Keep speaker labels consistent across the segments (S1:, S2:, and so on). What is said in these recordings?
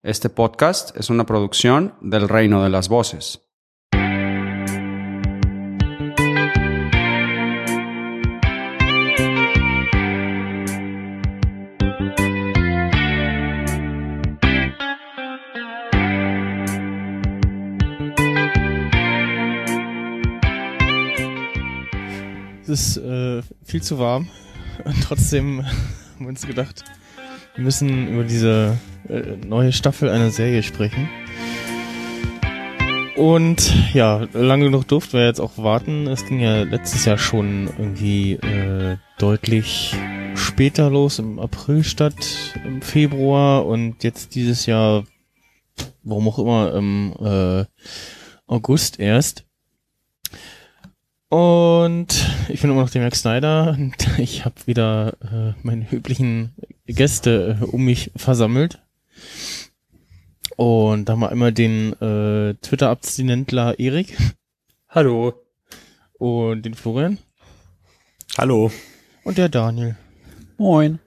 S1: Este podcast es una producción del Reino de las Voces.
S2: Es ist viel zu warm und trotzdem haben wir uns gedacht, wir müssen über diese neue Staffel einer Serie sprechen. Und ja, lange genug durften wir jetzt auch warten. Es ging ja letztes Jahr schon irgendwie deutlich später los, im April statt im Februar, und jetzt dieses Jahr, warum auch immer, im August erst. Und ich bin immer noch der Max Snyder und ich habe wieder meine üblichen Gäste um mich versammelt. Und da haben wir einmal den Twitter-Abstinentler Erik.
S3: Hallo.
S2: Und den Florian.
S4: Hallo.
S2: Und der Daniel.
S3: Moin.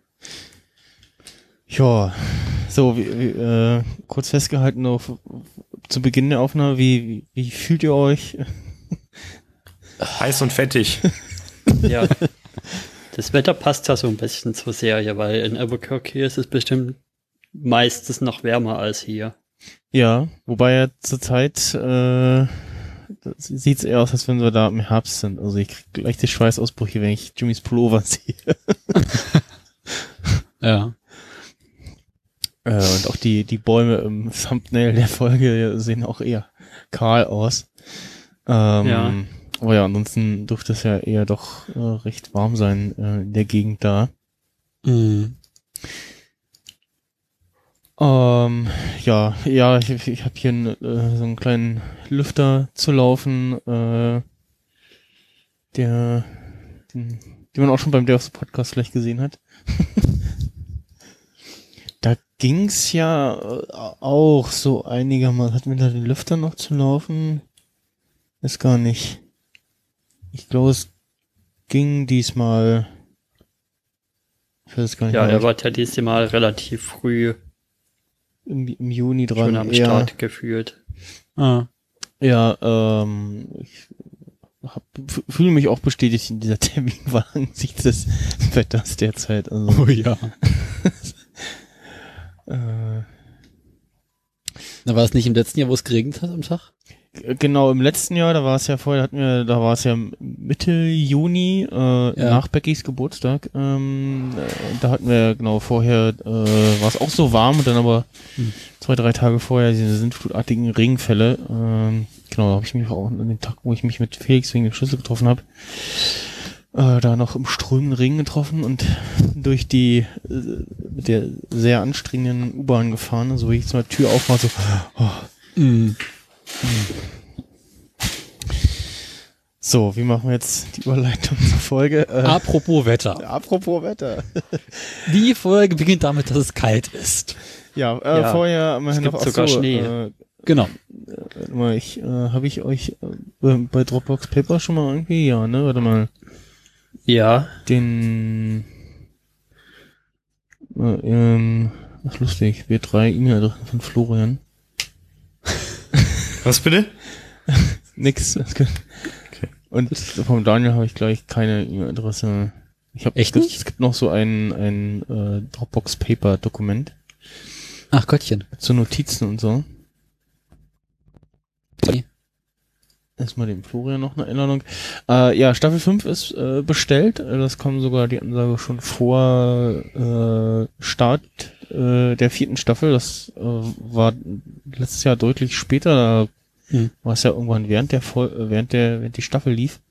S2: Ja, so, kurz festgehalten noch zu Beginn der Aufnahme, wie fühlt ihr euch?
S4: Heiß und fettig.
S3: Ja, das Wetter passt ja so ein bisschen zur Serie, weil in Albuquerque ist es bestimmt meistens noch wärmer als hier.
S2: Ja, wobei ja zurzeit sieht es eher aus, als wenn wir da im Herbst sind. Also ich krieg gleich die Schweißausbrüche, wenn ich Jimmys Pullover sehe.
S3: Ja.
S2: Und auch die Bäume im Thumbnail der Folge sehen auch eher kahl aus.
S3: Ja.
S2: Aber ja, ansonsten dürfte es ja eher doch recht warm sein in der Gegend da.
S3: Mhm.
S2: Ja, ich habe hier so einen kleinen Lüfter zu laufen, den man auch schon beim Day Podcast vielleicht gesehen hat. Da ging's ja auch so einigermaßen. Hatten wir da den Lüfter noch zu laufen? Ist gar nicht. Ich glaube, es ging diesmal. Ich weiß es gar nicht.
S3: Ja,
S2: mehr.
S3: er war ja diesmal relativ früh
S2: im Juni dran.
S3: schon am Start gefühlt. Ah.
S2: Ja, ich fühle mich auch bestätigt in dieser Terminwahl angesichts des Wetters derzeit. Also,
S3: Oh ja.
S5: Da war es nicht im letzten Jahr, wo es geregnet hat am Tag?
S2: Genau, im letzten Jahr, da war es ja vorher, da war es ja Mitte Juni, nach Beckys Geburtstag. Da hatten wir genau vorher, war es auch so warm, und dann aber 2-3 Tage vorher diese sintflutartigen Regenfälle. Genau, da habe ich mich auch an dem Tag, wo ich mich mit Felix wegen der Schlüssel getroffen habe, da noch im strömenden Regen getroffen und durch mit der sehr anstrengenden U-Bahn gefahren, so wie ich zur Tür aufmache, so, So, wie machen wir jetzt die Überleitung zur Folge?
S5: Apropos Wetter.
S2: Apropos Wetter.
S5: Die Folge beginnt damit, dass es kalt ist.
S2: Ja,
S3: Ja,
S2: vorher haben wir
S3: es
S2: noch
S3: gibt sogar Schnee.
S5: Genau.
S2: Habe ich euch bei Dropbox Paper schon mal irgendwie, ja, ne? Warte mal.
S3: Ja.
S2: Ach lustig, wir 3 E-Mail-Adressen von Florian.
S4: Was bitte?
S2: Nix. Okay. Und vom Daniel habe ich gleich keine E-Mail-Adresse.
S5: Echt nicht?
S2: Es gibt noch so ein Dropbox Paper Dokument.
S5: Ach Gottchen.
S2: Zu Notizen und so.
S5: Okay.
S2: Erstmal dem Florian noch eine Erinnerung. Ja, Staffel 5 ist bestellt. Das kam sogar die Ansage schon vor Start der 4. Staffel. Das war letztes Jahr deutlich später. Da war es ja irgendwann während die Staffel lief.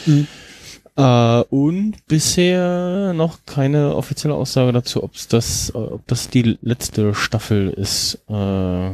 S2: Und bisher noch keine offizielle Aussage dazu, ob das die letzte Staffel ist. Aber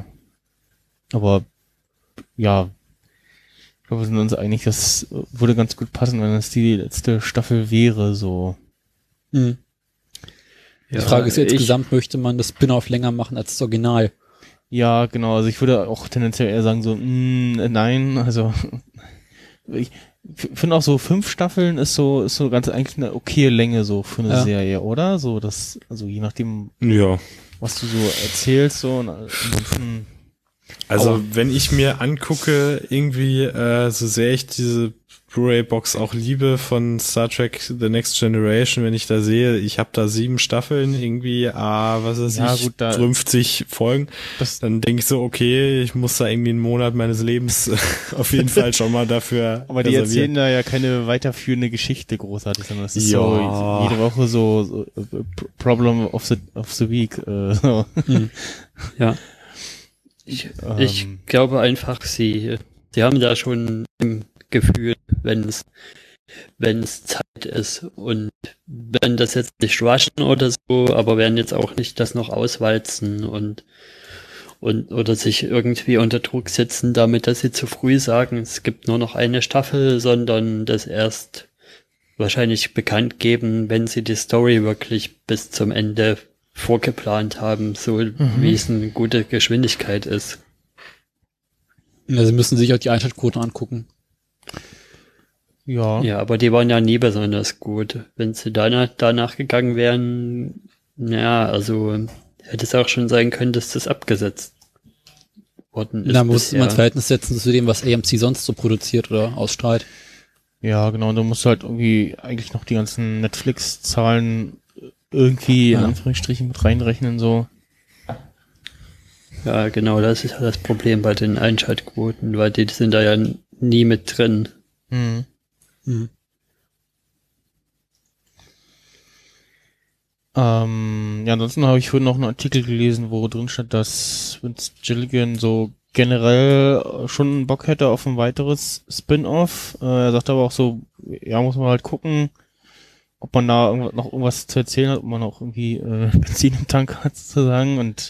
S2: ja, ich glaube, wir sind uns einig, das würde ganz gut passen, wenn das die letzte Staffel wäre, so.
S5: Ja, die Frage ist, insgesamt möchte man das Spin-off länger machen als das Original.
S2: Ja, genau, also ich würde auch tendenziell eher sagen so, nein, also ich finde auch so 5 Staffeln ist so ganz eigentlich eine okaye Länge so für eine Serie, oder? So das, also je nachdem.
S4: Ja.
S2: was du so erzählst, so, und ansonsten.
S4: Also, wenn ich mir angucke, irgendwie, so sehr ich diese Blu-ray-Box auch liebe von Star Trek The Next Generation, wenn ich da sehe, ich habe da 7 Staffeln, irgendwie, 50 Folgen, dann denke ich so, okay, ich muss da irgendwie einen Monat meines Lebens auf jeden Fall schon mal dafür
S2: aber die erzählen da ja keine weiterführende Geschichte großartig, sondern es ist so jede Woche so Problem of the Week. So.
S3: Ja. Ich glaube einfach, sie haben da schon im Gefühl, wenn es Zeit ist, und werden das jetzt nicht rushen oder so, aber werden jetzt auch nicht das noch auswalzen und oder sich irgendwie unter Druck setzen damit, dass sie zu früh sagen, es gibt nur noch eine Staffel, sondern das erst wahrscheinlich bekannt geben, wenn sie die Story wirklich bis zum Ende vorgeplant haben, so wie es eine gute Geschwindigkeit ist.
S5: Ja, sie müssen sich auch die Einschaltquoten angucken.
S2: Ja.
S3: Ja, aber die waren ja nie besonders gut. Wenn sie danach gegangen wären, ja, also hätte es auch schon sein können, dass das abgesetzt worden ist.
S5: Da muss man ins Verhältnis setzen zu dem, was AMC sonst so produziert oder ausstrahlt.
S2: Ja, genau, und du musst halt irgendwie eigentlich noch die ganzen Netflix-Zahlen irgendwie in Anführungsstrichen mit reinrechnen, so.
S3: Ja, genau, das ist ja das Problem bei den Einschaltquoten, weil die sind da ja nie mit drin.
S2: Mhm.
S5: Mhm.
S2: Ansonsten habe ich vorhin noch einen Artikel gelesen, wo drin stand, dass Vince Gilligan so generell schon Bock hätte auf ein weiteres Spin-off. Er sagt aber auch so, ja, muss man halt gucken, ob man da noch irgendwas zu erzählen hat, ob man auch irgendwie Benzin im Tank hat, sozusagen. Und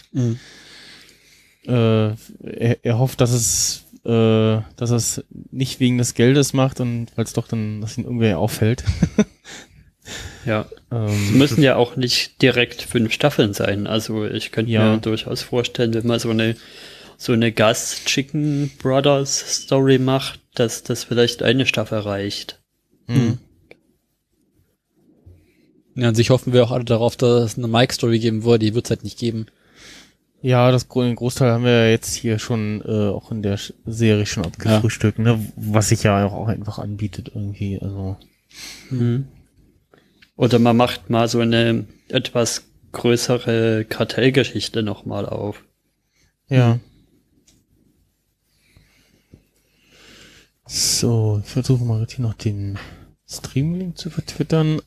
S2: er hofft, dass es nicht wegen des Geldes macht, und weil es doch dann, dass ihn irgendwer auffällt.
S3: Ja. Es müssen ja auch nicht direkt 5 Staffeln sein. Also ich könnte mir durchaus vorstellen, wenn man so eine Gus-Chicken Brothers Story macht, dass das vielleicht eine Staffel reicht.
S2: Mhm.
S5: Ja, an sich hoffen wir auch alle darauf, dass es eine Mike-Story geben würde. Die wird es halt nicht geben.
S2: Ja, den Großteil haben wir ja jetzt hier schon auch in der Serie schon abgefrühstückt, ne? Was sich ja auch einfach anbietet irgendwie. Also.
S3: Mhm. Oder man macht mal so eine etwas größere Kartellgeschichte nochmal auf.
S2: Ja. So, ich versuche mal hier noch den Streamlink zu vertwittern.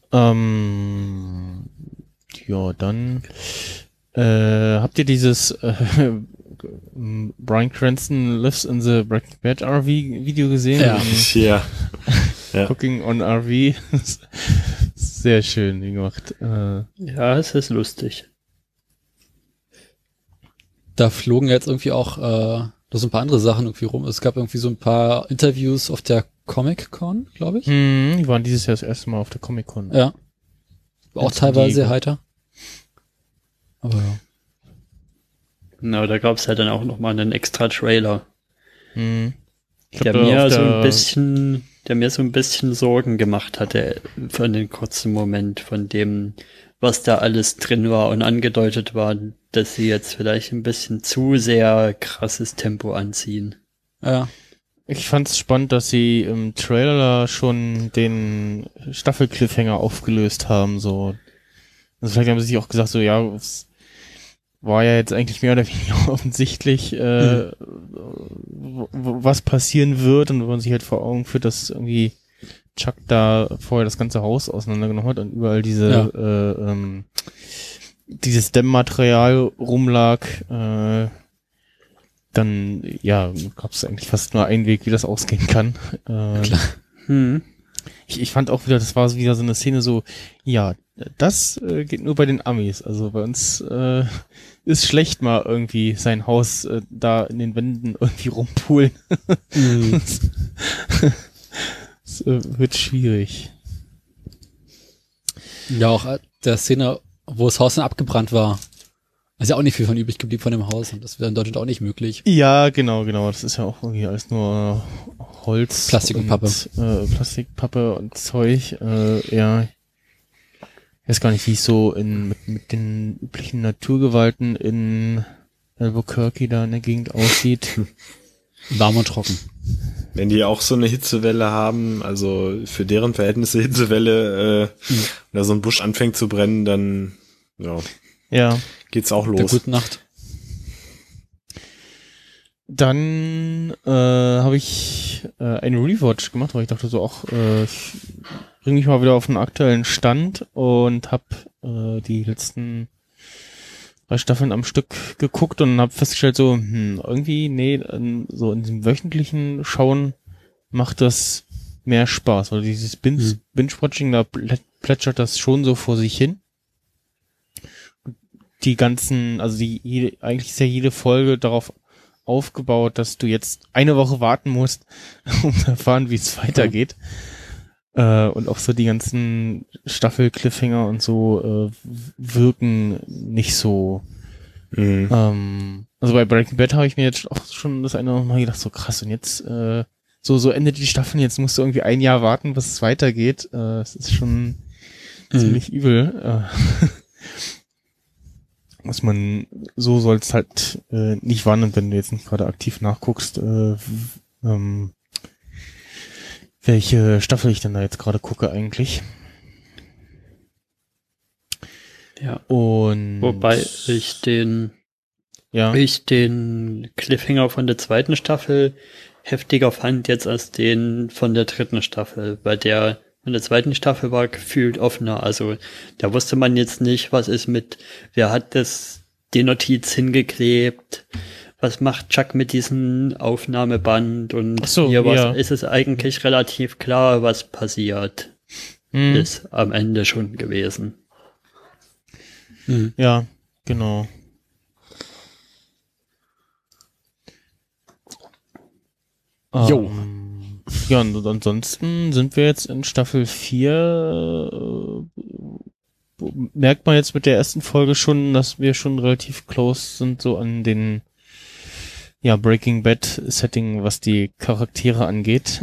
S2: Ja, dann habt ihr dieses Bryan Cranston Lives in the Breaking Bad RV Video gesehen?
S4: Ja.
S2: Cooking on RV. Sehr schön gemacht.
S3: Ja, es ist lustig.
S5: Da flogen jetzt irgendwie auch noch so ein paar andere Sachen irgendwie rum. Es gab irgendwie so ein paar Interviews auf der Comic-Con, glaube ich.
S2: Die waren dieses Jahr das erste Mal auf der Comic-Con.
S5: Ja. War auch teilweise sehr heiter. Aber ja.
S3: Genau, da gab es ja dann auch nochmal einen extra Trailer. Der mir so ein bisschen Sorgen gemacht hatte für einen kurzen Moment von dem, was da alles drin war und angedeutet war, dass sie jetzt vielleicht ein bisschen zu sehr krasses Tempo anziehen.
S5: Ja.
S2: Ich fand's spannend, dass sie im Trailer schon den Staffel-Cliffhanger aufgelöst haben, so. Also vielleicht haben sie sich auch gesagt, so, ja, es war ja jetzt eigentlich mehr oder weniger offensichtlich, was passieren wird, und wenn man sich halt vor Augen führt, dass irgendwie Chuck da vorher das ganze Haus auseinandergenommen hat und überall dieses Dämmmaterial rumlag, dann, ja, gab es eigentlich fast nur einen Weg, wie das ausgehen kann.
S5: Klar.
S2: Ich fand auch wieder, das war wieder so eine Szene so, ja, das geht nur bei den Amis. Also bei uns ist schlecht mal irgendwie sein Haus da in den Wänden irgendwie rumpulen. Das wird schwierig.
S5: Ja, auch der Szene, wo das Haus dann abgebrannt war. Da ist ja auch nicht viel von übrig geblieben von dem Haus, und das wäre in Deutschland auch nicht möglich.
S2: Ja, genau. Das ist ja auch irgendwie alles nur Holz.
S5: Plastik und Pappe.
S2: Plastikpappe und Zeug, ja. weiß gar nicht, wie es so mit den üblichen Naturgewalten in Albuquerque da in der Gegend aussieht.
S5: Warm und trocken.
S4: Wenn die auch so eine Hitzewelle haben, also für deren Verhältnisse Hitzewelle, oder so ein Busch anfängt zu brennen, dann geht's auch los.
S5: Gute Nacht.
S2: Dann habe ich eine Rewatch gemacht, weil ich dachte so auch, ich bringe mich mal wieder auf den aktuellen Stand und habe die letzten 3 Staffeln am Stück geguckt und habe festgestellt so, irgendwie, nee, so in diesem wöchentlichen Schauen macht das mehr Spaß, weil dieses Binge-Watching, da plätschert das schon so vor sich hin. Die ganzen, also eigentlich ist ja jede Folge darauf aufgebaut, dass du jetzt eine Woche warten musst, um zu erfahren, wie es weitergeht. Und auch so die ganzen Staffel-Cliffhanger und so wirken nicht so. Also bei Breaking Bad habe ich mir jetzt auch schon das eine Mal gedacht, so krass, und jetzt so endet die Staffel, jetzt musst du irgendwie ein Jahr warten, bis es weitergeht. Es ist schon ziemlich übel. Was man, so soll es halt nicht warnen, wenn du jetzt nicht gerade aktiv nachguckst, welche Staffel ich denn da jetzt gerade gucke eigentlich.
S3: Ja.
S2: Und
S3: wobei ich den Cliffhanger von der 2. Staffel heftiger fand jetzt als den von der 3. Staffel, weil der von der 2. Staffel war gefühlt offener, also da wusste man jetzt nicht, was ist mit, wer hat die Notiz hingeklebt, was macht Chuck mit diesem Aufnahmeband und ist es eigentlich relativ klar, was passiert ist am Ende schon gewesen.
S2: Ja, genau.
S5: Jo.
S2: Ja, und ansonsten sind wir jetzt in Staffel 4. Merkt man jetzt mit der ersten Folge schon, dass wir schon relativ close sind, so an den Breaking Bad Setting, was die Charaktere angeht.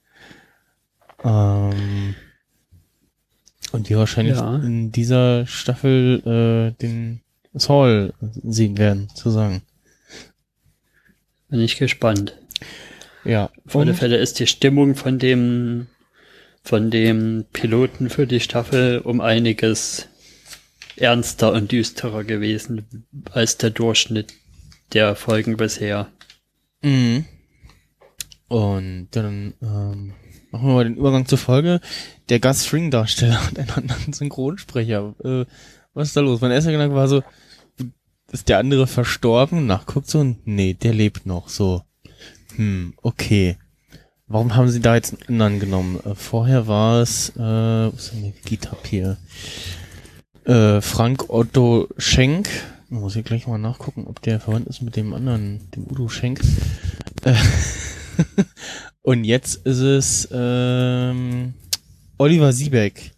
S2: Und die wahrscheinlich in dieser Staffel den Saul sehen werden, zu sagen.
S3: Bin ich gespannt.
S2: Ja.
S3: Auf alle Fälle ist die Stimmung von dem Piloten für die Staffel um einiges ernster und düsterer gewesen als der Durchschnitt der Folgen bisher.
S2: Und dann machen wir mal den Übergang zur Folge. Der Gus Fring-Darsteller hat einen anderen Synchronsprecher. Was ist da los? Mein erster Gedanke war so, ist der andere verstorben? Nachguckt so und nee, der lebt noch. So, okay. Warum haben sie da jetzt einen anderen genommen? Vorher war es, wo ist denn die Gitarre hier? Frank Otto Schenk. Muss ich gleich mal nachgucken, ob der verwandt ist mit dem anderen, dem Udo Schenk. Und jetzt ist es Oliver Siebeck.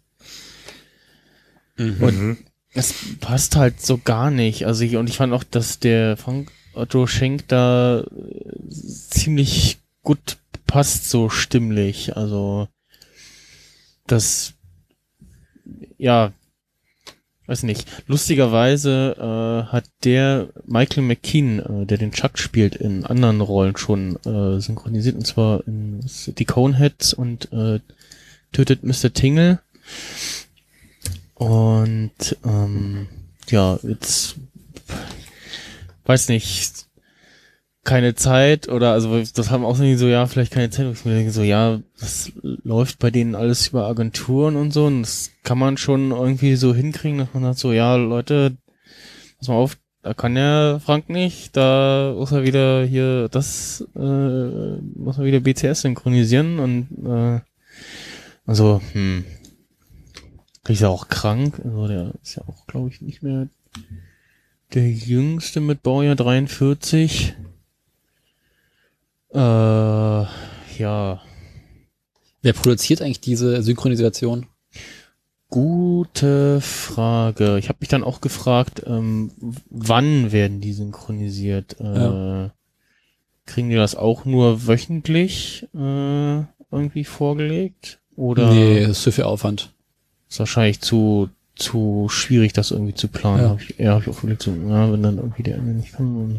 S2: Und es passt halt so gar nicht. Also ich fand auch, dass der Frank Otto Schenk da ziemlich gut passt, so stimmlich. Also das, weiß nicht. Lustigerweise hat der Michael McKean, der den Chuck spielt, in anderen Rollen schon synchronisiert, und zwar in die Coneheads und Tötet Mr. Tingle. Und jetzt weiß nicht, keine Zeit, oder also das haben auch so, vielleicht keine Zeit, wo ich mir denke, so, das läuft bei denen alles über Agenturen und so, und das kann man schon irgendwie so hinkriegen, dass man sagt so, Leute, pass mal auf, da kann der Frank nicht, da muss er wieder hier muss er wieder BCS synchronisieren, und also, ist ja auch krank, also der ist ja auch, glaube ich, nicht mehr der Jüngste mit Baujahr 43.
S5: Wer produziert eigentlich diese Synchronisation?
S2: Gute Frage. Ich habe mich dann auch gefragt, wann werden die synchronisiert? Kriegen die das auch nur wöchentlich irgendwie vorgelegt? Oder?
S5: Nee, das ist zu viel Aufwand.
S2: Ist wahrscheinlich zu zu schwierig, das irgendwie zu planen. Hab ich auch überlegt, so, ja, wenn dann irgendwie der andere nicht kann.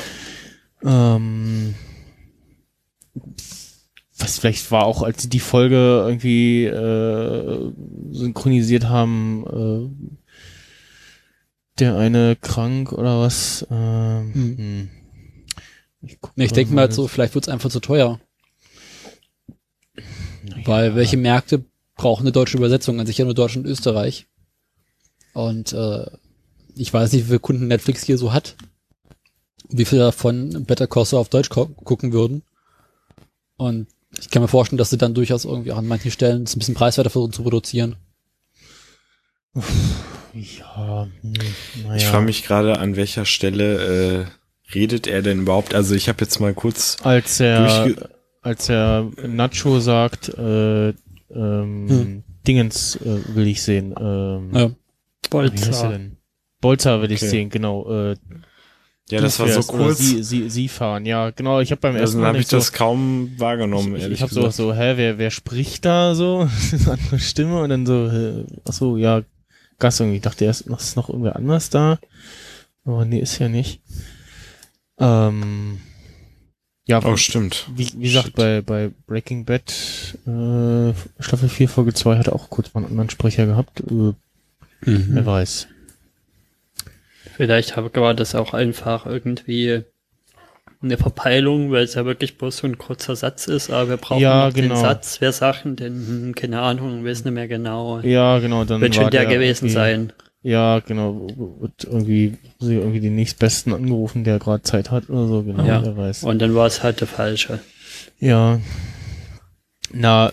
S2: Und, was vielleicht war auch, als sie die Folge irgendwie synchronisiert haben, der eine krank oder was?
S5: Ich denke mal so, vielleicht wird es einfach zu teuer. Weil welche Märkte brauchen eine deutsche Übersetzung? An sich ja nur Deutschland und Österreich. Und ich weiß nicht, wie viele Kunden Netflix hier so hat. Wie viele davon Better Call Saul auf Deutsch gucken würden. Und ich kann mir vorstellen, dass sie dann durchaus irgendwie auch an manchen Stellen es ein bisschen preiswerter versuchen zu produzieren.
S2: Ja, naja.
S4: Ich frage mich gerade, an welcher Stelle redet er denn überhaupt? Also ich habe jetzt mal kurz
S2: als er Nacho sagt, Dingens will ich sehen.
S3: Bolzer.
S2: Bolzer will ich sehen, genau.
S4: Ja, das war so kurz.
S2: Sie fahren, ja, genau. Ich habe beim ersten
S4: Mal habe ich
S2: so,
S4: das kaum wahrgenommen,
S2: ehrlich gesagt. Ich habe so, wer spricht da so? Das ist eine andere Stimme und dann so, achso, ja, Gassung. Ich dachte erst, ist noch irgendwer anders da. Aber nee, ist ja nicht. Ja,
S4: oh, stimmt.
S2: Wie gesagt, bei Breaking Bad Staffel 4, Folge 2 hat er auch kurz mal einen anderen Sprecher gehabt. Wer weiß.
S3: Vielleicht war das auch einfach irgendwie eine Verpeilung, weil es ja wirklich bloß so ein kurzer Satz ist, aber wir brauchen noch den Satz. Wer Sachen denn? Keine Ahnung, wir wissen nicht mehr genau.
S2: Ja, genau. Dann
S3: wird schon der gewesen sein.
S2: Ja, genau. Wird irgendwie den nächstbesten angerufen, der gerade Zeit hat oder so. Genau,
S3: ja.
S2: Wer weiß.
S3: Und dann war es halt der falsche.
S2: Ja. Na,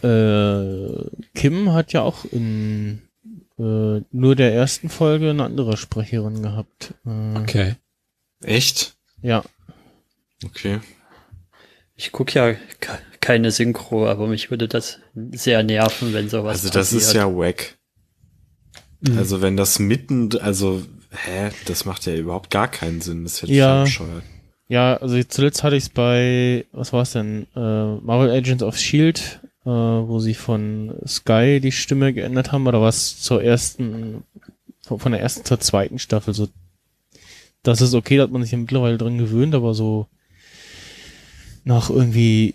S2: Kim hat ja auch in nur der ersten Folge eine andere Sprecherin gehabt.
S5: Okay.
S4: Echt?
S2: Ja.
S4: Okay.
S3: Ich gucke ja keine Synchro, aber mich würde das sehr nerven, wenn sowas
S4: Also das
S3: passiert.
S4: Ist ja wack. Also wenn das das macht ja überhaupt gar keinen Sinn. Das hätte ich ja bescheuert.
S2: Ja, also zuletzt hatte ich es bei, was war es denn? Marvel Agents of S.H.I.E.L.D., wo sie von Sky die Stimme geändert haben, oder was von der ersten zur zweiten Staffel. So, das ist okay, da hat man sich ja mittlerweile dran gewöhnt, aber so nach irgendwie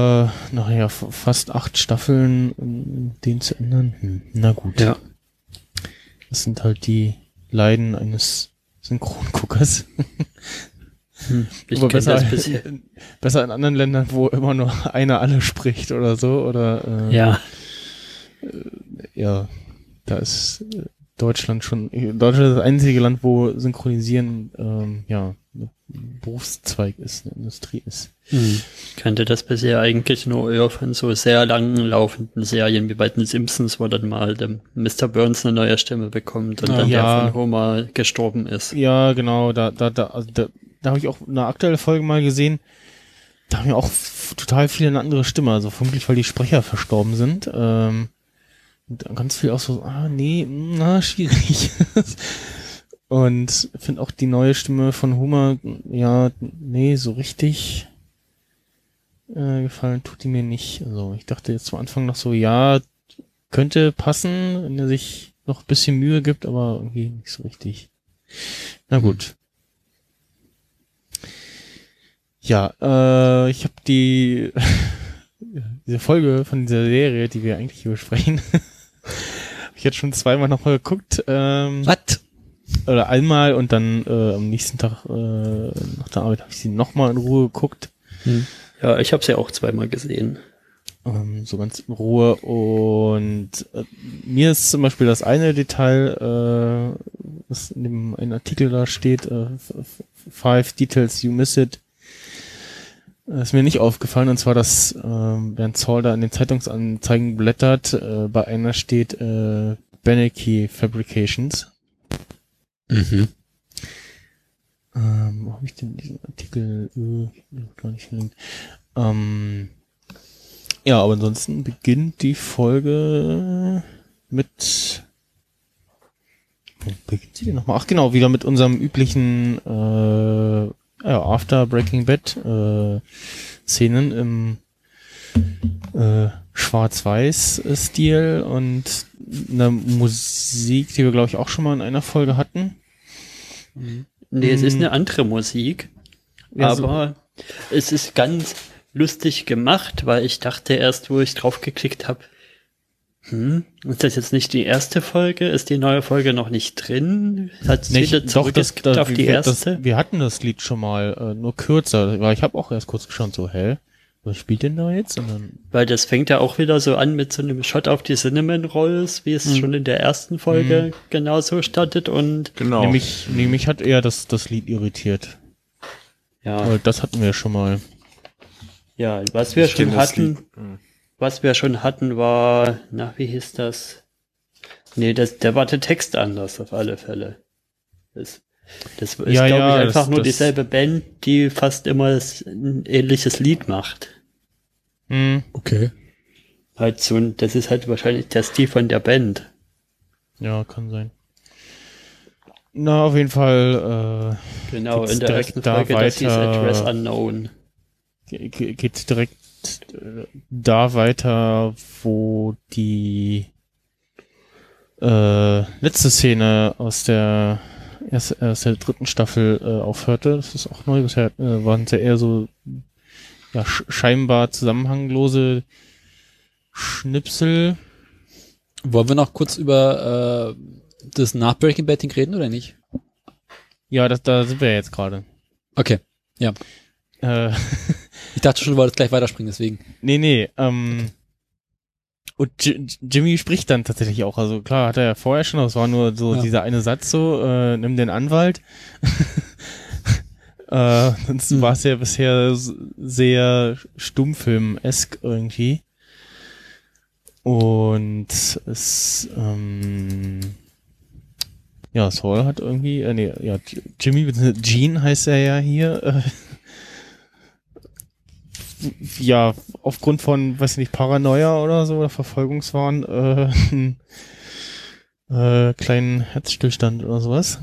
S2: fast 8 Staffeln den zu ändern, na gut.
S3: Ja.
S2: Das sind halt die Leiden eines Synchronguckers.
S3: Ich
S2: aber besser in anderen Ländern, wo immer nur einer alle spricht oder so, oder
S3: ja,
S2: da ist Deutschland ist das einzige Land, wo Synchronisieren ein Berufszweig ist, eine Industrie ist.
S3: Kannte das bisher eigentlich nur eher von so sehr lang laufenden Serien wie bei den Simpsons, wo dann mal der Mr. Burns eine neue Stimme bekommt und dann der von Homer gestorben ist.
S2: Ja, genau, da habe ich auch eine aktuelle Folge mal gesehen, da haben ja auch total viele eine andere Stimme, also vermutlich, weil die Sprecher verstorben sind. Und ganz viel auch so, schwierig. Und finde auch die neue Stimme von Homer, so richtig gefallen tut die mir nicht. Also ich dachte jetzt zum Anfang noch so, könnte passen, wenn er sich noch ein bisschen Mühe gibt, aber irgendwie nicht so richtig. Na gut. Ja, ich habe diese Folge von dieser Serie, die wir eigentlich hier besprechen, habe ich jetzt schon zweimal nochmal geguckt.
S5: Was?
S2: Oder einmal und dann am nächsten Tag nach der Arbeit habe ich sie nochmal in Ruhe geguckt.
S3: Ja, ich habe sie auch zweimal gesehen.
S2: So ganz in Ruhe. Und mir ist zum Beispiel das eine Detail, was in dem einen Artikel da steht, 5 Details You Miss It, ist mir nicht aufgefallen, und zwar, dass während Saul da in den Zeitungsanzeigen blättert, bei einer steht Beneke Fabrications. Wo habe ich denn diesen Artikel? Gar nicht verlinkt. Aber ansonsten beginnt die Folge mit. Wo beginnt sie denn nochmal? Ach genau, wieder mit unserem üblichen After Breaking Bad Szenen Schwarz-Weiß-Stil und eine Musik, die wir, glaube ich, auch schon mal in einer Folge hatten.
S3: Nee, es ist eine andere Musik,
S2: Ja,
S3: aber es ist ganz lustig gemacht, weil ich dachte erst, wo ich drauf geklickt habe, ist das jetzt nicht die erste Folge? Ist die neue Folge noch nicht drin? Hat es wieder zurückgeskippt auf die erste?
S2: Wir hatten das Lied schon mal, nur kürzer, weil ich habe auch erst kurz geschaut, so, was spielt denn da jetzt? Und dann
S3: Weil das fängt ja auch wieder so an mit so einem Shot auf die Cinnamon Rolls, wie es schon in der ersten Folge genauso startet und
S4: Genau.
S2: nämlich hat eher das Lied irritiert.
S3: ja,
S2: Weil das hatten wir schon mal.
S3: ja, was wir
S4: Ich kenn
S3: schon
S4: das
S3: hatten,
S4: Lied.
S3: war, wie hieß das? Nee, der war der Text anders auf alle Fälle. Das ist,
S2: Ja,
S3: glaube
S2: ja,
S3: ich, einfach nur
S2: das-
S3: dieselbe Band, die fast immer ein ähnliches Lied macht.
S5: Okay.
S3: Halt so, das ist halt wahrscheinlich der Stil von der Band.
S2: Ja, kann sein. Na, auf jeden Fall
S3: Genau,
S2: Geht's
S3: in der
S2: direkt
S3: ersten
S2: da
S3: Folge, das hieß
S2: weiter?
S3: Address Unknown.
S2: geht's direkt da weiter, wo die letzte Szene aus der dritten Staffel aufhörte. Das ist auch neu. Bisher waren es ja eher so scheinbar zusammenhanglose Schnipsel.
S5: Wollen wir noch kurz über das nach Breaking Bad reden oder nicht?
S2: Ja, da sind wir jetzt gerade.
S5: Okay, ja. Ich dachte schon, du wolltest gleich weiterspringen, deswegen.
S2: Nee. Und Jimmy spricht dann tatsächlich auch. Also klar, hat er ja vorher schon, das war nur so dieser eine Satz so, nimm den Anwalt. Sonst war es ja bisher sehr Stummfilm-esk irgendwie. Und es, Saul hat irgendwie, Jimmy, beziehungsweise Gene heißt er ja hier, aufgrund von, weiß ich nicht, Paranoia oder so, oder Verfolgungswahn, kleinen Herzstillstand oder sowas.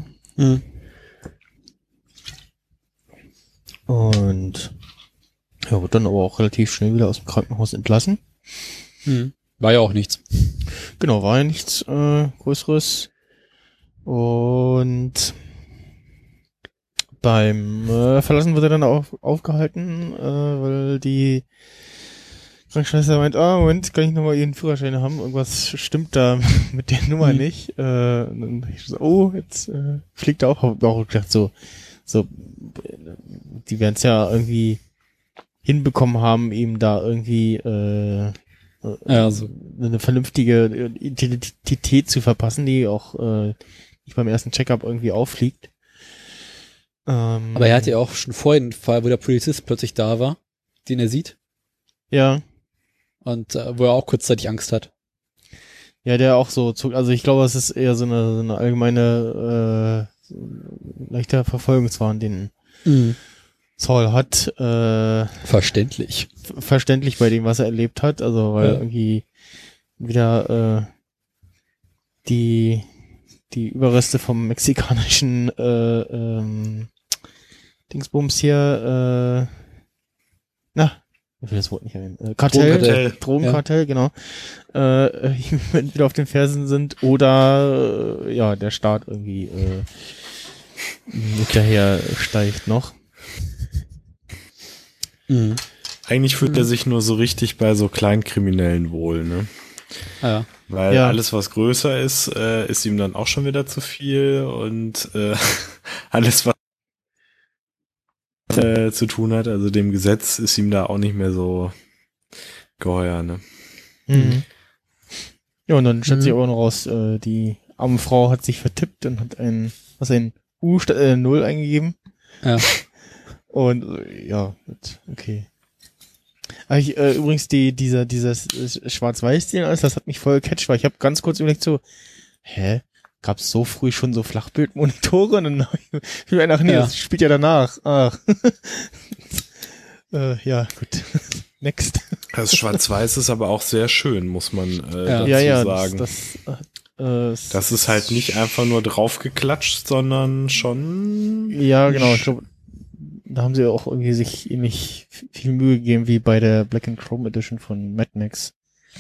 S2: Und wird dann aber auch relativ schnell wieder aus dem Krankenhaus entlassen.
S5: War ja auch nichts.
S2: Genau, war ja nichts Größeres. Und beim Verlassen wird er dann auch aufgehalten, weil die Krankenschwester meint, Moment, kann ich nochmal Ihren Führerschein haben? Irgendwas stimmt da mit der Nummer nicht. Und dann ich so, jetzt fliegt er auch gedacht, so, die werden es ja irgendwie hinbekommen haben, ihm da irgendwie eine vernünftige Identität zu verpassen, die auch nicht beim ersten Check-up irgendwie auffliegt.
S5: Aber er hatte ja auch schon vorhin einen Fall, wo der Polizist plötzlich da war, den er sieht.
S2: Ja.
S5: Und wo er auch kurzzeitig Angst hat.
S2: Ja, der auch so zog, also ich glaube, es ist eher so eine allgemeine leichter Verfolgungswahn, den Saul hat.
S5: Verständlich.
S2: Verständlich bei dem, was er erlebt hat, also weil irgendwie wieder die Überreste vom mexikanischen Dingsbums hier, ich will das Wort nicht erwähnen. Drogenkartell, genau. Entweder auf den Fersen sind oder der Staat irgendwie hinterher steigt noch.
S4: Eigentlich fühlt er sich nur so richtig bei so Kleinkriminellen wohl, ne?
S5: Ja.
S4: Weil alles, was größer ist, ist ihm dann auch schon wieder zu viel und alles, was zu tun hat, also dem Gesetz, ist ihm da auch nicht mehr so geheuer, ne?
S2: Ja, und dann stellt sich aber noch raus, die arme Frau hat sich vertippt und hat ein U statt 0 eingegeben.
S5: Ja.
S2: Und okay. Aber übrigens dieser Schwarz-Weiß-Stil alles, das hat mich voll gecatcht, weil ich habe ganz kurz überlegt so, gab's so früh schon so Flachbildmonitore? Und dann habe ich mir gedacht, das spielt ja danach. Ach. Gut. Next.
S4: Das Schwarz-Weiß ist aber auch sehr schön, muss man dazu sagen. Das ist halt nicht einfach nur draufgeklatscht, sondern schon...
S2: Ja, genau. Ich glaube, da haben sie auch irgendwie sich ähnlich viel Mühe gegeben wie bei der Black and Chrome Edition von Mad Max.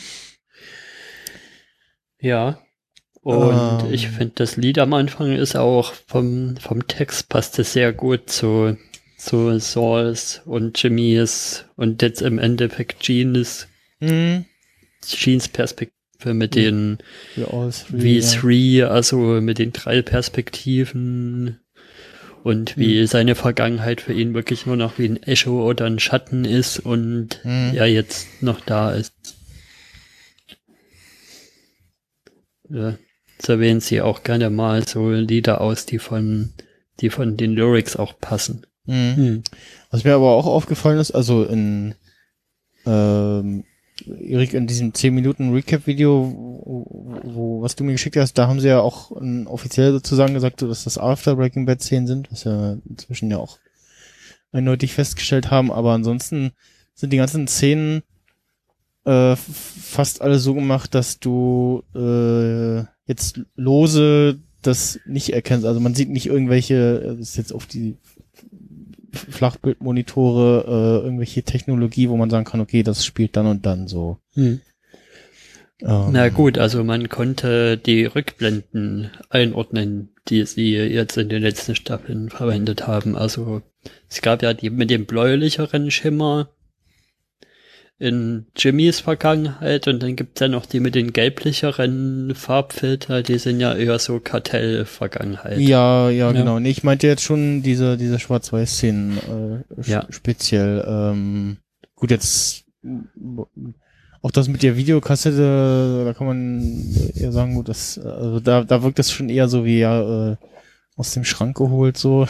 S3: Ja. Und ich finde, das Lied am Anfang ist auch vom Text passt es sehr gut zu Sauls und Jimmys und jetzt im Endeffekt Jeans Perspektive mit den V3, also mit den 3 Perspektiven und wie seine Vergangenheit für ihn wirklich nur noch wie ein Echo oder ein Schatten ist und er jetzt noch da ist. Ja. So erwähnen sie auch gerne mal so Lieder aus, die von den Lyrics auch passen.
S2: Was mir aber auch aufgefallen ist, also Erik, in diesem 10 Minuten Recap-Video, was du mir geschickt hast, da haben sie ja auch offiziell sozusagen gesagt, dass das After Breaking Bad Szenen sind, was wir inzwischen ja auch eindeutig festgestellt haben, aber ansonsten sind die ganzen Szenen fast alle so gemacht, dass du jetzt lose das nicht erkennst. Also man sieht nicht irgendwelche, das ist jetzt auf die Flachbildmonitore, irgendwelche Technologie, wo man sagen kann, okay, das spielt dann und dann so.
S3: Na gut, also man konnte die Rückblenden einordnen, die sie jetzt in den letzten Staffeln verwendet haben. Also es gab ja die mit dem bläulicheren Schimmer in Jimmys Vergangenheit und dann gibt's ja noch die mit den gelblicheren Farbfilter, die sind ja eher so Kartell-Vergangenheit.
S2: Ja, genau. Nee, ich meinte jetzt schon diese Schwarz-Weiß-Szenen speziell. Gut, jetzt auch das mit der Videokassette, da kann man eher sagen, gut, das, also da wirkt das schon eher so wie aus dem Schrank geholt so.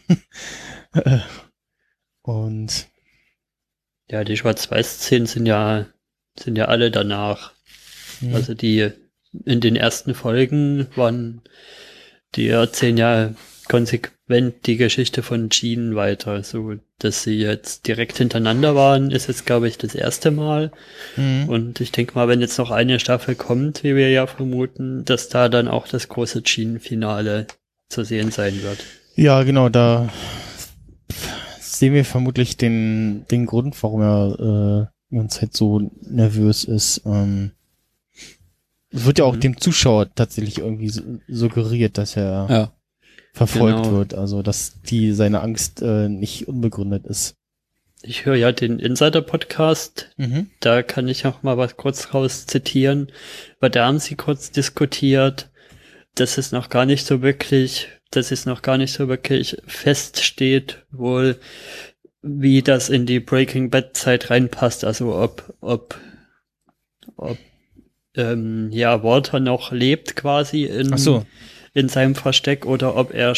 S2: Und
S3: ja, die Schwarz-Weiß-Szenen sind ja alle danach. Also die in den ersten Folgen die erzählen ja konsequent die Geschichte von Jean weiter. So, dass sie jetzt direkt hintereinander waren, ist jetzt, glaube ich, das erste Mal. Und ich denke mal, wenn jetzt noch eine Staffel kommt, wie wir ja vermuten, dass da dann auch das große Jean-Finale zu sehen sein wird. Ja,
S2: genau, da sehen wir vermutlich den Grund, warum er die ganze Zeit so nervös ist. Es wird ja auch dem Zuschauer tatsächlich irgendwie suggeriert, dass er verfolgt wird, also dass seine Angst nicht unbegründet ist.
S3: Ich höre ja den Insider-Podcast, da kann ich auch mal was kurz raus zitieren, weil da haben sie kurz diskutiert, dass es noch gar nicht so wirklich feststeht, wohl, wie das in die Breaking Bad Zeit reinpasst, also ob Walter noch lebt quasi in seinem Versteck oder ob das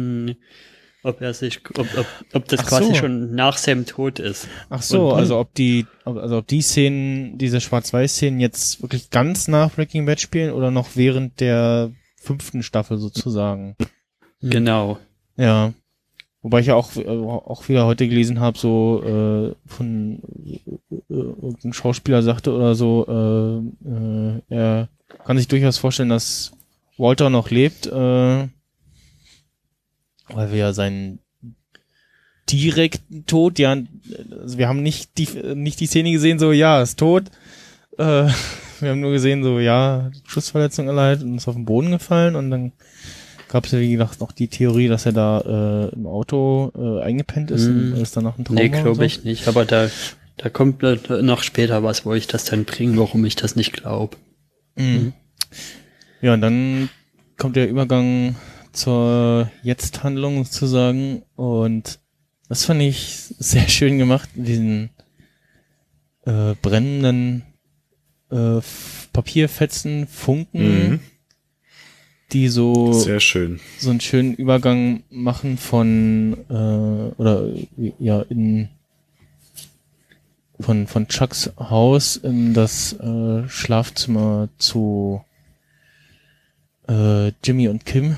S3: quasi schon nach seinem Tod ist.
S2: Ach so, also ob die Szenen, diese Schwarz-Weiß-Szenen jetzt wirklich ganz nach Breaking Bad spielen oder noch während der 5. Staffel sozusagen.
S3: Genau.
S2: Ja. Wobei ich ja auch wieder heute gelesen habe, so von irgendein Schauspieler sagte oder so, er kann sich durchaus vorstellen, dass Walter noch lebt, weil wir ja seinen direkten Tod, ja, also wir haben nicht die Szene gesehen, so, ja, ist tot. Wir haben nur gesehen, so, ja, Schussverletzung erleidet und ist auf den Boden gefallen und dann gab es ja, wie gesagt, noch die Theorie, dass er da im Auto eingepennt ist und ist dann noch ein Trauma.
S3: Nee, glaube ich nicht, aber da kommt noch später was, wo ich das dann bringe, warum ich das nicht glaube.
S2: Ja, und dann kommt der Übergang zur Jetzt-Handlung sozusagen und das fand ich sehr schön gemacht, diesen brennenden Papierfetzen, Funken, die so
S4: sehr schön.
S2: So einen schönen Übergang machen von von Chucks Haus in das Schlafzimmer zu Jimmy und Kim.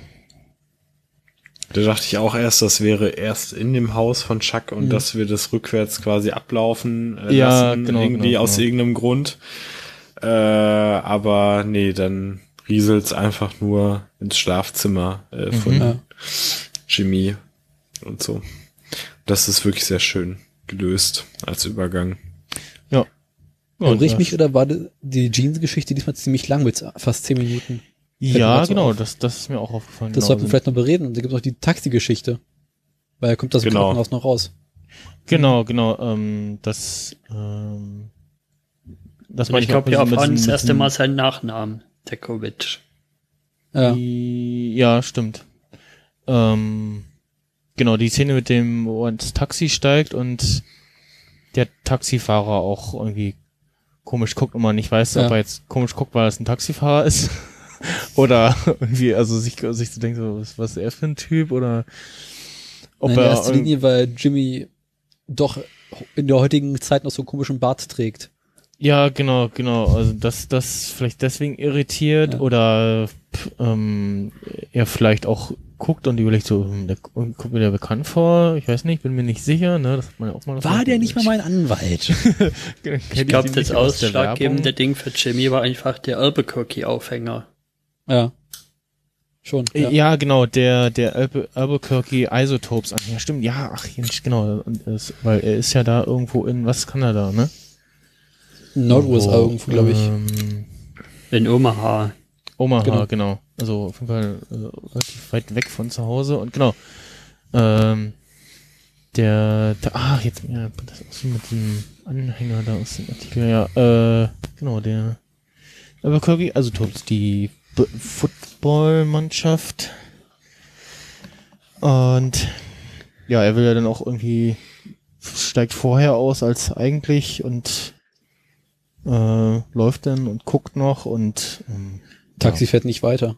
S4: Da dachte ich auch erst, das wäre erst in dem Haus von Chuck und dass wir das rückwärts quasi ablaufen lassen, irgendwie aus irgendeinem Grund. Aber nee, dann rieselt's einfach nur ins Schlafzimmer von Jimmy und so. Das ist wirklich sehr schön gelöst als Übergang.
S2: Ja.
S5: Irre ich mich oder war die Jeans-Geschichte diesmal ziemlich lang mit fast 10 Minuten?
S2: Ja, genau, das ist mir auch aufgefallen.
S5: Das sollten wir vielleicht noch bereden. Und da gibt es auch die Taxi-Geschichte. Weil er kommt aus dem Krankenhaus noch raus.
S2: Genau,
S3: ich glaube, wir erfahren das erste Mal seinen Nachnamen, Dekovic.
S2: Ja. Ja, stimmt. Genau, die Szene mit dem, wo er ins Taxi steigt und der Taxifahrer auch irgendwie komisch guckt und man nicht weiß, ob er jetzt komisch guckt, weil es ein Taxifahrer ist. Oder irgendwie, also sich so denkt, so, was ist er für ein Typ? Oder ob
S5: in erster Linie, weil Jimmy doch in der heutigen Zeit noch so einen komischen Bart trägt.
S2: Ja, genau. Also das vielleicht deswegen irritiert oder er vielleicht auch guckt und überlegt so, der kommt mir der bekannt vor, ich weiß nicht, bin mir nicht sicher, ne? Das hat man ja auch mal.
S5: War der nicht mal mein Anwalt?
S3: Ich glaube, das ausschlaggebende Ding für Jimmy war einfach der Albuquerque-Aufhänger.
S5: Ja. Schon.
S2: Ja, genau, der Albuquerque Isotopes an. Ja, stimmt, ja, genau. Weil er ist ja da irgendwo in, was kann er da, ne?
S5: Nord-USA irgendwo, glaube ich.
S3: In Omaha.
S2: Genau. Also auf jeden Fall relativ weit weg von zu Hause und genau. Jetzt, ja, das ist mit dem Anhänger da aus dem Artikel, ja, genau, der Albuquerque Isotopes, die Footballmannschaft. Und ja, er will ja dann auch irgendwie, steigt vorher aus als eigentlich und läuft dann und guckt noch und
S5: Taxi fährt nicht weiter.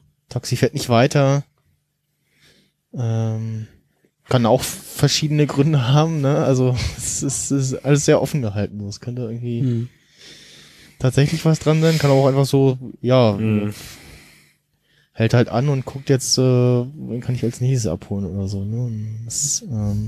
S2: Kann auch verschiedene Gründe haben, ne? Also es ist alles sehr offen gehalten. Es könnte irgendwie tatsächlich was dran sein, kann auch einfach so, hält halt an und guckt jetzt, wen kann ich als nächstes abholen oder so, ne? Das,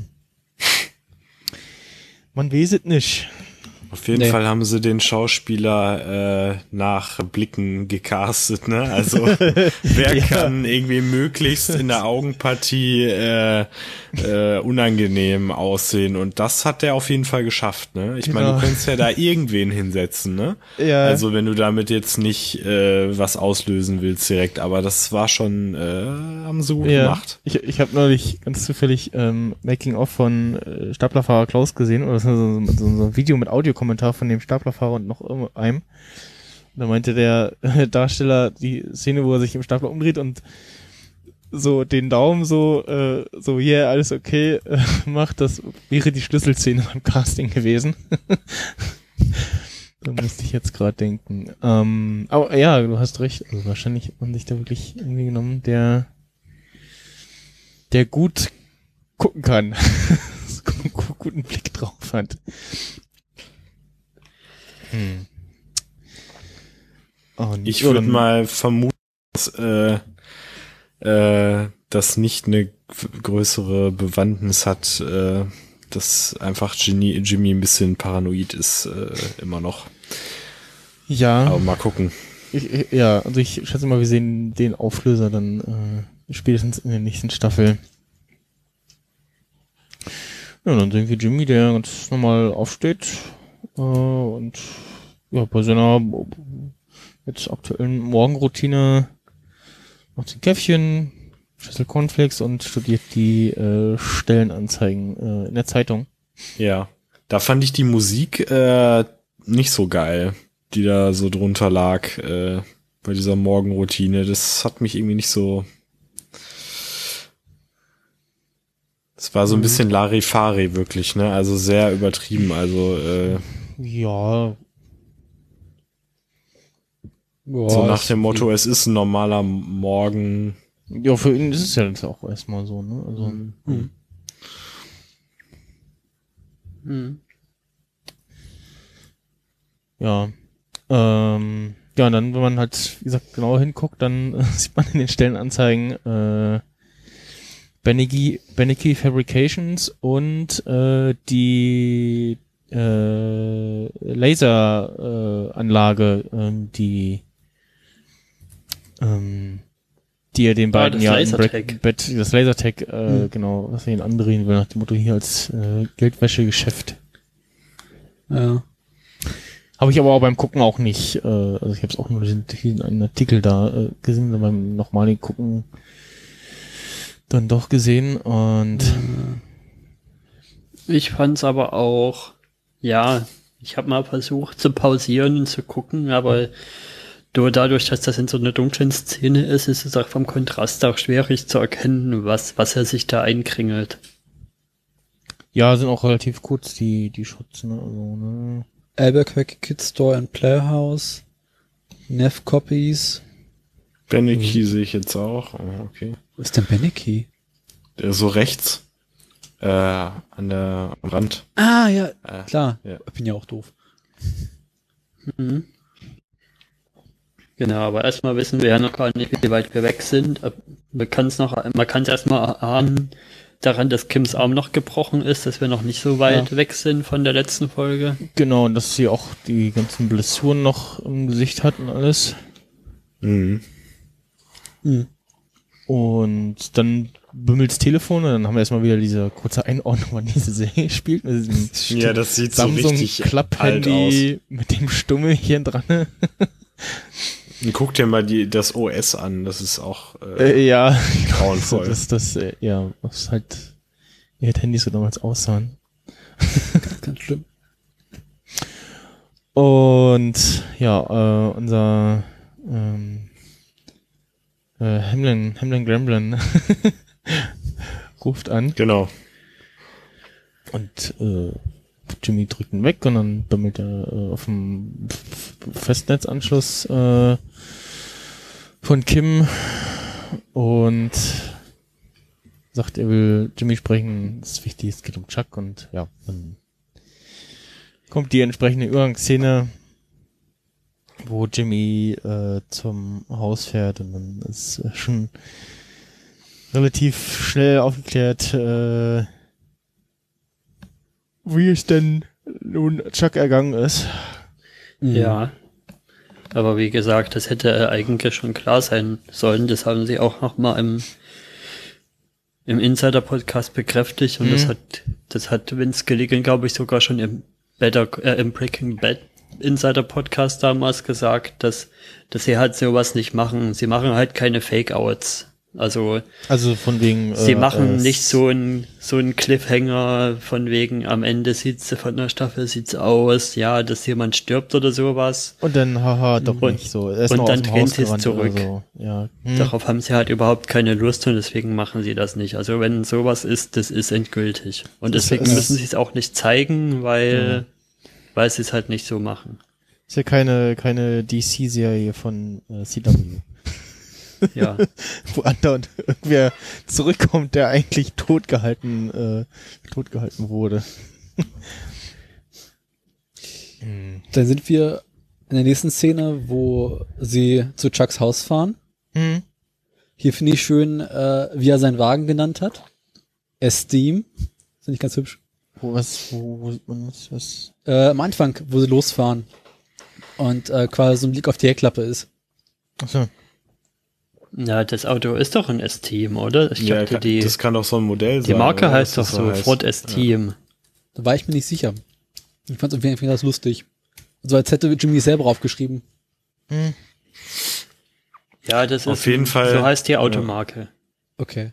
S2: man weiß es nicht.
S4: Auf jeden Fall haben sie den Schauspieler nach Blicken gecastet, ne? Also wer kann irgendwie möglichst in der Augenpartie unangenehm aussehen, und das hat der auf jeden Fall geschafft, ne? Ich meine, du könntest ja da irgendwen hinsetzen, ne? Ja. Also wenn du damit jetzt nicht was auslösen willst direkt, aber das war schon, haben sie gut gemacht.
S2: Ich habe neulich ganz zufällig Making-of von Staplerfahrer Klaus gesehen, oder so ein Video mit Audiokommentar von dem Staplerfahrer und noch einem. Da meinte der Darsteller die Szene, wo er sich im Stapler umdreht und so den Daumen alles okay, macht, das wäre die Schlüsselszene beim Casting gewesen. Da musste ich jetzt gerade denken. Aber ja, du hast recht. Also wahrscheinlich hat man sich da wirklich irgendwie genommen, der gut gucken kann. Guten Blick drauf hat.
S4: Ich würde mal vermuten, dass das nicht eine größere Bewandtnis hat, dass einfach Jimmy ein bisschen paranoid ist, immer noch.
S2: Ja.
S4: Aber mal gucken.
S2: Also ich schätze mal, wir sehen den Auflöser dann spätestens in der nächsten Staffel. Ja, dann sehen wir Jimmy, der ganz normal aufsteht und ja, bei seiner jetzt aktuellen Morgenroutine macht sie ein Käffchen, Schüssel Cornflakes und studiert die Stellenanzeigen in der Zeitung.
S4: Ja, da fand ich die Musik nicht so geil, die da so drunter lag bei dieser Morgenroutine. Das hat mich irgendwie nicht so... Es war so ein bisschen Larifari wirklich, ne? Also sehr übertrieben, also
S2: ja.
S4: So nach dem Motto, es ist ein normaler Morgen.
S2: Ja, für ihn ist es ja jetzt auch erstmal so, ne? Also ja. Ja, und dann, wenn man halt, wie gesagt, genauer hinguckt, dann sieht man in den Stellenanzeigen Beneke Fabrications und die Laseranlage, die die er den beiden
S3: das
S2: ja im
S3: Lasertag.
S2: Breaking Bad, das Lasertag, genau, was er ihnen andrehen will, nach dem Motto hier als Geldwäschegeschäft.
S5: Ja.
S2: Habe ich aber auch beim Gucken auch nicht, also ich habe es auch nur diesen einen Artikel da gesehen, und beim nochmaligen Gucken dann doch gesehen und
S3: Ich fand's aber auch, ja, ich habe mal versucht zu pausieren und zu gucken, aber nur dadurch, dass das in so einer dunklen Szene ist, ist es auch vom Kontrast auch schwierig zu erkennen, was er sich da einkringelt.
S2: ja, sind auch relativ kurz die Shots, ne, also, ne.
S5: Albuquerque Kid Store and Playhouse, Neff Copies.
S4: Beneki sehe ich jetzt auch. Oh, okay.
S5: Wo ist denn Beneki?
S4: Der ist so rechts. An der am Rand.
S5: Ah, ja, klar.
S4: Ja.
S5: Ich bin ja auch doof.
S3: Mhm. Genau, aber erstmal wissen wir ja noch gar nicht, wie weit wir weg sind. Man kann es erstmal erahnen daran, dass Kims Arm noch gebrochen ist, dass wir noch nicht so weit weg sind von der letzten Folge.
S2: Genau, und dass sie auch die ganzen Blessuren noch im Gesicht hat und alles.
S4: Mhm.
S2: Und dann bimmelt's Telefon und dann haben wir erstmal wieder diese kurze Einordnung, wann diese Serie spielt. Mit diesem
S4: Ja, das sieht so
S2: Samsung
S4: richtig alt
S2: Klapp-Handy mit dem Stummel hier dran.
S4: Und guck dir mal das OS an, das ist auch
S2: Ja,
S4: grauenvoll.
S2: was halt wie halt Handys so damals aussahen.
S5: Ganz schlimm.
S2: Und ja, unser Hamlin Gremlin ruft an
S4: Genau.
S2: und Jimmy drückt ihn weg und dann bimmelt er auf dem Festnetzanschluss von Kim und sagt, er will Jimmy sprechen, das ist wichtig, es geht um Chuck und ja, dann kommt die entsprechende Übergangsszene, wo Jimmy zum Haus fährt und dann ist schon relativ schnell aufgeklärt, wie es denn nun Chuck ergangen ist.
S3: Ja. Aber wie gesagt, das hätte eigentlich schon klar sein sollen. Das haben sie auch nochmal im Insider-Podcast bekräftigt und das hat Vince Gilligan, glaube ich, sogar schon im Breaking Bad Insider-Podcast damals gesagt, dass sie halt sowas nicht machen. Sie machen halt keine Fake-Outs. Also
S2: von wegen
S3: sie machen nicht so ein Cliffhanger von wegen am Ende von der Staffel sieht's aus, ja, dass jemand stirbt oder sowas.
S2: Und dann haha, doch nicht so. Er ist
S3: und
S2: noch
S3: dann
S2: aus dem
S3: drehen
S2: Haus
S3: sie es
S2: gerannt
S3: zurück.
S2: oder so. Ja.
S3: Darauf haben sie halt überhaupt keine Lust und deswegen machen sie das nicht. Also wenn sowas ist, das ist endgültig. Und deswegen müssen sie es auch nicht zeigen, weil sie es halt nicht so machen.
S2: Ist ja keine DC-Serie von CW.
S3: Ja.
S2: Wo andauernd irgendwer zurückkommt, der eigentlich totgehalten wurde.
S5: Dann sind wir in der nächsten Szene, wo sie zu Chucks Haus fahren. Hier finde ich schön, wie er seinen Wagen genannt hat. Esteem. Finde ich ganz hübsch.
S2: Wo sieht man das?
S5: Am Anfang, wo sie losfahren. Und quasi so ein Blick auf die Heckklappe ist.
S2: Achso.
S3: Ja, das Auto ist doch ein S-Team, oder? Ich dachte,
S4: das kann doch so ein Modell sein.
S3: Die Marke
S4: oder?
S3: heißt doch so, Ford S-Team.
S5: Ja. Da war ich mir nicht sicher. Ich fand es irgendwie ganz lustig. So als hätte Jimmy selber aufgeschrieben.
S3: Ja, das
S4: auf
S3: ist
S4: jeden Fall,
S3: so heißt die Automarke.
S5: Ja. Okay.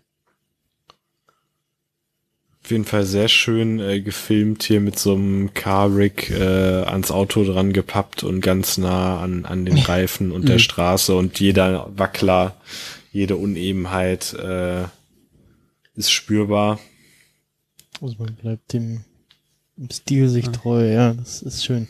S4: Auf jeden Fall sehr schön gefilmt hier mit so einem Car-Rig ans Auto dran gepappt und ganz nah an den Reifen und der Straße und jeder Wackler, jede Unebenheit ist spürbar.
S2: Also man bleibt dem Stil sich treu, ja, das ist schön.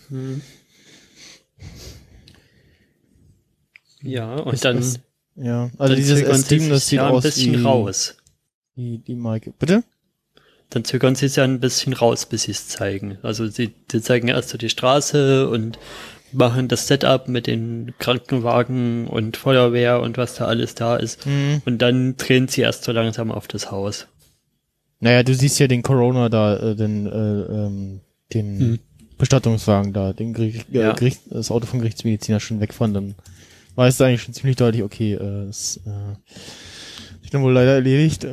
S3: Ja, und dann
S2: ja, also dieses S-Team, das sieht aus
S3: ein bisschen raus.
S2: Die Marke. Bitte?
S3: Dann zögern sie es ja ein bisschen raus, bis sie es zeigen. Also sie zeigen erst so die Straße und machen das Setup mit den Krankenwagen und Feuerwehr und was da alles da ist. Und dann drehen sie erst so langsam auf das Haus.
S2: Naja, du siehst ja den Corona da, den Bestattungswagen da, das Auto vom Gerichtsmediziner schon wegfahren, dann weißt du eigentlich schon ziemlich deutlich, okay, ist dann wohl leider erledigt.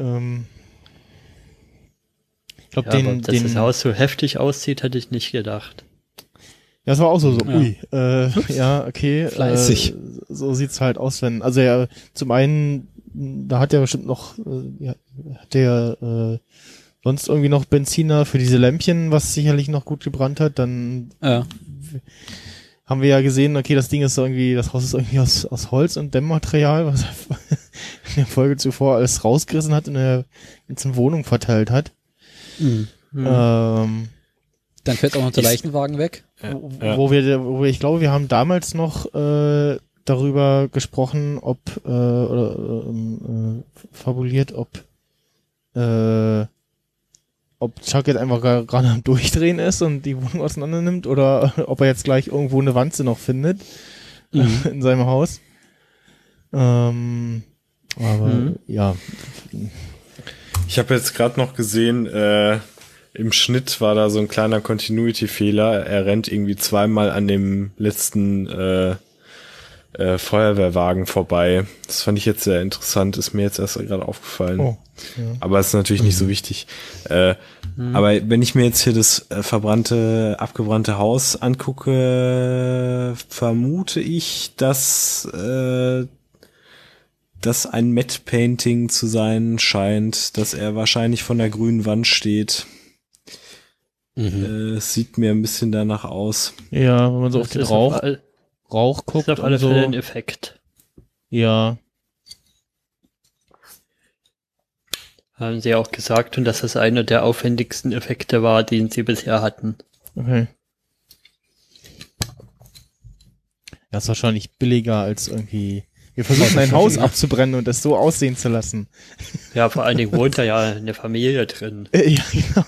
S2: Ich glaube,
S3: Ja, dass das Haus so heftig aussieht, hätte ich nicht gedacht.
S2: Ja, es war auch so,
S5: Ja.
S2: ui, ja, okay.
S5: Fleißig.
S2: So sieht's halt aus, wenn, also ja, zum einen, da hat er bestimmt noch, hat der sonst irgendwie noch Benziner für diese Lämpchen, was sicherlich noch gut gebrannt hat, dann
S5: Ja.
S2: haben wir ja gesehen, okay, das Ding ist irgendwie, das Haus ist irgendwie aus Holz und Dämmmaterial, was er in der Folge zuvor alles rausgerissen hat und in der ganzen Wohnung verteilt hat.
S5: Mhm.
S2: Ähm,
S5: Dann fährt auch noch der Leichenwagen weg.
S2: Wo wir, ich glaube, wir haben damals noch darüber gesprochen, ob fabuliert, ob Chuck jetzt einfach gerade am Durchdrehen ist und die Wohnung auseinander nimmt oder ob er jetzt gleich irgendwo eine Wanze noch findet in seinem Haus. Aber ja.
S4: Ich habe jetzt gerade noch gesehen, im Schnitt war da so ein kleiner Continuity-Fehler. Er rennt irgendwie zweimal an dem letzten Feuerwehrwagen vorbei. Das fand ich jetzt sehr interessant, ist mir jetzt erst gerade aufgefallen.
S2: Oh, ja.
S4: Aber ist natürlich nicht so wichtig. Aber wenn ich mir jetzt hier das abgebrannte Haus angucke, vermute ich, dass das ein Matte Painting zu sein scheint, dass er wahrscheinlich von der grünen Wand steht. Es sieht mir ein bisschen danach aus.
S2: Ja, wenn man so auf den Rauch guckt.
S3: Das ist auf alle
S2: und so.
S3: Fälle ein Effekt.
S2: Ja.
S3: Haben sie auch gesagt, und dass das einer der aufwendigsten Effekte war, den sie bisher hatten.
S2: Okay. Das ist wahrscheinlich billiger als irgendwie. Wir versuchen ein Haus abzubrennen und das so aussehen zu lassen.
S3: Ja, vor allen Dingen wohnt da ja eine Familie drin.
S2: Ja, genau.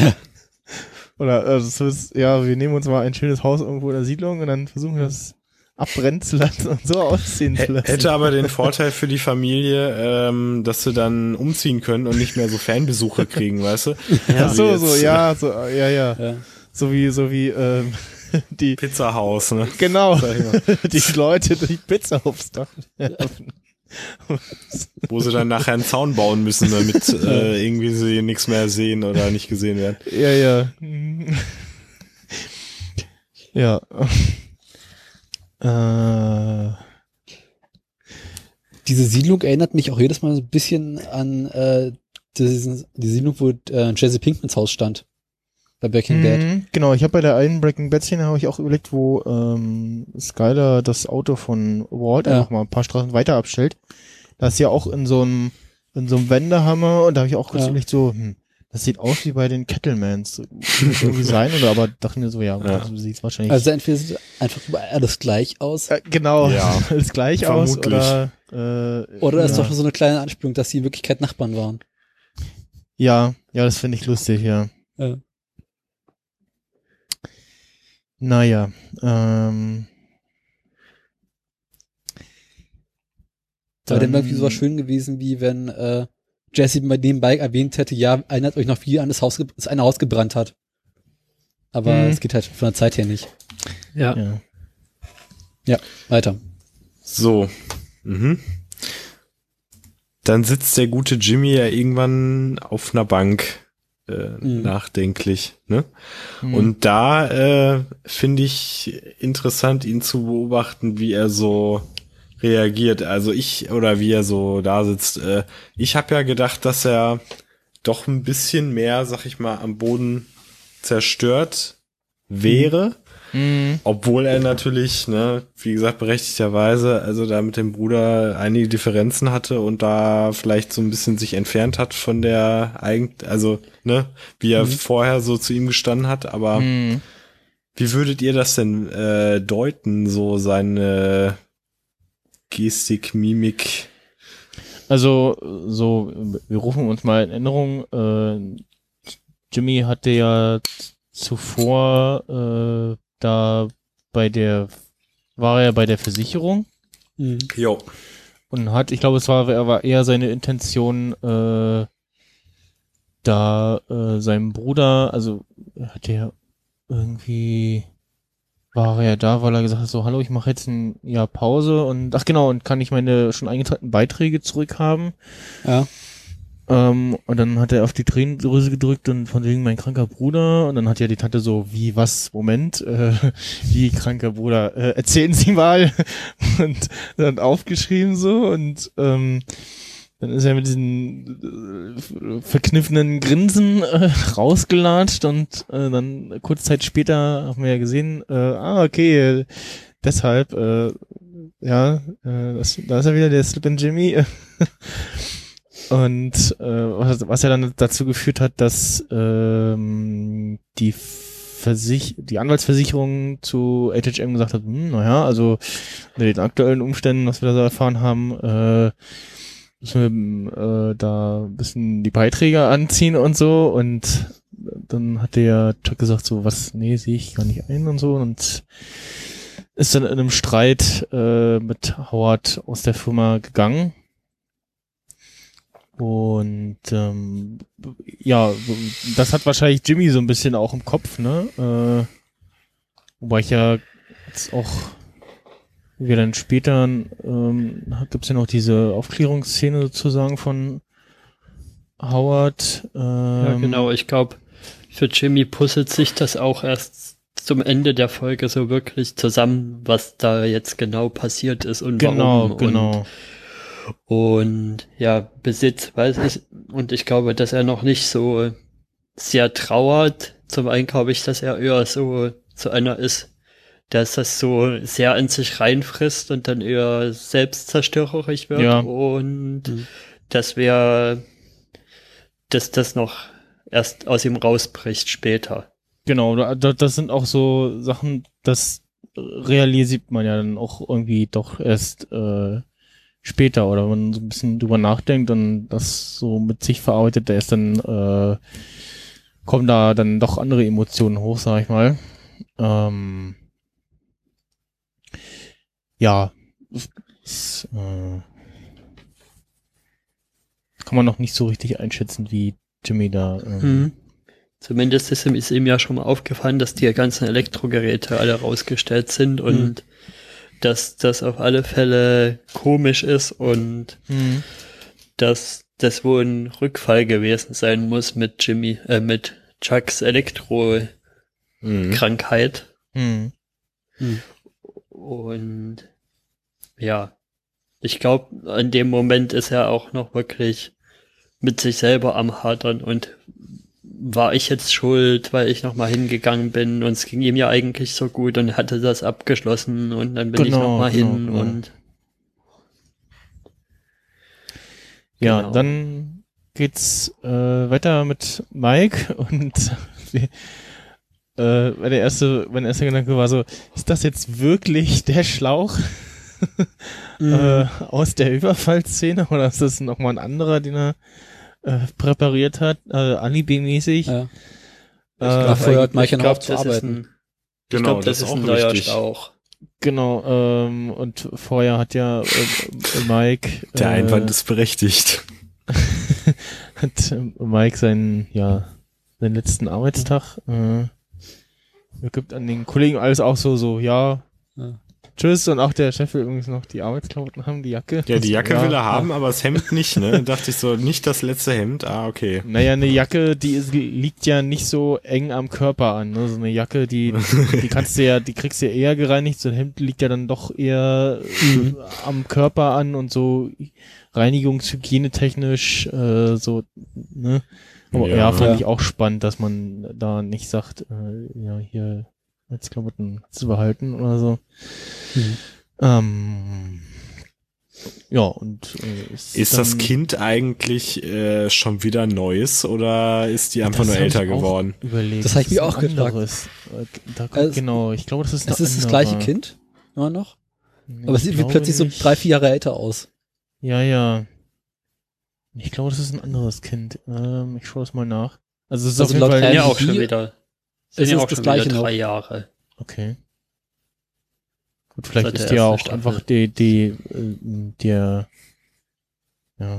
S2: Oder ja, wir nehmen uns mal ein schönes Haus irgendwo in der Siedlung und dann versuchen wir das abbrennen zu lassen und so aussehen zu lassen.
S4: Hätte aber den Vorteil für die Familie, dass sie dann umziehen können und nicht mehr so Fanbesuche kriegen, weißt du?
S2: Ja, ja. So wie die
S4: Pizzahaus, ne?
S2: Genau. Die Leute die Pizza aufs Dach werfen.
S4: Wo sie dann nachher einen Zaun bauen müssen, damit irgendwie sie nichts mehr sehen oder nicht gesehen werden.
S2: Ja. Ja.
S5: Diese Siedlung erinnert mich auch jedes Mal so ein bisschen an die Siedlung, wo Jesse Pinkmans Haus stand. Bei Breaking Bad.
S2: Genau, ich habe bei der einen Breaking Bad-Szene habe ich auch überlegt, wo Skyler das Auto von Walt einfach mal ein paar Straßen weiter abstellt. Das ist ja auch in so einem Wendehammer und da habe ich auch kurz überlegt so, das sieht aus wie bei den Kettlemans. Kann das irgendwie sein? Oder aber dachte mir so, ja. So sieht's wahrscheinlich.
S5: Also entweder sieht einfach überall alles gleich aus.
S2: Genau,
S4: ja,
S2: alles gleich
S4: vermutlich.
S2: aus.
S5: Oder ist doch so eine kleine Anspielung, dass sie in Wirklichkeit Nachbarn waren.
S2: Ja, das finde ich lustig, ja. Naja,
S5: Aber dann wäre irgendwie sowas schön gewesen, wie wenn Jesse bei nebenbei erwähnt hätte, ja, erinnert euch noch, wie das eine Haus gebrannt hat. Aber es geht halt von der Zeit her nicht.
S3: Ja.
S5: Ja, weiter.
S4: So. Dann sitzt der gute Jimmy ja irgendwann auf einer Bank nachdenklich, ne? Und da finde ich interessant, ihn zu beobachten, wie er so reagiert. Also wie er so da sitzt. Ich habe ja gedacht, dass er doch ein bisschen mehr, sag ich mal, am Boden zerstört wäre. Obwohl er natürlich, ne, wie gesagt, berechtigterweise, also da mit dem Bruder einige Differenzen hatte und da vielleicht so ein bisschen sich entfernt hat von der also, ne, wie er vorher so zu ihm gestanden hat, aber wie würdet ihr das denn deuten, so seine Gestik, Mimik?
S2: Also, wir rufen uns mal in Erinnerung, Jimmy hatte ja zuvor war er bei der Versicherung.
S4: Jo.
S2: Und ich glaube, war eher seine Intention, seinem Bruder, also hat er irgendwie, war er da, weil er gesagt hat, so, hallo, ich mache jetzt ein Jahr Pause und, ach genau, und kann ich meine schon eingetragenen Beiträge zurückhaben?
S5: Ja.
S2: Und dann hat er auf die Tränendrüse gedrückt und von wegen mein kranker Bruder. Und dann hat ja die Tante so, wie, was, Moment, wie kranker Bruder, erzählen Sie mal. Und dann aufgeschrieben so und dann ist er mit diesen verkniffenen Grinsen rausgelatscht und dann kurze Zeit später haben wir ja gesehen, okay, deshalb, da ist ja wieder der Slip and Jimmy. Und was ja dann dazu geführt hat, dass die Anwaltsversicherung zu HHM gesagt hat, naja, also unter den aktuellen Umständen, was wir da so erfahren haben, müssen wir da ein bisschen die Beiträge anziehen und so. Und dann hat der Chuck gesagt, so, was, nee, sehe ich gar nicht ein und so. Und ist dann in einem Streit mit Howard aus der Firma gegangen. Und ja, das hat wahrscheinlich Jimmy so ein bisschen auch im Kopf, ne? Wobei ich ja jetzt auch, wie wir dann später, gibt's ja noch diese Aufklärungsszene sozusagen von Howard.
S3: Ja, genau, ich glaube, für Jimmy puzzelt sich das auch erst zum Ende der Folge so wirklich zusammen, was da jetzt genau passiert ist und warum.
S2: Genau.
S3: Und ja, Besitz weiß ich, und ich glaube, dass er noch nicht so sehr trauert. Zum einen glaube ich, dass er eher so einer ist, dass das so sehr in sich reinfrisst und dann eher selbstzerstörerisch wird.
S2: Ja.
S3: Und dass das noch erst aus ihm rausbricht später.
S2: Genau, das sind auch so Sachen, das realisiert man ja dann auch irgendwie doch erst später, oder wenn man so ein bisschen drüber nachdenkt und das so mit sich verarbeitet, da ist dann kommen da dann doch andere Emotionen hoch, sag ich mal. Ja, kann man noch nicht so richtig einschätzen, wie Jimmy da.
S3: Zumindest ist ihm ja schon mal aufgefallen, dass die ganzen Elektrogeräte alle rausgestellt sind und dass das auf alle Fälle komisch ist und dass das wohl ein Rückfall gewesen sein muss mit mit Chucks Elektro-Krankheit. Und ja, ich glaube, an dem Moment ist er auch noch wirklich mit sich selber am Hadern und war ich jetzt schuld, weil ich nochmal hingegangen bin und es ging ihm ja eigentlich so gut und hatte das abgeschlossen und dann bin ich nochmal hin und
S2: ja,
S3: genau.
S2: Dann geht's weiter mit Mike und mein erster Gedanke war so, ist das jetzt wirklich der Schlauch aus der Überfallszene oder ist das nochmal ein anderer, den er präpariert hat, Alibi-mäßig?
S5: Ja. Vorher hat Mike noch zu
S3: Ich
S5: arbeiten.
S3: glaube, das ist ein neuer Schlauch.
S2: Genau, und vorher hat ja Mike
S4: der Einwand ist berechtigt.
S2: hat Mike seinen letzten Arbeitstag gibt an den Kollegen alles auch so, ja. Tschüss, und auch der Chef will übrigens noch die Arbeitsklamotten haben, die Jacke.
S4: Ja, die Jacke will er haben, aber das Hemd nicht, ne? Dann dachte ich so, nicht das letzte Hemd, okay.
S2: Naja, eine Jacke, liegt ja nicht so eng am Körper an, ne? So eine Jacke, die kriegst du ja eher gereinigt, so ein Hemd liegt ja dann doch eher am Körper an und so reinigungshygienetechnisch, so, ne? Aber fand ich auch spannend, dass man da nicht sagt, hier als Klamotten zu behalten oder so. Und
S4: ist das Kind eigentlich schon wieder Neues oder ist die einfach nur älter geworden?
S2: Überlegt.
S5: Das habe ich mir auch gefragt.
S2: Genau, ich glaube, das ist
S5: das gleiche Kind immer noch, aber es sieht plötzlich so 3-4 Jahre älter aus.
S2: Ja. Ich glaube, das ist ein anderes Kind. Ich schaue das mal nach. Also es ist auf jeden Fall
S3: ja auch schon wieder.
S5: Es ist das gleiche noch.
S3: 3 Jahre.
S2: Okay. Gut, vielleicht ist die ja auch einfach es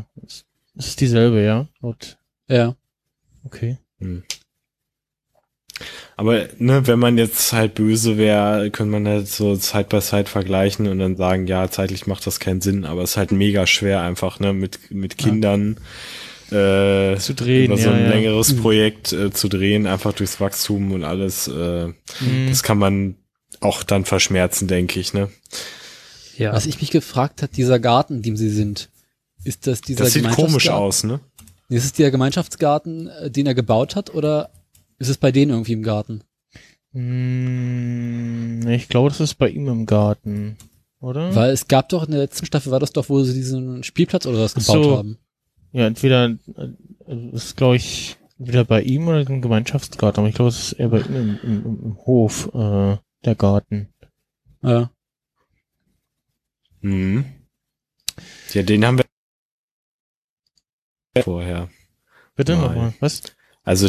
S2: ist dieselbe, ja?
S5: Ja.
S2: Okay.
S4: Aber ne, wenn man jetzt halt böse wäre, könnte man halt so Side by Side vergleichen und dann sagen, ja, zeitlich macht das keinen Sinn, aber es ist halt mega schwer einfach, ne, mit Kindern
S2: zu drehen,
S4: über so ein längeres Projekt zu drehen, einfach durchs Wachstum und alles. Das kann man auch dann verschmerzen, denke ich, ne?
S3: Ja.
S5: Was ich mich gefragt hat, dieser Garten, in dem sie sind, ist das dieser
S4: Das sieht komisch aus, ne?
S5: Ist es der Gemeinschaftsgarten, den er gebaut hat, oder ist es bei denen irgendwie im Garten?
S2: Ich glaube, das ist bei ihm im Garten, oder?
S5: Weil es gab doch in der letzten Staffel, war das doch, wo sie diesen Spielplatz oder was gebaut haben.
S2: Ja, entweder, das ist, glaube ich, entweder bei ihm oder im Gemeinschaftsgarten, aber ich glaube, es ist eher bei ihm im Hof, der Garten.
S5: Ja.
S4: Mhm. Ja, den haben wir vorher.
S2: Bitte
S4: Nein.
S2: nochmal, was?
S4: Also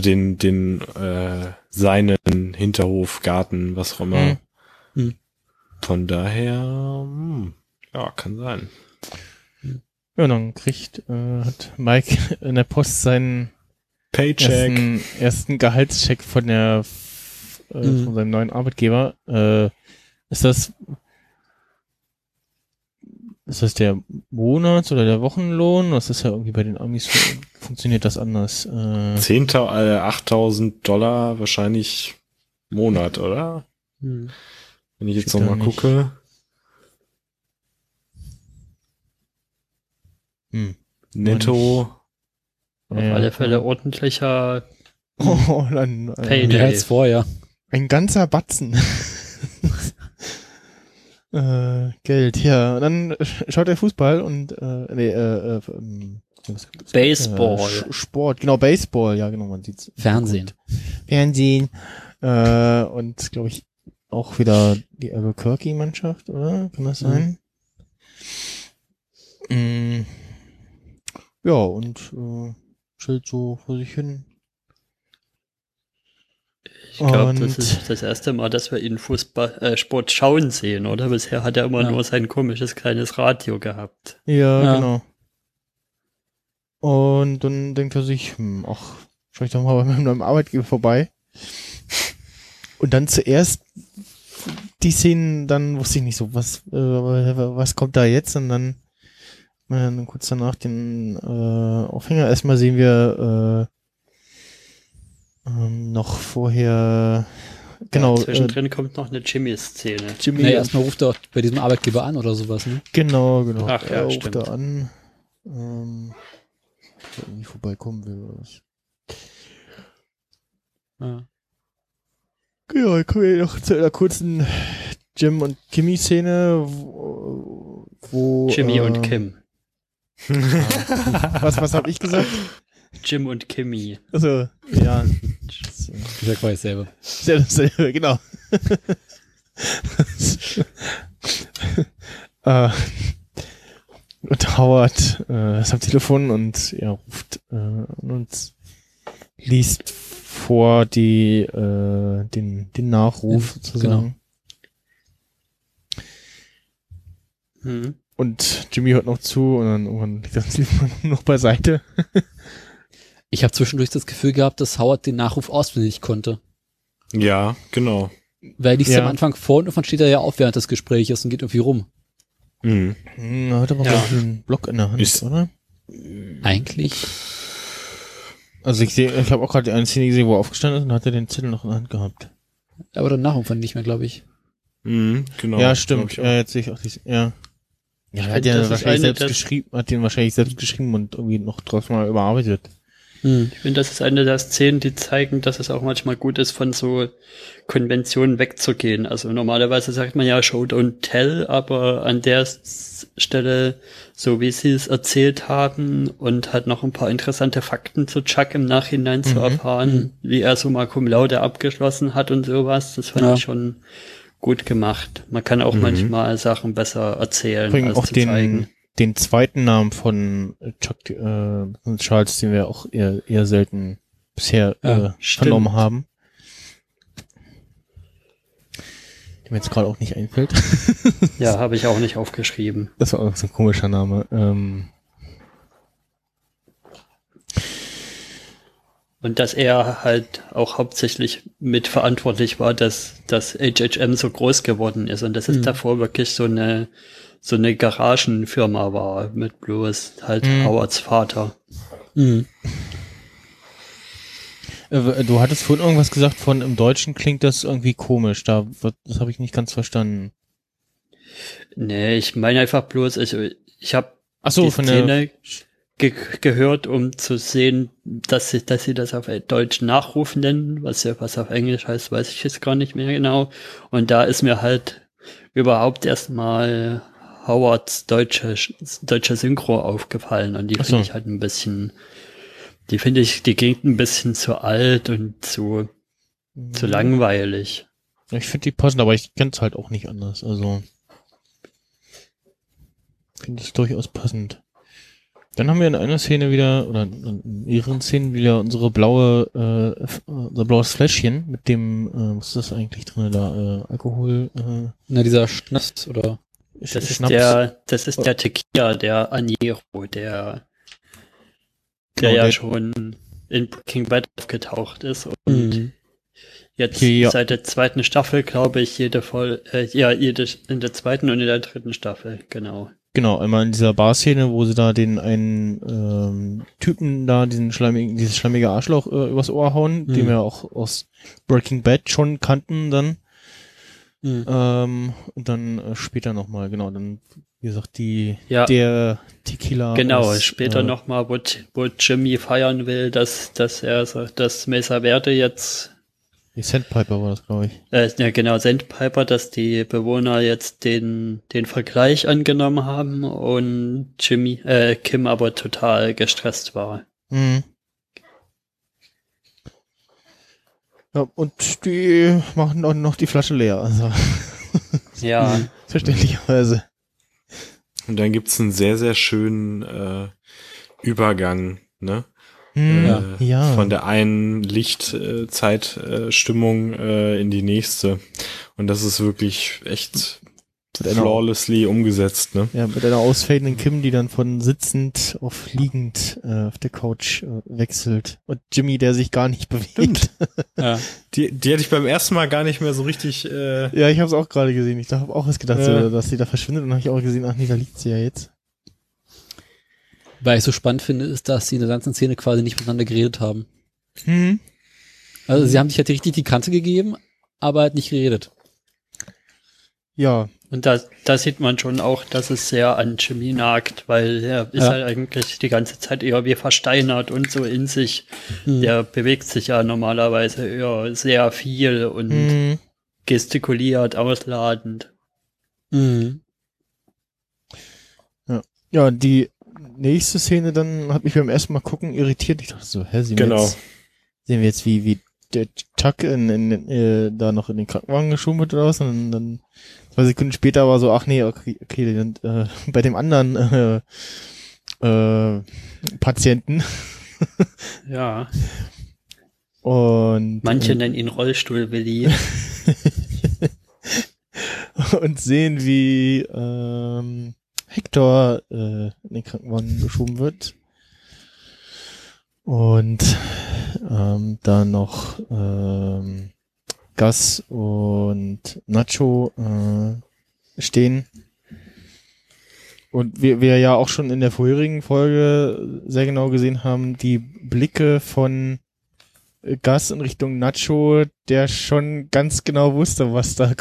S4: seinen Hinterhof, Garten, was auch immer. Von daher, ja, kann sein.
S2: Ja, dann hat Mike in der Post seinen
S4: Paycheck.
S2: ersten Gehaltscheck von von seinem neuen Arbeitgeber. Ist das der Monats- oder der Wochenlohn? Das ist ja irgendwie bei den Amis funktioniert das anders.
S4: 8.000 $, wahrscheinlich Monat, oder? Wenn ich jetzt nochmal gucke. Netto.
S3: Auf alle Fälle ordentlicher Payday.
S5: Mehr als vorher.
S2: Ein ganzer Batzen. Geld, ja. Und dann schaut er Fußball und
S3: Baseball.
S2: Sport, genau, Baseball, ja genau, man sieht's.
S5: Fernsehen.
S2: Fernsehen. Und glaube ich auch wieder die Albuquerque-Mannschaft, oder? Kann das sein? Ja, und chillt so vor sich hin.
S3: Ich glaube, das ist das erste Mal, dass wir ihn Sport schauen sehen, oder? Bisher hat er immer nur sein komisches kleines Radio gehabt.
S2: Ja, genau. Und dann denkt er sich, schau ich doch mal bei meinem Arbeitgeber vorbei. Und dann zuerst die Szenen, dann wusste ich nicht so, was kommt da jetzt? Und dann kurz danach den Aufhänger. Erstmal sehen wir noch vorher, genau.
S3: Ja, zwischendrin kommt noch eine Jimmy-Szene.
S5: Nee, erstmal ruft er bei diesem Arbeitgeber an oder sowas, ne?
S2: Genau.
S3: Ach ja,
S2: er
S3: stimmt.
S2: ruft da an. Irgendwie vorbeikommen will oder was.
S5: Ja.
S2: Ja, kommen wir noch zu einer kurzen Jim und Kimmy-Szene, wo
S3: Jimmy und Kim.
S2: Was habe ich gesagt?
S3: Jim und Kimmy.
S2: Also, ja.
S5: Ich sag quasi dasselbe.
S2: Dasselbe, genau. Und Howard ist am Telefon und er ruft und liest vor den Nachruf sozusagen.
S3: Genau.
S2: Und Jimmy hört noch zu und dann irgendwann liegt das Telefon noch beiseite.
S5: Ich habe zwischendurch das Gefühl gehabt, dass Howard den Nachruf auswendig konnte.
S4: Ja, genau.
S5: Weil liest am Anfang vor und irgendwann steht er ja auf während des Gesprächs und geht irgendwie rum.
S4: Mhm.
S2: Er hat aber auch einen Block in der Hand, oder?
S5: Eigentlich.
S2: Also ich habe auch gerade eine Szene gesehen, wo er aufgestanden ist und hat er den Zettel noch in der Hand gehabt.
S5: Aber danach irgendwann nicht mehr, glaube ich.
S4: Mhm, genau.
S2: Ja, stimmt. Jetzt sehe ich auch ja. Ja, er hat den wahrscheinlich selbst geschrieben und irgendwie noch drauf mal überarbeitet.
S3: Ich finde, das ist eine der Szenen, die zeigen, dass es auch manchmal gut ist, von so Konventionen wegzugehen. Also normalerweise sagt man ja Show, don't tell, aber an der Stelle, so wie sie es erzählt haben und halt noch ein paar interessante Fakten zu Chuck im Nachhinein zu erfahren, wie er Summa Cum Laude abgeschlossen hat und sowas, das fand ich schon gut gemacht. Man kann auch manchmal Sachen besser erzählen, als
S2: auch
S3: zu zeigen.
S2: Den zweiten Namen von Chuck Charles, den wir auch eher selten bisher vernommen haben. Der mir jetzt gerade auch nicht einfällt.
S3: Ja, habe ich auch nicht aufgeschrieben.
S2: Das war auch so ein komischer Name.
S3: Und dass er halt auch hauptsächlich mitverantwortlich war, dass das HHM so groß geworden ist und dass es davor wirklich so eine Garagenfirma war mit bloß halt Howards Vater.
S2: Du hattest vorhin irgendwas gesagt von im Deutschen klingt das irgendwie komisch. Das habe ich nicht ganz verstanden.
S3: Nee, ich meine einfach bloß, ich habe
S2: die
S3: Szene gehört, um zu sehen, dass sie das auf Deutsch Nachruf nennen, was auf Englisch heißt, weiß ich jetzt gar nicht mehr genau. Und da ist mir halt überhaupt erstmal Howards deutsche Synchro aufgefallen und die finde ich halt ein bisschen, die klingt ein bisschen zu alt und zu langweilig.
S2: Ich finde die passend, aber ich kenne es halt auch nicht anders, also finde es durchaus passend. Dann haben wir in einer Szene wieder, oder in mehreren Szenen wieder unser blaues Fläschchen mit dem, was ist das eigentlich drin da, Alkohol?
S5: Dieser Schnaps, oder?
S3: Das ist der Tequila, der Añejo, der ja schon in Breaking Bad aufgetaucht ist und jetzt seit der zweiten Staffel, glaube ich, in der zweiten und in der dritten Staffel, genau.
S2: Genau, einmal in dieser Bar-Szene, wo sie da den einen Typen da, dieses schleimige Arschloch übers Ohr hauen, den wir auch aus Breaking Bad schon kannten dann. Und dann später nochmal, genau, dann, wie gesagt, der Tequila.
S3: Genau, später nochmal, wo Jimmy feiern will, dass Mesa Verde jetzt
S2: die Sandpiper war das, glaube ich.
S3: Ja, genau, Sandpiper, dass die Bewohner jetzt den Vergleich angenommen haben und Kim aber total gestresst war.
S2: Ja, und die machen auch noch die Flasche leer, also.
S3: Ja.
S2: Verständlicherweise.
S4: Und dann gibt's einen sehr, sehr schönen Übergang, ne? Von der einen Lichtzeitstimmung in die nächste. Und das ist wirklich echt flawlessly umgesetzt, ne? Ja,
S2: mit einer ausfadenden Kim, die dann von sitzend auf liegend auf der Couch wechselt. Und Jimmy, der sich gar nicht bewegt.
S4: Ja. Die hatte ich beim ersten Mal gar nicht mehr so richtig...
S2: Ja, ich habe es auch gerade gesehen. Ich habe auch was gedacht, dass sie da verschwindet. Und dann habe ich auch gesehen, ach nee, da liegt sie ja jetzt.
S5: Weil ich so spannend finde, ist, dass sie in der ganzen Szene quasi nicht miteinander geredet haben. Also sie haben sich halt richtig die Kante gegeben, aber halt nicht geredet.
S2: Ja.
S3: Und da sieht man schon auch, dass es sehr an Jimmy nagt, weil er ist halt eigentlich die ganze Zeit eher wie versteinert und so in sich. Der bewegt sich ja normalerweise eher sehr viel und gestikuliert, ausladend.
S2: Ja, die nächste Szene dann hat mich beim ersten Mal gucken irritiert. Ich dachte so, sehen wir jetzt wie der Chuck da noch in den Krankenwagen geschoben wird oder was? Und dann 2 Sekunden später war so, ach nee, okay, sind, bei dem anderen Patienten.
S3: Ja.
S2: Und
S3: manche nennen ihn Rollstuhl-Willi.
S2: Und sehen, wie Hector in den Krankenwagen geschoben wird. Und da noch Gus und Nacho stehen. Und wir ja auch schon in der vorherigen Folge sehr genau gesehen haben, die Blicke von Gus in Richtung Nacho, der schon ganz genau wusste, was da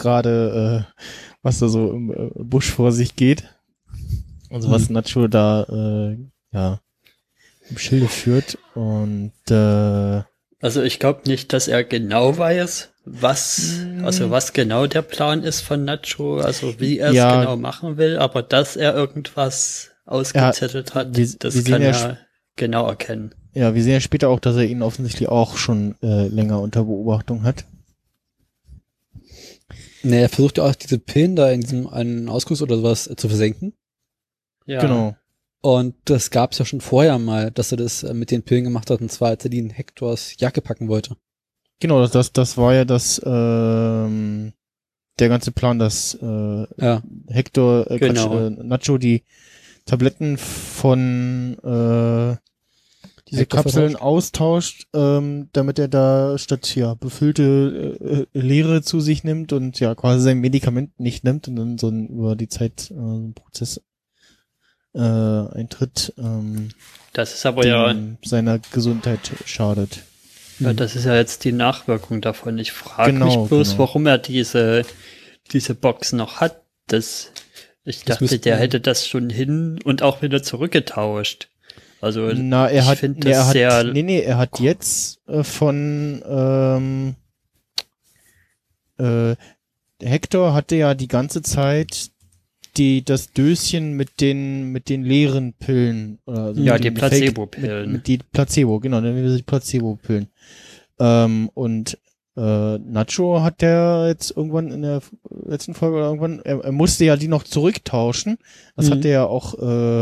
S2: so im Busch vor sich geht. Also was Nacho da im Schilde führt. Und
S3: also ich glaube nicht, dass er genau weiß, was genau der Plan ist von Nacho, also wie er es genau machen will, aber dass er irgendwas ausgezettelt hat, das kann er genau erkennen.
S2: Ja, wir sehen ja später auch, dass er ihn offensichtlich auch schon länger unter Beobachtung hat.
S5: Ne, er versucht ja auch diese Pillen da in diesem einen Ausguss oder sowas zu versenken.
S3: Ja.
S2: Genau.
S5: Und das gab's ja schon vorher mal, dass er das mit den Pillen gemacht hat, und zwar als er die in Hectors Jacke packen wollte.
S2: Genau, das war ja der ganze Plan, dass Hector,
S3: genau.
S2: Nacho die Tabletten von
S6: diese Kapseln austauscht, damit er da statt befüllte Leere zu sich nimmt und ja quasi sein Medikament nicht nimmt und dann so über die Zeit ein Prozess eintritt,
S3: das ist aber
S6: seiner Gesundheit schadet.
S3: Ja, das ist ja jetzt die Nachwirkung davon. Ich frage mich bloß, warum er diese Box noch hat. Ich dachte, der hätte das schon hin und auch wieder zurückgetauscht. Also
S6: er hat jetzt von Hector hatte ja die ganze Zeit das Döschen mit den leeren Pillen. Also
S3: ja, die Placebo-Pillen.
S6: Mit die Placebo, genau, die Placebo-Pillen. Und Nacho hat der jetzt irgendwann in der letzten Folge oder irgendwann, er musste ja die noch zurücktauschen. Das hat der ja auch,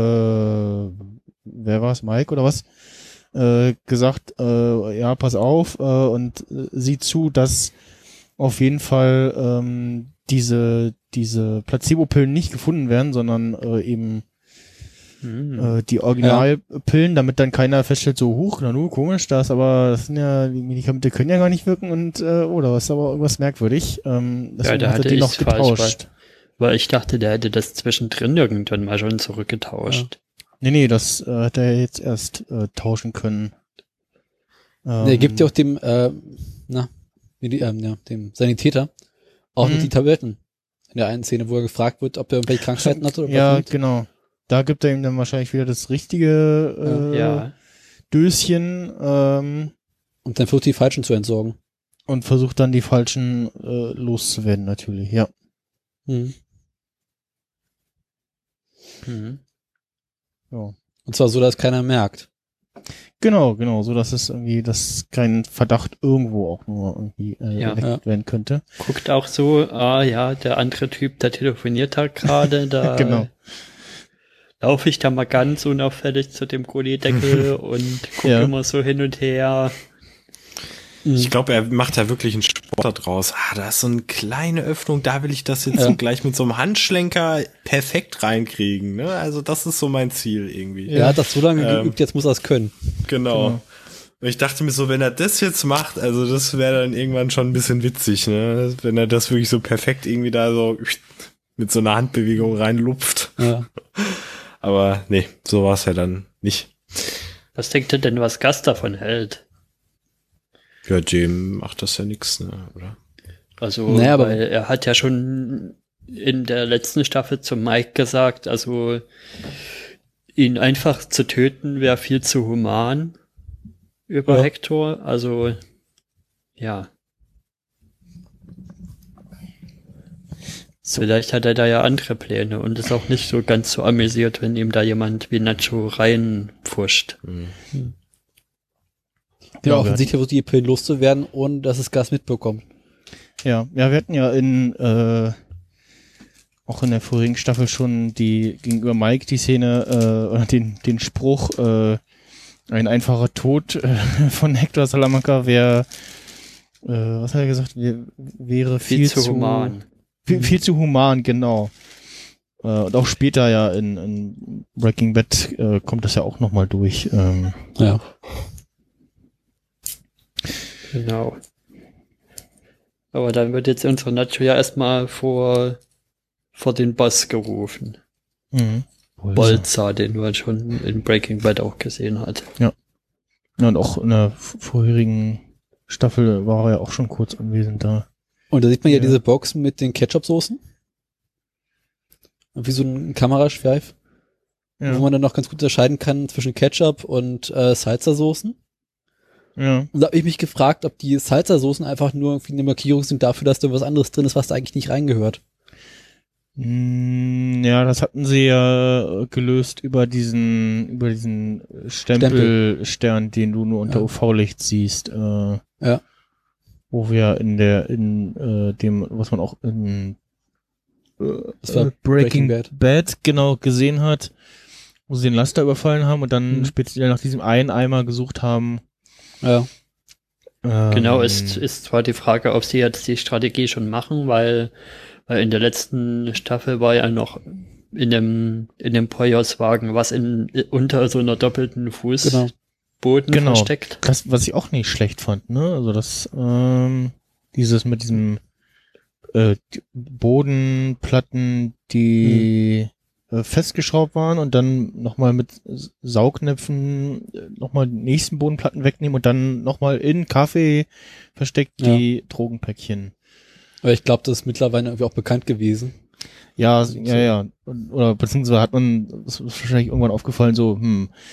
S6: wer war es, Mike oder was, gesagt, ja, pass auf und sieh zu, dass auf jeden Fall diese Placebo-Pillen nicht gefunden werden, sondern eben die Originalpillen, damit dann keiner feststellt, so komisch, das sind ja, die Medikamente können ja gar nicht wirken und oder was, aber irgendwas merkwürdig. Deswegen hat er die noch getauscht.
S3: Weil ich dachte, der hätte das zwischendrin irgendwann mal schon zurückgetauscht.
S6: Ja. Nee, das hat er jetzt erst tauschen können.
S5: Der gibt ja auch dem Sanitäter auch noch die Tabletten. In der einen Szene, wo er gefragt wird, ob er irgendwelche Krankheiten hat oder was.
S6: Ja, genau. Da gibt er ihm dann wahrscheinlich wieder das richtige Döschen. Und
S5: dann versucht die Falschen zu entsorgen.
S6: Und versucht dann die Falschen loszuwerden, natürlich, ja.
S5: Mhm.
S6: Ja.
S5: Und zwar so, dass keiner merkt.
S6: Genau, so dass es irgendwie, dass kein Verdacht irgendwo auch nur irgendwie erweckt werden könnte.
S3: Guckt auch so, der andere Typ, der telefoniert da gerade, da
S6: genau.
S3: Laufe ich da mal ganz unauffällig zu dem Gullideckel und gucke immer so hin und her.
S4: Ich glaube, er macht da wirklich einen Sport da draus. Da ist so eine kleine Öffnung, da will ich das jetzt so gleich mit so einem Handschlenker perfekt reinkriegen. Ne? Also das ist so mein Ziel irgendwie.
S5: Er hat das so lange geübt, jetzt muss er es können.
S4: Genau. Und ich dachte mir so, wenn er das jetzt macht, also das wäre dann irgendwann schon ein bisschen witzig, ne? Wenn er das wirklich so perfekt irgendwie da so mit so einer Handbewegung reinlupft.
S5: Ja.
S4: Aber nee, so war es ja dann nicht.
S3: Was denkt ihr denn, was Gus davon hält?
S4: Ja, Jim macht das ja nix, ne, oder?
S3: Also, weil er hat ja schon in der letzten Staffel zu Mike gesagt, also ihn einfach zu töten wäre viel zu human über Hector. Also, ja. Vielleicht hat er da ja andere Pläne und ist auch nicht so ganz so amüsiert, wenn ihm da jemand wie Nacho reinpfuscht.
S5: Ja, offensichtlich versucht die Pillen loszuwerden, ohne dass es Gas mitbekommt.
S6: Ja, wir hatten ja auch in der vorigen Staffel schon gegenüber Mike die Szene oder den Spruch, ein einfacher Tod von Hector Salamanca wäre, was hat er gesagt, wäre viel zu human. Viel zu human, genau. Und auch später ja in Breaking Bad kommt das ja auch nochmal durch.
S5: Ja.
S3: Genau. Aber dann wird jetzt unsere Nacho ja erstmal vor den Boss gerufen. Bolzer, den man schon in Breaking Bad auch gesehen hat.
S6: Ja. Und auch in der vorherigen Staffel war er ja auch schon kurz anwesend da.
S5: Und da sieht man ja diese Box mit den Ketchup-Soßen. Wie so ein Kameraschweif. Ja. Wo man dann noch ganz gut unterscheiden kann zwischen Ketchup und Salsa-Soßen.
S6: Ja.
S5: Und da habe ich mich gefragt, ob die Salsa-Soßen einfach nur irgendwie eine Markierung sind dafür, dass da was anderes drin ist, was da eigentlich nicht reingehört.
S6: Ja, das hatten sie ja gelöst über diesen Stempelstern, den du nur unter UV-Licht siehst. Wo wir in dem, was man auch in Breaking Bad genau gesehen hat, wo sie den Laster überfallen haben und dann speziell nach diesem einen Eimer gesucht haben.
S5: Ja.
S3: Genau, ist zwar die Frage, ob sie jetzt die Strategie schon machen, weil in der letzten Staffel war ja noch in dem Poyos-Wagen was unter so einer doppelten Fußtür Boden versteckt.
S6: Das, was ich auch nicht schlecht fand, ne? Also das, dieses mit diesem Bodenplatten, die festgeschraubt waren und dann nochmal mit Saugnäpfen nochmal die nächsten Bodenplatten wegnehmen und dann nochmal in Kaffee versteckt die Drogenpäckchen.
S5: Aber ich glaube, das ist mittlerweile irgendwie auch bekannt gewesen.
S6: Ja. Oder beziehungsweise hat man, das ist wahrscheinlich irgendwann aufgefallen, so,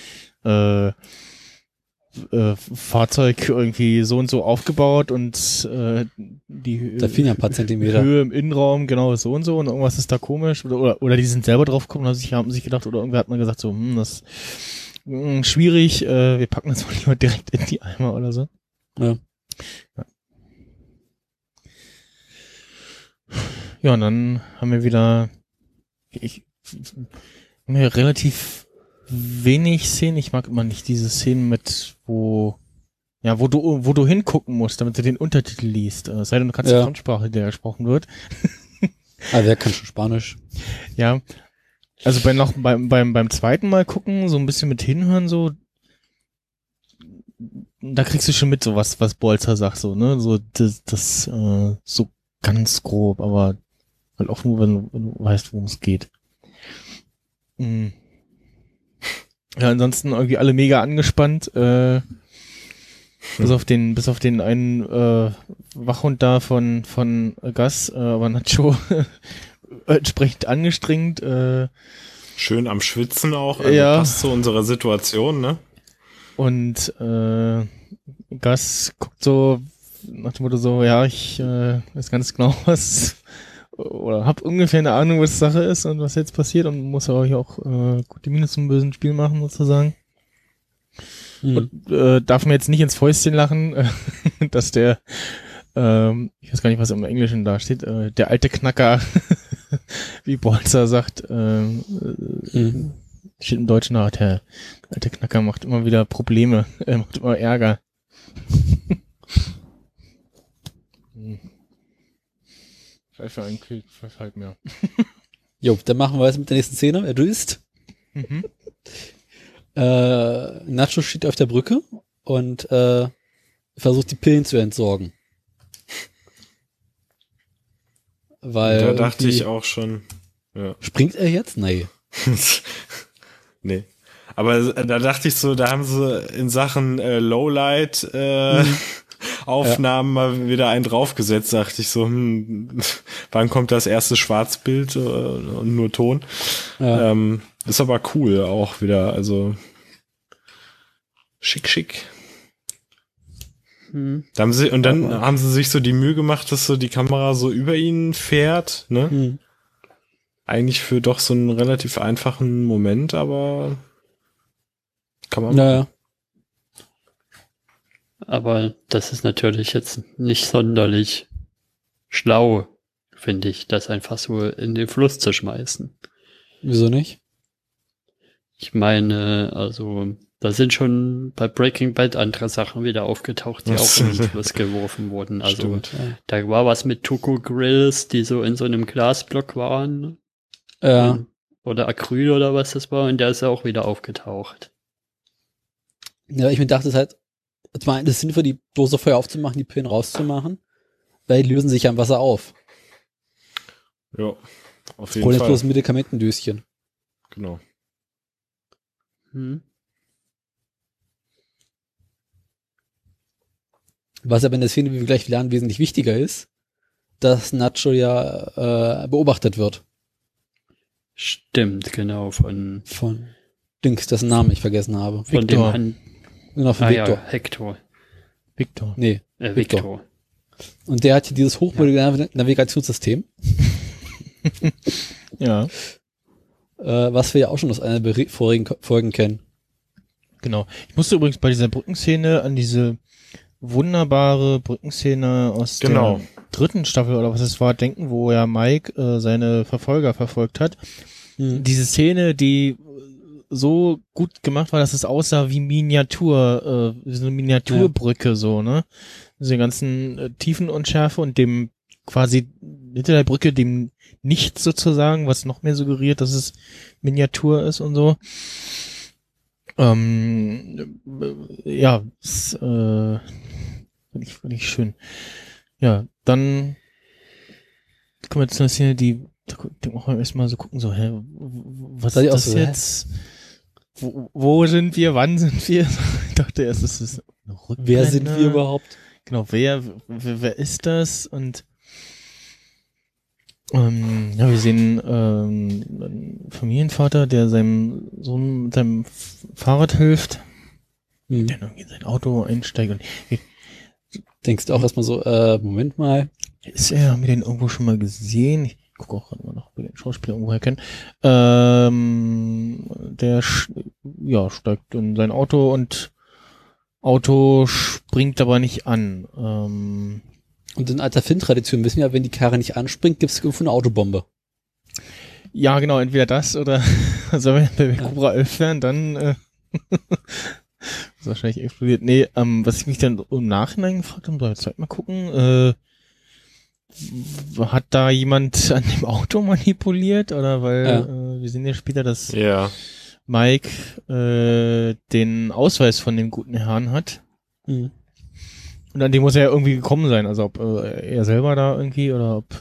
S6: Fahrzeug irgendwie so und so aufgebaut und die
S5: Da fehlen ja ein paar Zentimeter.
S6: Höhe im Innenraum genau so und so und irgendwas ist da komisch oder die sind selber drauf gekommen und haben sich gedacht oder irgendwer hat mal gesagt so, das ist schwierig, wir packen das mal lieber direkt in die Eimer oder so.
S5: Ja.
S6: Ja, und dann haben wir wieder relativ wenig Szenen. Ich mag immer nicht diese Szenen mit, wo du hingucken musst, damit du den Untertitel liest. Es sei denn, du kannst die Fremdsprache, die da gesprochen wird.
S5: Aber wer kann schon Spanisch?
S6: Ja. Also beim zweiten Mal gucken, so ein bisschen mit hinhören, so, da kriegst du schon mit, so was Bolzer sagt, so, ne, so, das so ganz grob, aber halt auch nur, wenn du weißt, worum es geht. Ja, ansonsten irgendwie alle mega angespannt, bis auf den einen Wachhund da von Gus, aber Nacho entsprechend angestrengt.
S4: Schön am Schwitzen auch, also passt zu unserer Situation, ne?
S6: Und Gus guckt so nach dem Motto so, ja, ich weiß ganz genau, oder hab ungefähr eine Ahnung, was Sache ist und was jetzt passiert und muss euch auch gute Miene zum bösen Spiel machen, sozusagen. Und darf mir jetzt nicht ins Fäustchen lachen, dass der, ich weiß gar nicht, was im Englischen da steht, der alte Knacker, wie Bolzer sagt, steht im Deutschen auch, der alte Knacker macht immer wieder Probleme, macht immer Ärger. Pfeife ein Kill, Pfeife halt mehr.
S5: Jo, dann machen wir jetzt mit der nächsten Szene. Er düst. Nacho steht auf der Brücke und versucht die Pillen zu entsorgen. Weil
S4: da dachte ich auch schon. Ja.
S5: Springt er jetzt? Nee.
S4: Nee. Aber da dachte ich so, da haben sie in Sachen Lowlight Aufnahmen mal wieder einen draufgesetzt, dachte ich so, wann kommt das erste Schwarzbild und nur Ton?
S5: Ja.
S4: Ist aber cool auch wieder, also schick. Da haben sie, und dann haben sie sich so die Mühe gemacht, dass so die Kamera so über ihn fährt, ne? Eigentlich für doch so einen relativ einfachen Moment, aber kann man
S5: naja.
S3: Aber das ist natürlich jetzt nicht sonderlich schlau, finde ich, das einfach so in den Fluss zu schmeißen.
S5: Wieso nicht?
S3: Ich meine, also da sind schon bei Breaking Bad andere Sachen wieder aufgetaucht, die auch in den Fluss geworfen wurden. Also
S4: Stimmt.
S3: da war was mit Tuco Grills, die so in so einem Glasblock waren.
S5: Ja.
S3: Oder Acryl oder was das war, und der ist ja auch wieder aufgetaucht.
S5: Ja, ich mir dachte es halt, zum einen ist es sinnvoll, die Dose Feuer aufzumachen, die Pillen rauszumachen, weil die lösen sich ja im Wasser auf.
S4: Ja, auf
S5: Das
S4: jeden
S5: Problem ist
S4: Fall.
S5: bloß ein Medikamentendöschen.
S4: Genau.
S5: Was aber in der Szene, wie wir gleich lernen, wesentlich wichtiger ist, dass Nacho ja beobachtet wird.
S3: Stimmt, genau, von
S5: Dings, dessen Namen ich vergessen habe.
S3: dem
S5: Genau, von Victor.
S3: Ja, Hector.
S6: Victor.
S5: Nee,
S3: Victor.
S5: Und der hat hier dieses hochmodige Navigationssystem,
S6: Ja,
S5: was wir ja auch schon aus einer der vorigen Folgen kennen.
S6: genau. Ich musste übrigens bei dieser Brückenszene an diese wunderbare Brückenszene aus
S4: Genau.
S6: der 3. Staffel oder was es war, denken, wo ja Mike seine Verfolger verfolgt hat. Diese Szene, die so gut gemacht war, dass es aussah wie Miniatur, wie so eine Miniaturbrücke, so, ne? Diese ganzen Tiefenunschärfe und dem quasi hinter der Brücke dem Nichts sozusagen, was noch mehr suggeriert, dass es Miniatur ist und so. Ja, ist, finde ich schön. Ja, dann kommen wir zu einer Szene, die machen wir erstmal so gucken, so, was ist das
S5: so,
S6: jetzt? Wo sind wir? Wann sind wir? Ich dachte erst, das ist eine Rückblende.
S5: Wer sind wir überhaupt?
S6: Genau, wer ist das? Und ja, wir sehen einen Familienvater, der seinem Sohn mit seinem Fahrrad hilft, der irgendwie in sein Auto einsteigt und
S5: denkst du auch erstmal so, Moment mal.
S6: haben wir den irgendwo schon mal gesehen? Ich gucke auch gerade mal noch, ob wir den Schauspieler irgendwo herkennen. Der steigt in sein Auto und Auto springt aber nicht an.
S5: Und in alter Film-Tradition wissen wir ja, wenn die Karre nicht anspringt, gibt es irgendwo eine Autobombe.
S6: Ja, genau, entweder das oder also wenn wir Cobra 11 wären, dann ist wahrscheinlich explodiert. Nee, was ich mich dann im Nachhinein gefragt habe, soll ich jetzt mal gucken, hat da jemand an dem Auto manipuliert? Oder weil wir sehen ja später, dass Mike den Ausweis von dem guten Herrn hat. Mhm. Und an dem muss er ja irgendwie gekommen sein. Also ob er selber da irgendwie oder ob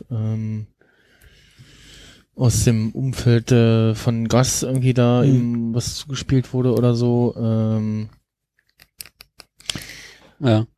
S6: aus dem Umfeld von Gus irgendwie da ihm was zugespielt wurde oder so.
S5: Ja.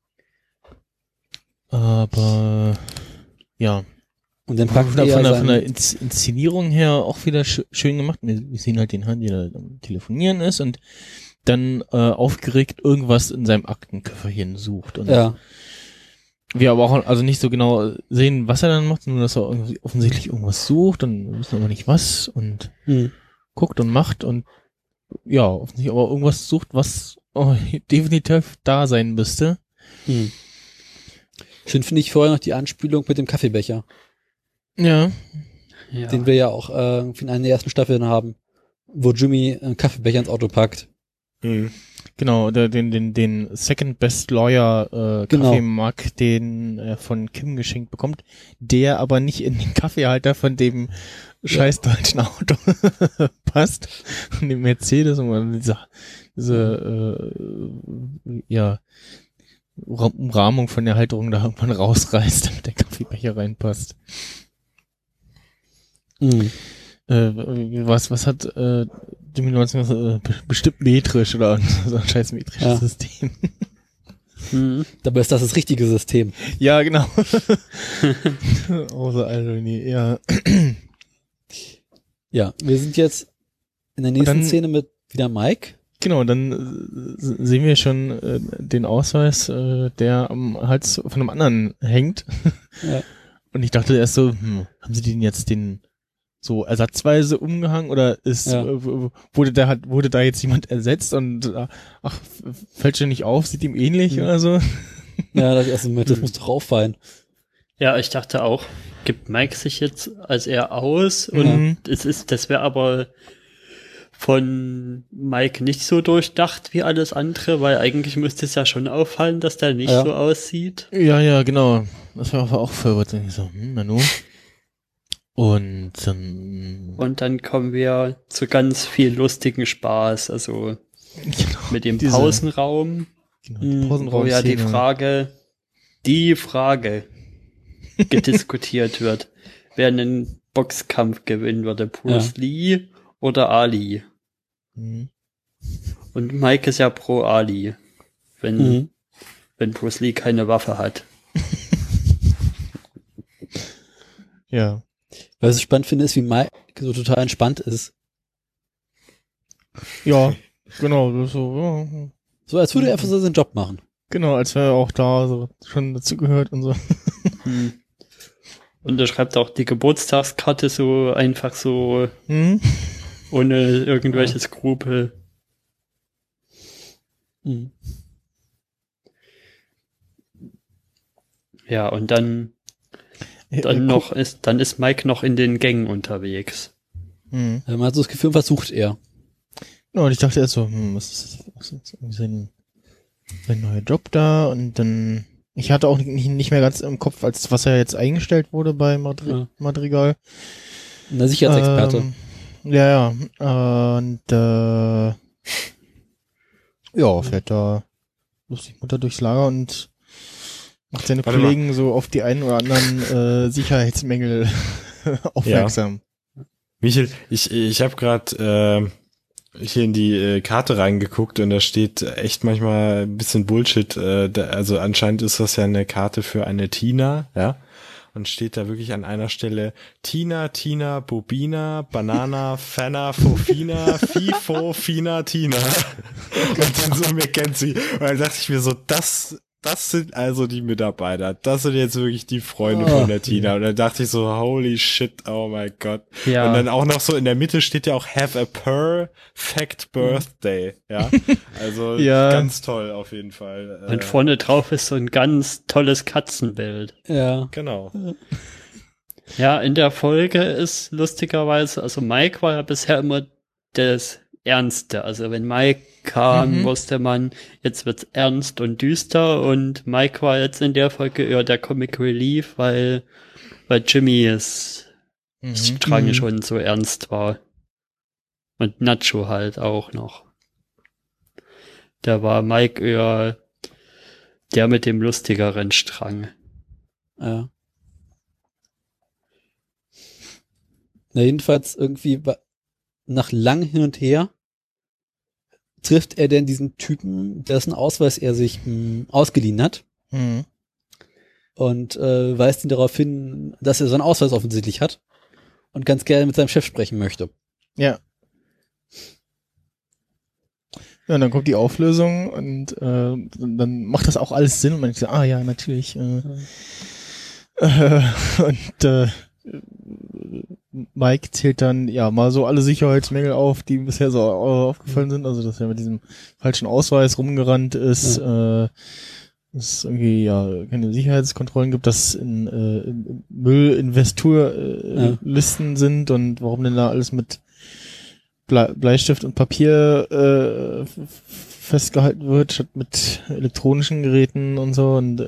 S6: Aber ja.
S5: Und dann packt
S6: von der Inszenierung her auch wieder schön gemacht. Wir sehen halt den Herrn, der da am Telefonieren ist und dann aufgeregt irgendwas in seinem Aktenköfferchen sucht. Und wir aber auch also nicht so genau sehen, was er dann macht, nur dass er offensichtlich irgendwas sucht und wir wissen aber nicht was und guckt und macht und ja, offensichtlich aber irgendwas sucht, was definitiv da sein müsste.
S5: Schön finde ich vorher noch die Anspielung mit dem Kaffeebecher.
S6: Ja.
S5: Den wir ja auch in einer der ersten Staffeln haben, wo Jimmy einen Kaffeebecher ins Auto packt.
S6: Genau, den Second Best Lawyer Kaffeemug, den er von Kim geschenkt bekommt, der aber nicht in den Kaffeehalter von dem scheiß deutschen Auto passt. Und dem Mercedes und diese Umrahmung von der Halterung da irgendwann rausreißt, damit der Kaffeebecher reinpasst. Was hat Jimmy 19 bestimmt metrisch oder so ein scheiß metrisches System.
S5: Dabei ist das richtige System.
S6: Ja, genau. Außer Ironie, ja. Ja, wir sind jetzt in der nächsten Szene mit wieder Mike. Genau, dann sehen wir schon den Ausweis, der am Hals von einem anderen hängt. Ja. Und ich dachte erst so, haben sie den jetzt so ersatzweise umgehangen oder wurde da jetzt jemand ersetzt und fällt schon nicht auf, sieht ihm ähnlich oder so?
S5: Ja, das muss doch auffallen.
S3: Ja, ich dachte auch, gibt Mike sich jetzt als er aus und das wäre aber von Mike nicht so durchdacht wie alles andere, weil eigentlich müsste es ja schon auffallen, dass der nicht so aussieht.
S6: Ja, genau. Das war auch verwirrt. So, Nanu. Und
S3: dann kommen wir zu ganz viel lustigen Spaß, also mit dem Pausenraum, wo ja die Frage gediskutiert wird, wer einen Boxkampf gewinnen würde, Bruce Lee oder Ali. Und Mike ist ja pro Ali, wenn Bruce Lee keine Waffe hat.
S6: Ja.
S5: Was ich spannend finde, ist, wie Mike so total entspannt ist.
S6: Ja, genau. So
S5: als würde er einfach so seinen Job machen.
S6: Genau, als wäre er auch da so schon dazugehört und so.
S3: Und er schreibt auch die Geburtstagskarte so einfach so ohne irgendwelche Skrupel. Ja, und dann ist Mike noch in den Gängen unterwegs.
S5: Man hat so das Gefühl, was sucht er?
S6: Ja, und ich dachte erst so, was ist sein neuer Job da? Und dann, ich hatte auch nicht mehr ganz im Kopf, als was er jetzt eingestellt wurde bei Madrigal.
S5: Eine Sicherheitsexperte.
S6: Ja. Und Ja, fährt da lustig munter durchs Lager und macht seine
S4: Warte
S6: Kollegen so auf die einen oder anderen Sicherheitsmängel aufmerksam.
S4: Ja. Michael, ich habe gerade hier in die Karte reingeguckt und da steht echt manchmal ein bisschen Bullshit. Also anscheinend ist das ja eine Karte für eine Tina, ja. Und steht da wirklich an einer Stelle Tina, Bobina, Banana, Fana, Fofina, Fifo, Fina, Tina. Und dann so McKenzie. Und dann dachte ich mir so, das sind also die Mitarbeiter. Das sind jetzt wirklich die Freunde von der Tina. Und dann dachte ich so, holy shit, oh my God.
S3: Ja.
S4: Und dann auch noch so in der Mitte steht ja auch have a perfect birthday. Ja, also
S6: Ja.
S4: ganz toll auf jeden Fall.
S3: Und vorne drauf ist so ein ganz tolles Katzenbild.
S5: Ja.
S4: Genau.
S3: Ja, in der Folge ist lustigerweise, also Mike war ja bisher immer das Ernste. Also wenn Mike kam, wusste man, jetzt wird's ernst und düster, und Mike war jetzt in der Folge eher der Comic Relief, weil Jimmys Strang schon so ernst war. Und Nacho halt auch noch. Da war Mike eher der mit dem lustigeren Strang.
S5: Ja. Na, jedenfalls irgendwie nach lang hin und her trifft er denn diesen Typen, dessen Ausweis er sich ausgeliehen hat, und weist ihn darauf hin, dass er seinen Ausweis offensichtlich hat und ganz gerne mit seinem Chef sprechen möchte.
S6: Ja. Ja, und dann kommt die Auflösung und dann macht das auch alles Sinn und man denkt so, ja, natürlich. Mike zählt dann ja mal so alle Sicherheitsmängel auf, die ihm bisher so aufgefallen sind. Also, dass er mit diesem falschen Ausweis rumgerannt ist, dass es irgendwie ja keine Sicherheitskontrollen gibt, dass in Müllinvesturlisten sind und warum denn da alles mit Bleistift und Papier festgehalten wird, statt mit elektronischen Geräten und so. Und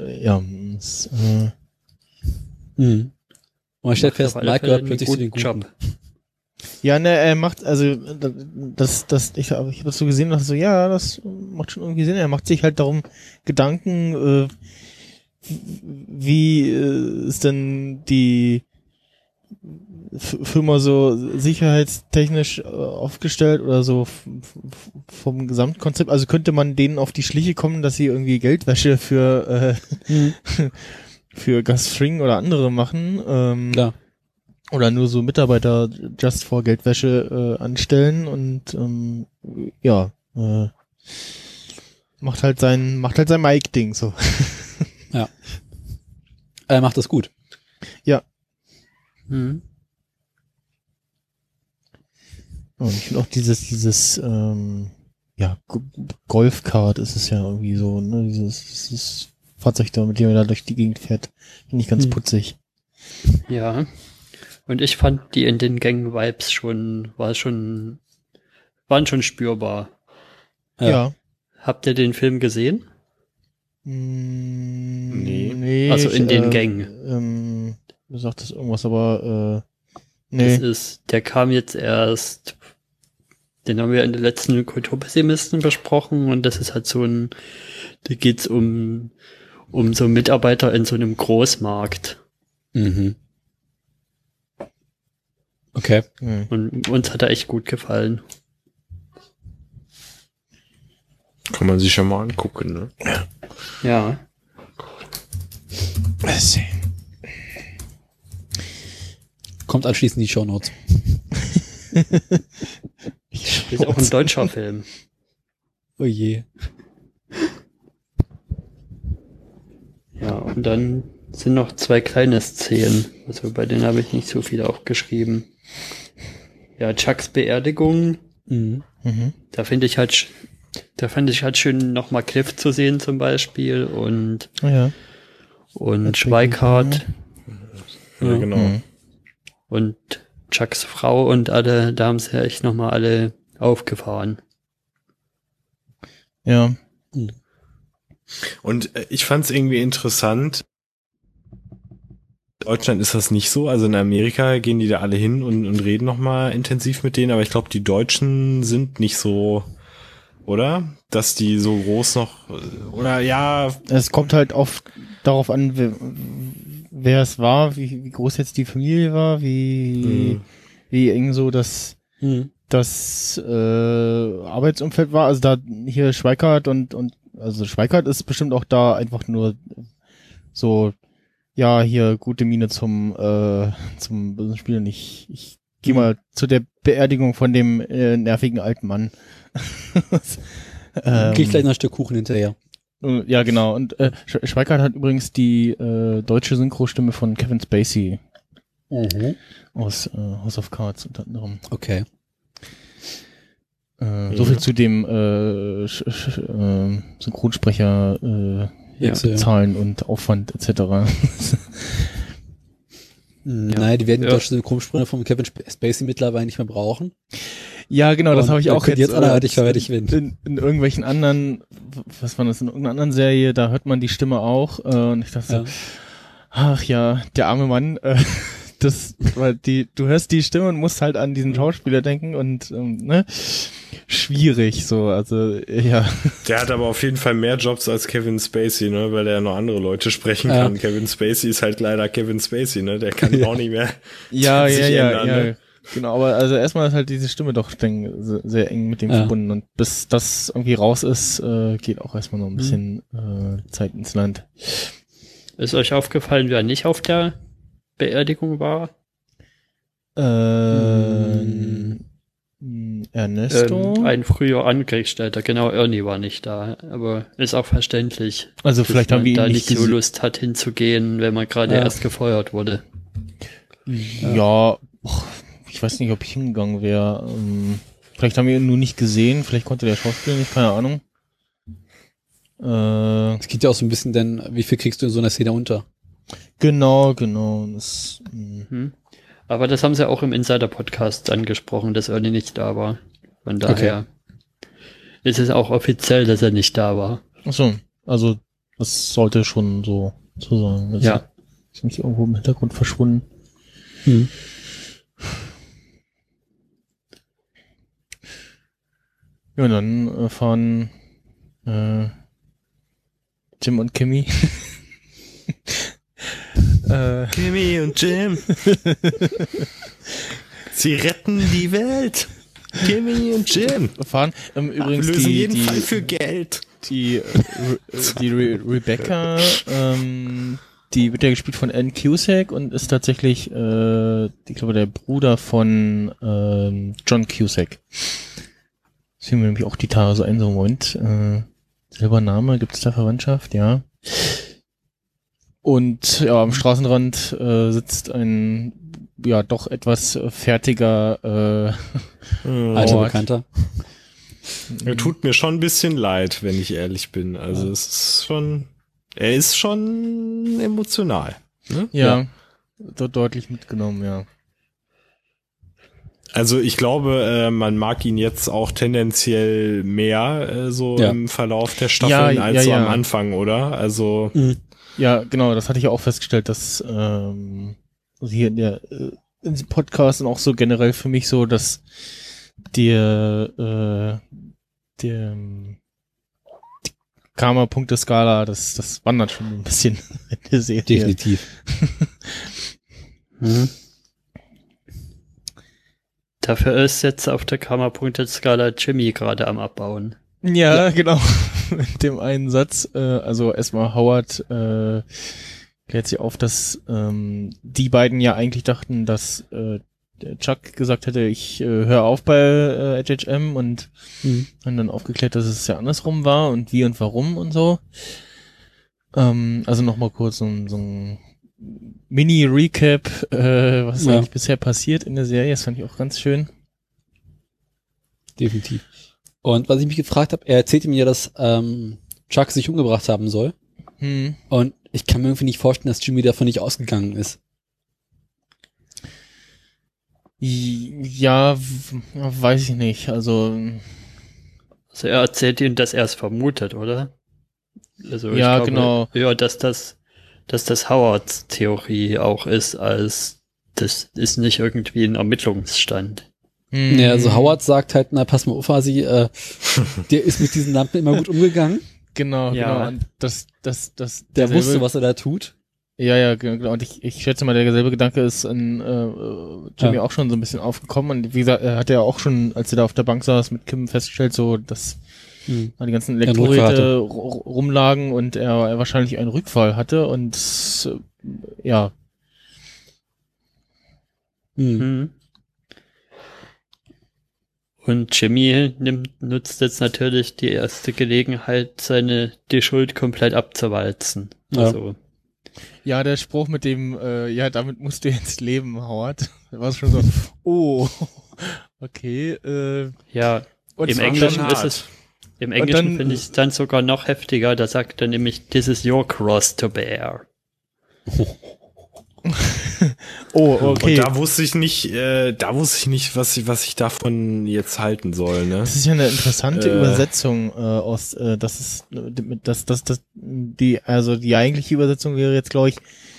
S5: Und man stellt fest, Mike gehört plötzlich zu den Guten.
S3: Job.
S6: Ja, ne, er macht, also ich habe das so gesehen und dachte so, ja, das macht schon irgendwie Sinn. Er macht sich halt darum Gedanken, wie ist denn die Firma so sicherheitstechnisch aufgestellt oder so vom Gesamtkonzept. Also könnte man denen auf die Schliche kommen, dass sie irgendwie Geldwäsche für Gus Fring oder andere machen.
S5: Klar.
S6: Oder nur so Mitarbeiter just for Geldwäsche anstellen und macht halt sein Mike-Ding so.
S5: Ja. Er macht das gut.
S6: Ja.
S3: Mhm.
S6: Und ich finde auch dieses Golfkart ist es ja irgendwie so, ne, dieses Fahrzeug da, mit dem er da durch die Gegend fährt, finde ich ganz putzig.
S3: Ja. Und ich fand die in den Gang-Vibes waren schon spürbar.
S6: Ja.
S3: Habt ihr den Film gesehen?
S6: Nee.
S3: Also in den Gang.
S6: Du sagtest irgendwas, aber nee.
S3: Der kam jetzt erst, den haben wir in den letzten Kulturpessimisten besprochen, und das ist halt da geht's um so Mitarbeiter in so einem Großmarkt.
S5: Mhm. Okay.
S3: Und uns hat er echt gut gefallen.
S4: Kann man sich ja mal angucken, ne?
S3: Ja.
S5: Kommt anschließend in die Shownotes.
S3: Ist auch ein deutscher Film.
S5: Oh je.
S3: Ja, und dann sind noch 2 kleine Szenen. Also bei denen habe ich nicht so viel aufgeschrieben. Ja, Chucks Beerdigung.
S5: Mhm.
S3: Da fand ich halt schön, nochmal Cliff zu sehen zum Beispiel und Schweikart.
S4: Ja, genau.
S3: Und Chucks Frau und alle, da haben sie ja echt nochmal alle aufgefahren.
S6: Ja.
S4: Und ich fand es irgendwie interessant. In Deutschland ist das nicht so. Also in Amerika gehen die da alle hin und reden nochmal intensiv mit denen. Aber ich glaube, die Deutschen sind nicht so oder? Dass die so groß noch, oder ja.
S6: Es kommt halt darauf an, wer es war, wie groß jetzt die Familie war, wie eng so das Arbeitsumfeld war. Also da hier Schweikart und also Schweikart ist bestimmt auch da einfach nur so, ja, hier gute Miene zum Spielen. Ich gehe mal zu der Beerdigung von dem nervigen alten Mann.
S5: Krieg ich gleich noch ein Stück Kuchen hinterher.
S6: Ja, genau. Und Schweikart hat übrigens die deutsche Synchrostimme von Kevin Spacey aus House of Cards unter anderem.
S5: Okay.
S6: So viel zu dem Synchronsprecher Zahlen und Aufwand etc.
S5: Nein, die werden die deutsche Synchronsprecher von Kevin Spacey mittlerweile nicht mehr brauchen.
S6: Ja, genau, das habe ich auch
S5: jetzt anderweitig verwertet
S6: in irgendwelchen anderen, was war das, in irgendeiner anderen Serie, da hört man die Stimme auch und ich dachte so, ach ja, der arme Mann, weil du hörst die Stimme und musst halt an diesen Schauspieler denken und ne, schwierig so, also ja. Der
S4: hat aber auf jeden Fall mehr Jobs als Kevin Spacey, ne, weil er noch andere Leute sprechen kann. Kevin Spacey ist halt leider Kevin Spacey, ne, der kann auch nicht mehr ändern, ne?
S6: Genau, aber also erstmal ist halt diese Stimme doch sehr eng mit dem verbunden und bis das irgendwie raus ist, geht auch erstmal noch ein bisschen Zeit ins Land.
S3: Ist euch aufgefallen, wer nicht auf der Beerdigung war?
S6: Ernesto?
S3: Ein früher Angestellter, genau, Ernie war nicht da, aber ist auch verständlich.
S6: Also vielleicht haben wir ihn
S3: da
S6: nicht
S3: so Lust hat hinzugehen, wenn man gerade erst gefeuert wurde.
S6: Ja, ich weiß nicht, ob ich hingegangen wäre. Vielleicht haben wir ihn nur nicht gesehen, vielleicht konnte der Schauspieler nicht, keine Ahnung.
S5: Es geht ja auch so ein bisschen, denn wie viel kriegst du in so einer Szene unter?
S6: Genau.
S3: Aber das haben sie auch im Insider-Podcast angesprochen, dass Ernie nicht da war. Von daher ist es auch offiziell, dass er nicht da war.
S6: Ach so, also das sollte schon so sein. Das ist nicht irgendwo im Hintergrund verschwunden. Ja, und dann fahren Jim und Kimmy.
S4: Kimmy und Jim. Sie retten die Welt. Kimmy und Jim.
S6: Fahren übrigens
S4: wir lösen jeden Fall für Geld.
S6: Die Rebecca, die wird ja gespielt von Ann Cusack und ist tatsächlich, ich glaube, der Bruder von John Cusack. Das fiel mir nämlich auch die Tage so ein, so Moment. Selber Name, gibt es da Verwandtschaft? Ja. Und ja, am Straßenrand sitzt ein doch etwas fertiger
S5: alter Bekannter.
S4: Er tut mir schon ein bisschen leid, wenn ich ehrlich bin. Also es ist schon, er ist schon emotional. Ne?
S6: Ja, deutlich mitgenommen, ja.
S4: Also ich glaube, man mag ihn jetzt auch tendenziell mehr im Verlauf der Staffeln als so am Anfang, oder? Also
S6: ja, genau, das hatte ich auch festgestellt, dass also hier in diesem Podcast und auch so generell für mich so, dass die Karma-Punkte-Skala, das wandert schon ein bisschen in der Serie.
S5: Definitiv.
S3: Dafür ist jetzt auf der Karma-Punkte-Skala Jimmy gerade am Abbauen.
S6: Ja, genau. Mit dem einen Satz, also erstmal Howard klärt sich auf, dass die beiden ja eigentlich dachten, dass der Chuck gesagt hätte, ich höre auf bei HHM und haben dann aufgeklärt, dass es ja andersrum war und wie und warum und so. Also nochmal kurz so ein Mini-Recap, was eigentlich bisher passiert in der Serie. Das fand ich auch ganz schön.
S5: Definitiv. Und was ich mich gefragt habe, er erzählte mir ja, dass Chuck sich umgebracht haben soll. Und ich kann mir irgendwie nicht vorstellen, dass Jimmy davon nicht ausgegangen ist.
S6: Ja, weiß ich nicht. Also
S3: er erzählt ihm, dass er es vermutet, oder? Also
S6: ja,
S3: ich glaube,
S6: genau.
S3: Ja, dass das Howards Theorie auch ist, als das ist nicht irgendwie ein Ermittlungsstand.
S5: Ja, also Howard sagt halt, na, pass mal auf, Hasi, der ist mit diesen Lampen immer gut umgegangen.
S6: Genau,
S2: Ja.
S6: genau. Und
S5: Der wusste, was er da tut.
S6: Ja, genau. Und ich schätze mal, derselbe Gedanke ist in Jimmy auch schon so ein bisschen aufgekommen. Und wie gesagt, er hat ja auch schon, als er da auf der Bank saß, mit Kim festgestellt, so, dass da die ganzen Elektrogeräte rumlagen und er wahrscheinlich einen Rückfall hatte. Und ja.
S3: Und Jimmy nutzt jetzt natürlich die erste Gelegenheit, die Schuld komplett abzuwalzen.
S5: Ja.
S3: Also,
S6: Ja, der Spruch mit dem, damit musst du jetzt leben, Howard. Da war es schon so, oh, okay.
S3: ja,
S6: Und
S3: im
S6: zwar
S3: Englischen
S6: dann
S3: ist es, im Englischen
S6: dann-
S3: finde ich es dann sogar noch heftiger. Da sagt er nämlich, this is your cross to bear.
S6: Oh, okay.
S4: Und da wusste ich nicht, was ich davon jetzt halten soll, ne?
S6: Das ist ja eine interessante Übersetzung aus, die eigentliche Übersetzung wäre jetzt, glaube ich,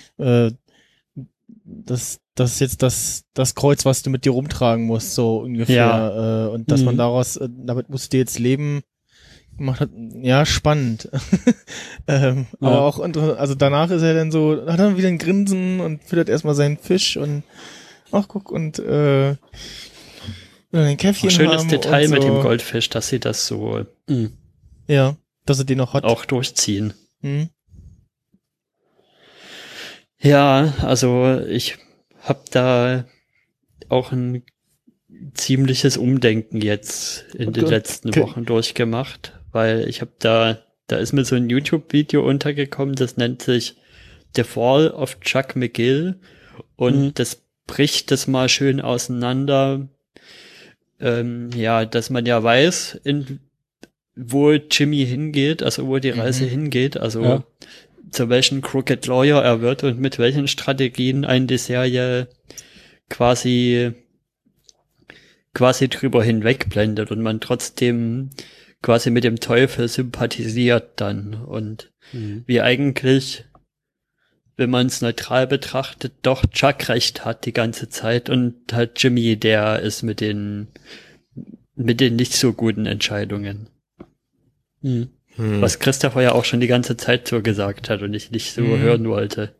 S6: das ist jetzt das Kreuz, was du mit dir rumtragen musst, so ungefähr.
S3: Ja.
S6: Und dass man daraus, damit musst du jetzt leben, gemacht hat, ja, spannend. Aber auch, also danach ist er dann so, hat er wieder ein Grinsen und füttert erstmal seinen Fisch und, ach guck, und ein Käffchen
S3: Schönes
S6: haben
S3: Detail
S6: und so.
S3: mit dem Goldfisch, dass sie das so
S6: Ja, dass er den noch hat.
S3: auch durchziehen.
S6: Hm.
S3: Ja, also ich habe da auch ein ziemliches Umdenken jetzt in den letzten Wochen durchgemacht, weil ich habe da ist mir so ein YouTube-Video untergekommen, das nennt sich The Fall of Chuck McGill und das bricht das mal schön auseinander, dass man ja weiß, wo Jimmy hingeht, also wo die Reise hingeht, also zu welchem Crooked Lawyer er wird und mit welchen Strategien einen die Serie quasi drüber hinwegblendet und man trotzdem quasi mit dem Teufel sympathisiert dann und wie eigentlich, wenn man es neutral betrachtet, doch Chuck recht hat die ganze Zeit und halt Jimmy, der ist mit den nicht so guten Entscheidungen. Was Christopher ja auch schon die ganze Zeit so gesagt hat und ich nicht so hören wollte.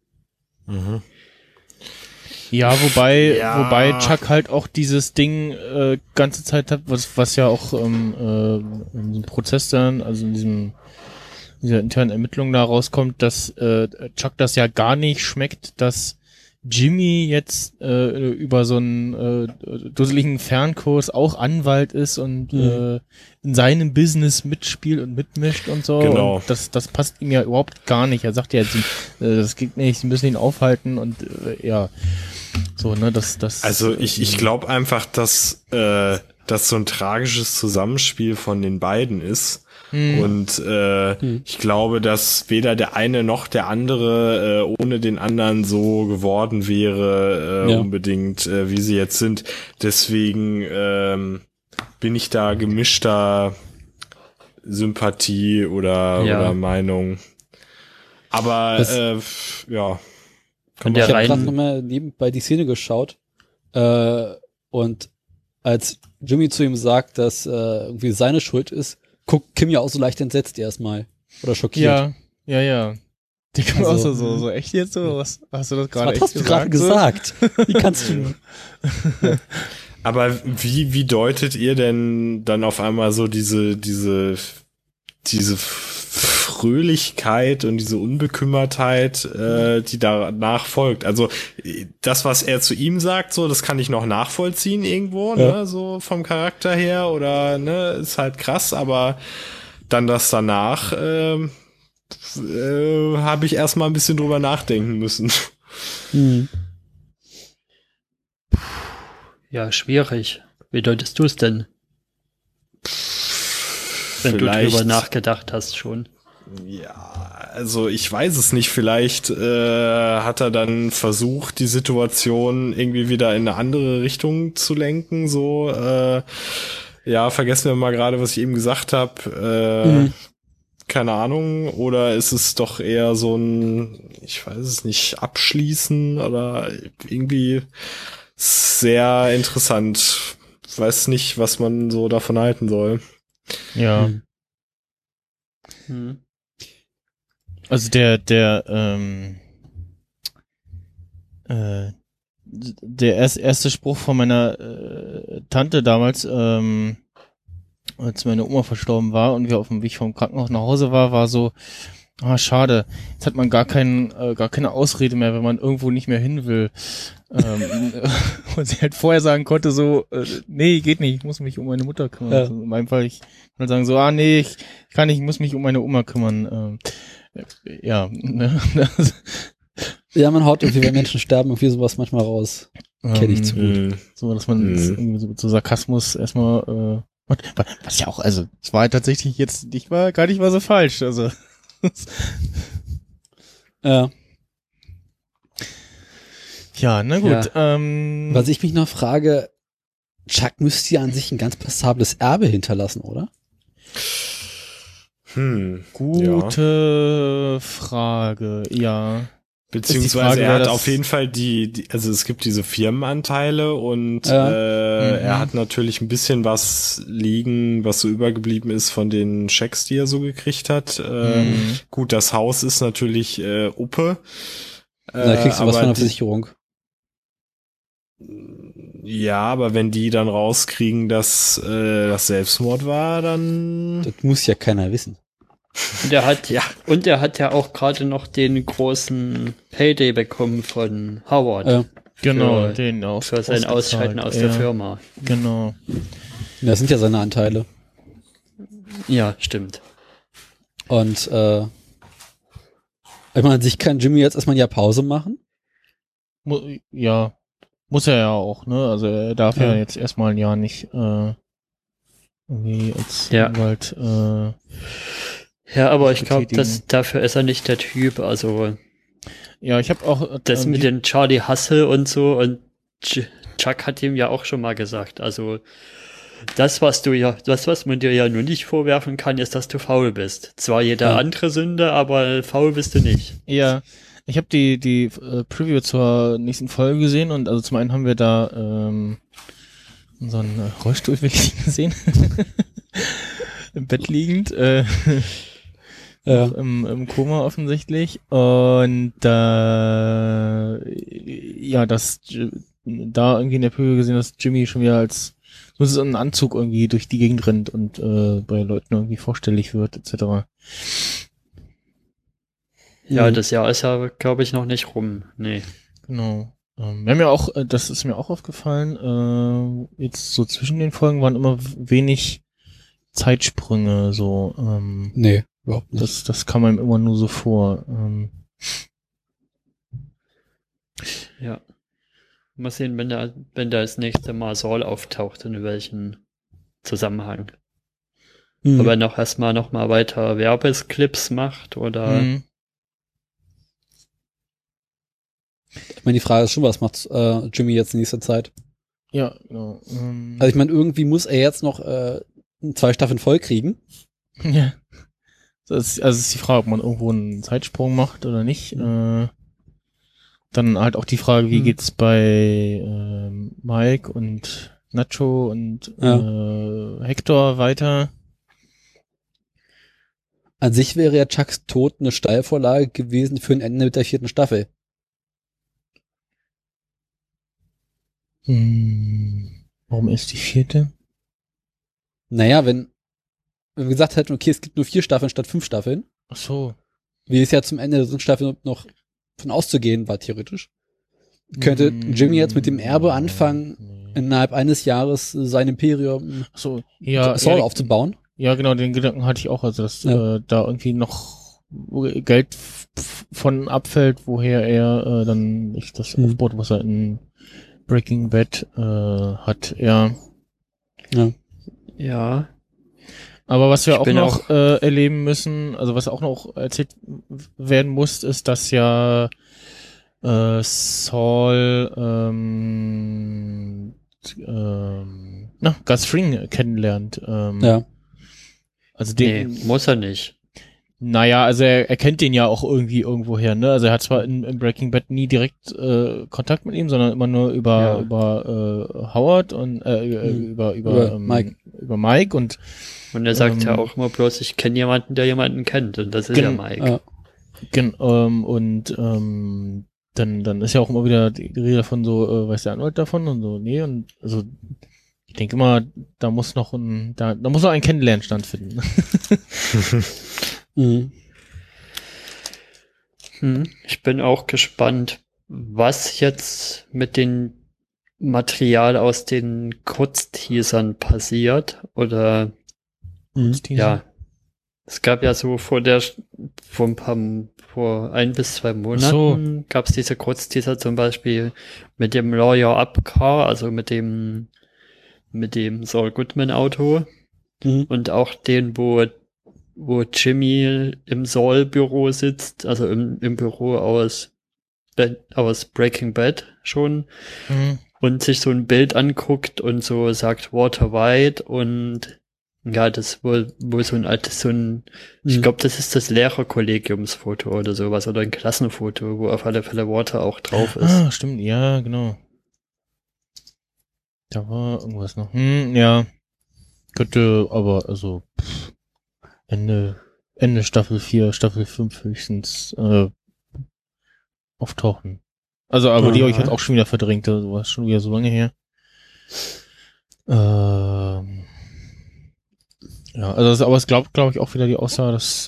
S6: Ja, wobei Chuck halt auch dieses Ding ganze Zeit hat, was ja auch in diesem Prozess dann, also in dieser internen Ermittlung da rauskommt, dass Chuck das ja gar nicht schmeckt, dass Jimmy jetzt über so einen dusseligen Fernkurs auch Anwalt ist und in seinem Business mitspielt und mitmischt und so.
S4: Genau.
S6: Und das passt ihm ja überhaupt gar nicht. Er sagt ja jetzt, das geht nicht, sie müssen ihn aufhalten und ja. So, ne,
S4: Also ich glaube einfach, dass das so ein tragisches Zusammenspiel von den beiden ist. Und ich glaube, dass weder der eine noch der andere ohne den anderen so geworden wäre, unbedingt, wie sie jetzt sind. Deswegen bin ich da gemischter Sympathie oder Meinung. Aber ja.
S3: Und
S5: Ich
S3: der
S5: habe gerade
S3: rein,
S5: nochmal nebenbei die Szene geschaut und als Jimmy zu ihm sagt, dass irgendwie seine Schuld ist, guckt Kim ja auch so leicht entsetzt erstmal oder schockiert.
S6: Ja. Die kommt
S5: Also,
S6: auch so echt jetzt so? Was hast du das gerade
S5: Was
S6: echt
S5: hast du gerade gesagt? Wie kannst du?
S4: Aber wie deutet ihr denn dann auf einmal so diese Fröhlichkeit und diese Unbekümmertheit, die danach folgt? Also das, was er zu ihm sagt, so, das kann ich noch nachvollziehen irgendwo, ne, so vom Charakter her oder ne, ist halt krass, aber dann das danach habe ich erstmal ein bisschen drüber nachdenken müssen.
S3: ja, schwierig. Wie deutest du es denn? Wenn du drüber nachgedacht hast schon.
S4: Ja, also ich weiß es nicht. Vielleicht hat er dann versucht, die Situation irgendwie wieder in eine andere Richtung zu lenken. So, vergessen wir mal gerade, was ich eben gesagt habe. Keine Ahnung. Oder ist es doch eher so ein, ich weiß es nicht, Abschließen oder irgendwie sehr interessant. weiß nicht, was man so davon halten soll.
S6: Ja.
S3: Hm.
S6: Also der erste Spruch von meiner Tante damals, als meine Oma verstorben war und wir auf dem Weg vom Krankenhaus nach Hause war so, schade, jetzt hat man gar keine Ausrede mehr, wenn man irgendwo nicht mehr hin will. Und sie halt vorher sagen konnte so, nee, geht nicht, ich muss mich um meine Mutter kümmern.
S5: Ja.
S6: Also in meinem Fall, ich kann sagen so, nee, ich kann nicht, ich muss mich um meine Oma kümmern. Ja, ne?
S5: Ja, man haut irgendwie, wenn Menschen sterben, irgendwie sowas manchmal raus. Kenn ich zu gut.
S6: So, dass man irgendwie so Sarkasmus erstmal, was ja auch, also, es war halt tatsächlich jetzt gar nicht mal so falsch, also.
S5: Ja.
S6: Ja, na gut.
S5: Was ich mich noch frage, Chuck müsste ja an sich ein ganz passables Erbe hinterlassen, oder?
S6: Gute Frage, ja.
S4: Beziehungsweise er hat auf jeden Fall also es gibt diese Firmenanteile und er hat natürlich ein bisschen was liegen, was so übergeblieben ist von den Schecks, die er so gekriegt hat. Gut, das Haus ist natürlich Uppe.
S5: Da kriegst du was von der Versicherung.
S4: Ja, aber wenn die dann rauskriegen, dass das Selbstmord war, dann...
S5: Das muss ja keiner wissen.
S3: Und er hat ja auch gerade noch den großen Payday bekommen von Howard.
S6: Genau, den auch.
S3: Für sein Ausscheiden aus der Firma.
S6: Genau.
S5: Das sind ja seine Anteile.
S3: Ja, stimmt.
S5: Und ich meine, sich kann Jimmy jetzt erstmal ein Jahr Pause machen.
S6: Ja, muss er ja auch, ne? Also er darf ja jetzt erstmal ein Jahr nicht irgendwie als Anwalt
S3: ja, aber ich glaube, dafür ist er nicht der Typ, also
S6: ja, ich habe auch
S3: das mit dem Charlie Hustle und so und Chuck hat ihm ja auch schon mal gesagt, also das, was man dir ja nur nicht vorwerfen kann, ist, dass du faul bist. Zwar jeder andere Sünde, aber faul bist du nicht.
S6: Ja, ich habe die Preview zur nächsten Folge gesehen und also zum einen haben wir da unseren Rollstuhl wirklich gesehen. Im Bett liegend. Im Koma offensichtlich. Und da irgendwie in der Preview gesehen, dass Jimmy schon wieder als so ist ein Anzug irgendwie durch die Gegend rennt und bei Leuten irgendwie vorstellig wird, etc.
S3: Ja, das Jahr ist ja, glaube ich, noch nicht rum. Nee.
S6: Genau. Wir haben ja auch, das ist mir auch aufgefallen, jetzt so zwischen den Folgen waren immer wenig Zeitsprünge, so.
S5: Nee, überhaupt nicht.
S6: Das kam einem immer nur so vor.
S3: Ja. Mal sehen, wenn da das nächste Mal Saul auftaucht, in welchem Zusammenhang. Ob er erstmal noch mal weiter Werbesclips macht oder.
S5: Ich meine, die Frage ist schon, was macht Jimmy jetzt in nächster Zeit?
S6: Ja, genau.
S5: Also ich meine, irgendwie muss er jetzt noch 2 Staffeln voll kriegen.
S6: Ja. Das ist die Frage, ob man irgendwo einen Zeitsprung macht oder nicht. Dann halt auch die Frage, wie geht's bei Mike und Nacho und Hector weiter?
S5: An sich wäre ja Chucks Tod eine Steilvorlage gewesen für ein Ende mit der 4. Staffel.
S6: Warum ist die 4.?
S5: Naja, wenn wir gesagt hätten, okay, es gibt nur 4 Staffeln statt 5 Staffeln.
S6: Ach so.
S5: Wie es ja zum Ende der 3. Staffel noch von auszugehen war, theoretisch. Könnte Jimmy jetzt mit dem Erbe anfangen, innerhalb eines Jahres sein Imperium
S6: Saul
S5: aufzubauen?
S6: Ja, genau, den Gedanken hatte ich auch, also dass da irgendwie noch Geld von abfällt, woher er dann nicht das aufbaut, was er in Breaking Bad hat, ja.
S3: Ja.
S6: Aber was wir auch noch erleben müssen, also was auch noch erzählt werden muss, ist, dass ja Saul Gus Fring kennenlernt.
S3: Also muss er nicht.
S6: Naja, also er kennt den ja auch irgendwie irgendwoher, ne? Also er hat zwar in Breaking Bad nie direkt Kontakt mit ihm, sondern immer nur über Howard und über
S5: Mike.
S6: Über Mike und
S3: er sagt ja auch immer bloß, ich kenne jemanden, der jemanden kennt, und das ist ja Mike.
S6: Dann ist ja auch immer wieder die Rede davon so, weiß der Anwalt davon und so, nee, und also ich denke immer, da muss noch ein Kennenlernen stattfinden.
S3: Ich bin auch gespannt, was jetzt mit dem Material aus den Kurzteasern passiert, oder ja, es gab ja so vor 1 bis 2 Monaten gab es diese Kurzteaser zum Beispiel mit dem Lawyer Up Car, also mit dem Saul Goodman Auto, und auch den, wo Jimmy im Saul-Büro sitzt, also im Büro aus Breaking Bad schon, und sich so ein Bild anguckt und so sagt Walter White, und ja, das wohl so ein altes, ich glaube, das ist das Lehrerkollegiumsfoto oder sowas, oder ein Klassenfoto, wo auf alle Fälle Walter auch drauf ist.
S6: Ah, stimmt, ja, genau. Da war irgendwas noch. Ja. Könnte aber, also Ende Staffel 4, Staffel 5 höchstens auftauchen. Also, aber die habe ich halt auch schon wieder verdrängt, also war schon wieder so lange her. Ja, also aber es glaube ich auch wieder die Aussage, dass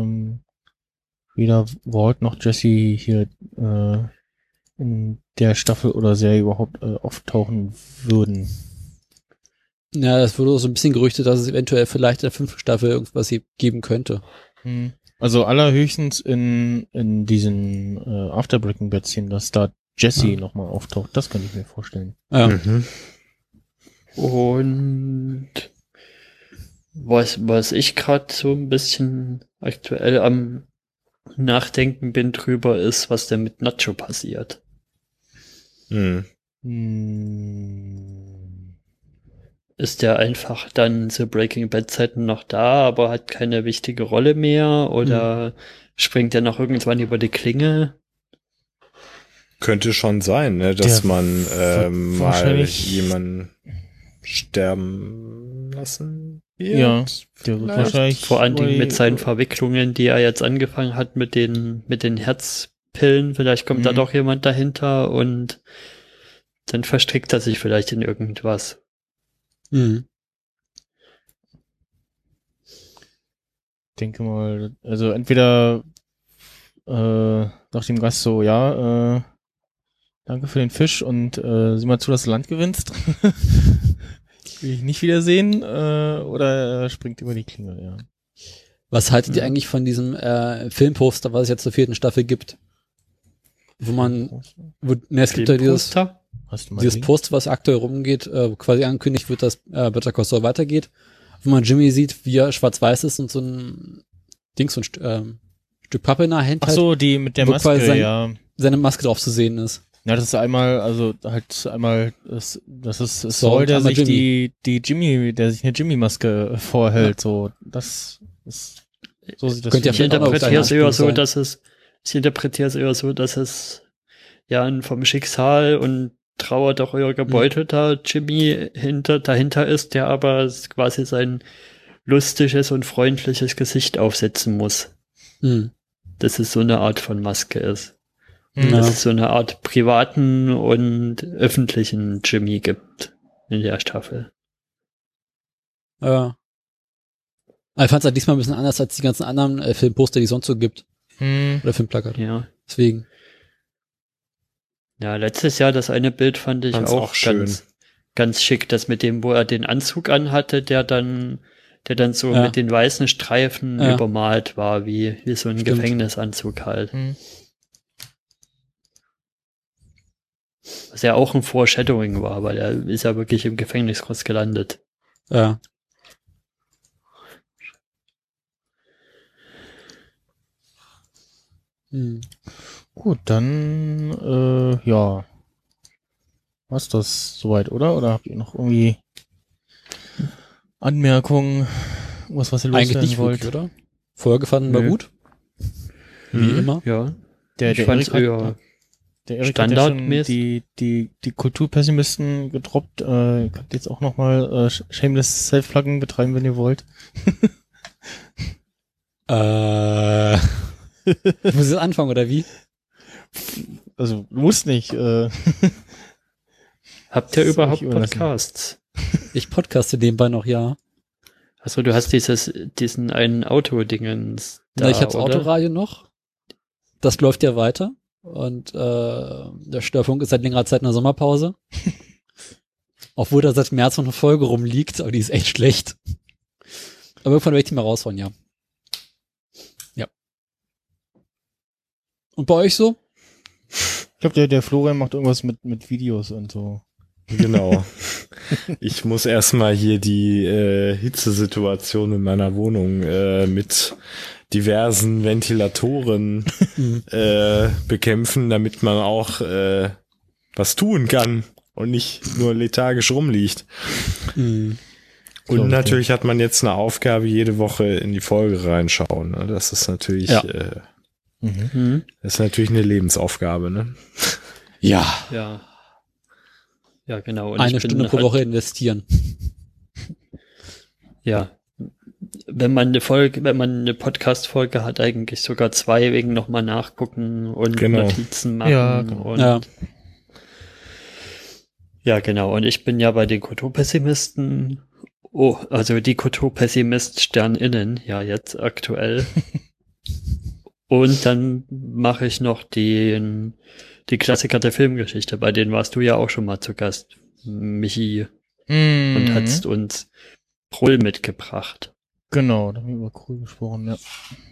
S6: weder Walt noch Jesse hier in der Staffel oder Serie überhaupt auftauchen würden.
S5: Ja, es wurde auch so ein bisschen gerüchtet, dass es eventuell vielleicht in der 5. Staffel irgendwas geben könnte.
S6: Also allerhöchstens in diesen After Breaking Bad Szenen, dass da Jesse nochmal auftaucht, das könnte ich mir vorstellen.
S5: Ja.
S3: Und was ich gerade so ein bisschen aktuell am Nachdenken bin drüber, ist, was denn mit Nacho passiert. Ist der einfach dann zu Breaking Bad Zeiten noch da, aber hat keine wichtige Rolle mehr, oder springt er noch irgendwann über die Klinge?
S4: Könnte schon sein, ne, dass man mal jemanden sterben lassen wird.
S6: Ja, der wird wahrscheinlich
S3: vor allen Dingen mit seinen Verwicklungen, die er jetzt angefangen hat mit den Herzpillen. Vielleicht kommt da doch jemand dahinter und dann verstrickt er sich vielleicht in irgendwas.
S6: Denke mal, also entweder nach dem Gast so, ja, danke für den Fisch und sieh mal zu, dass du Land gewinnst. Will ich nicht wiedersehen, oder er springt über die Klinge, ja.
S5: Was haltet ihr eigentlich von diesem Filmposter, was es jetzt zur 4. Staffel gibt? Es gibt ja dieses Poster, was aktuell rumgeht, quasi angekündigt wird, dass Better Call Saul weitergeht, wo man Jimmy sieht, wie er schwarz-weiß ist und so ein Stück Pappe in der Hand
S6: hält. Ach so, die mit der Maske,
S5: seine Maske drauf zu sehen ist.
S6: Ja, das ist einmal, das ist Saul, der sich der sich eine Jimmy-Maske vorhält, ja. So sieht das aus.
S3: Ich interpretiere es eher so, dass es ja vom Schicksal und Trauer doch euer gebeutelter Jimmy dahinter ist, der aber quasi sein lustiges und freundliches Gesicht aufsetzen muss. Dass es so eine Art von Maske ist. Dass es so eine Art privaten und öffentlichen Jimmy gibt in der Staffel.
S5: Ja. Ich fand es halt diesmal ein bisschen anders als die ganzen anderen Filmposter, die es sonst so gibt. Oder Filmplakate.
S3: Ja.
S5: Deswegen.
S3: Ja, letztes Jahr das eine Bild fand ich auch ganz schick, das mit dem, wo er den Anzug anhatte, der dann so mit den weißen Streifen übermalt war, wie so ein Gefängnisanzug halt. Was ja auch ein Foreshadowing war, weil er ist ja wirklich im Gefängnis kurz gelandet.
S5: Ja.
S6: Gut, dann war's das soweit, oder? Oder habt ihr noch irgendwie Anmerkungen, was ihr loswerden
S5: eigentlich nicht
S6: wollt?
S5: wirklich, oder? Folge fanden wir gut. Wie immer.
S3: Ja.
S2: Der
S3: Ich fand's
S2: Erik
S3: eher
S2: der Erik hat ja schon
S3: standardmäßig.
S2: die Kulturpessimisten gedroppt. Ihr könnt jetzt auch nochmal Shameless Self-Plugging betreiben, wenn ihr wollt.
S5: Muss ich anfangen, oder wie?
S2: Also, muss nicht.
S3: Habt ihr
S2: Das
S3: überhaupt
S2: hab ich überlassen.
S3: Podcasts?
S5: Ich podcaste nebenbei noch, ja.
S3: Also du hast diesen einen Autodingens da,
S5: Na, ich hab's
S3: oder?
S5: Autoradio noch. Das läuft ja weiter. Und der Störfunk ist seit längerer Zeit in der Sommerpause. Obwohl da seit März noch eine Folge rumliegt, aber die ist echt schlecht. Aber irgendwann werde ich die mal raushauen, ja. Ja. Und bei euch so?
S2: Ich glaube, der Florian macht irgendwas mit Videos und so.
S4: Genau. Ich muss erstmal hier die Hitzesituation in meiner Wohnung mit diversen Ventilatoren bekämpfen, damit man auch was tun kann und nicht nur lethargisch rumliegt.
S5: Mhm.
S4: Und natürlich hat man jetzt eine Aufgabe, jede Woche in die Folge reinschauen. Ne? Das ist natürlich,
S5: Ja.
S4: Das ist natürlich eine Lebensaufgabe, ne?
S5: Ja.
S3: Ja. Ja, genau. Und
S5: Eine
S3: ich bin
S5: Stunde pro
S3: halt-
S5: Woche investieren.
S3: Ja. Wenn man eine Podcast-Folge hat, eigentlich sogar 2 wegen nochmal nachgucken und
S4: Genau.
S3: Notizen machen.
S2: Ja, genau.
S3: Und
S5: Ja.
S3: Ja, genau. Und ich bin ja bei den Kulturpessimisten. Oh, also die Kulturpessimist-SternInnen, ja, jetzt aktuell. Und dann mache ich noch die Klassiker der Filmgeschichte, bei denen warst du ja auch schon mal zu Gast, Michi, und hast uns Prull mitgebracht.
S2: Genau, da haben wir über Cool gesprochen, ja.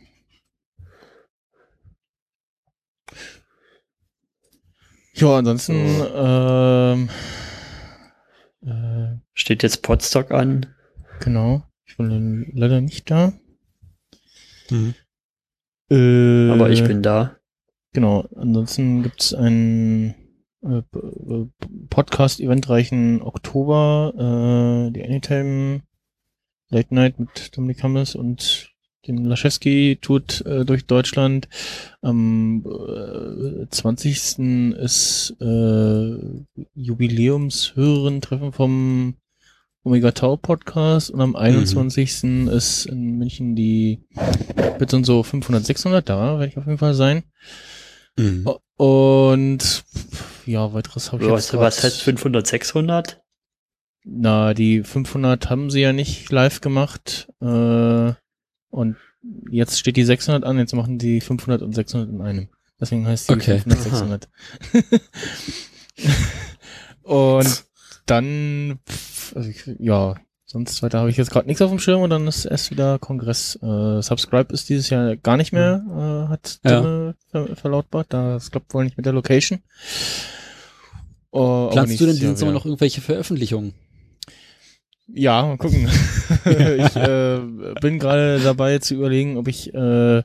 S2: Ja, ansonsten,
S3: Steht jetzt Podstock an.
S2: genau. Ich bin leider nicht da.
S5: Mhm.
S3: Aber ich bin da.
S2: Genau, ansonsten gibt's einen Podcast-eventreichen Oktober, die Anytime Late Night mit Dominik Hammes und dem Laschewski tourt durch Deutschland. Am 20. ist Jubiläumshörerinnen-Treffen vom Omega Tau Podcast und am 21. ist in München die Bits und so 500, 600, da werde ich auf jeden Fall sein.
S5: Mhm.
S2: Und ja, weiteres habe ich jetzt
S3: Was heißt 500, 600?
S2: Na, die 500 haben sie ja nicht live gemacht. Und jetzt steht die 600 an, jetzt machen die 500 und 600 in einem. Deswegen heißt die
S5: Okay.
S2: 500, 600. Und dann, ja, sonst weiter habe ich jetzt gerade nichts auf dem Schirm und dann ist erst wieder Kongress. Subscribe ist dieses Jahr gar nicht mehr, hat Dimme verlautbart. Das klappt wohl nicht mit der Location. Aber
S5: Planst du denn
S2: nächstes Jahr
S5: diesen Sommer
S2: wieder.
S5: noch irgendwelche Veröffentlichungen?
S2: Ja, mal gucken. Ich bin gerade dabei zu überlegen, ob ich gerade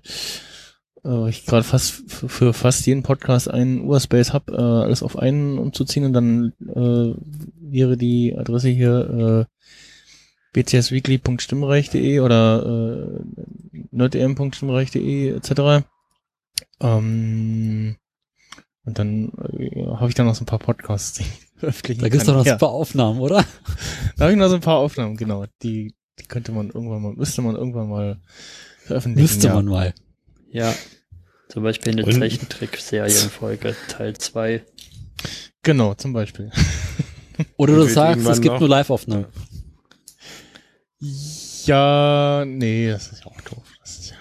S2: für fast jeden Podcast einen Urspace habe, alles auf einen umzuziehen und dann wäre die Adresse hier bcsweekly.stimmreich.de oder nerdem.stimmreich.de etc. Und dann habe ich dann noch so ein paar Podcasts, die ich veröffentlichen
S5: Da gibt's
S2: kann.
S5: doch noch
S2: Ja.
S5: ein paar Aufnahmen, oder?
S2: Da habe ich noch so ein paar Aufnahmen, genau. Die müsste man irgendwann mal veröffentlichen.
S5: Müsste
S2: ja.
S5: man mal.
S3: Ja. Zum Beispiel eine
S4: Und-
S3: Zeichentrick-Serienfolge, Teil 2.
S2: Genau, zum Beispiel.
S5: Oder
S4: Und
S5: du
S4: wird
S5: sagst, es
S4: irgendwann
S5: gibt
S4: noch-
S5: nur Live-Aufnahmen.
S2: Ja, nee, das ist ja auch doof. Das ist ja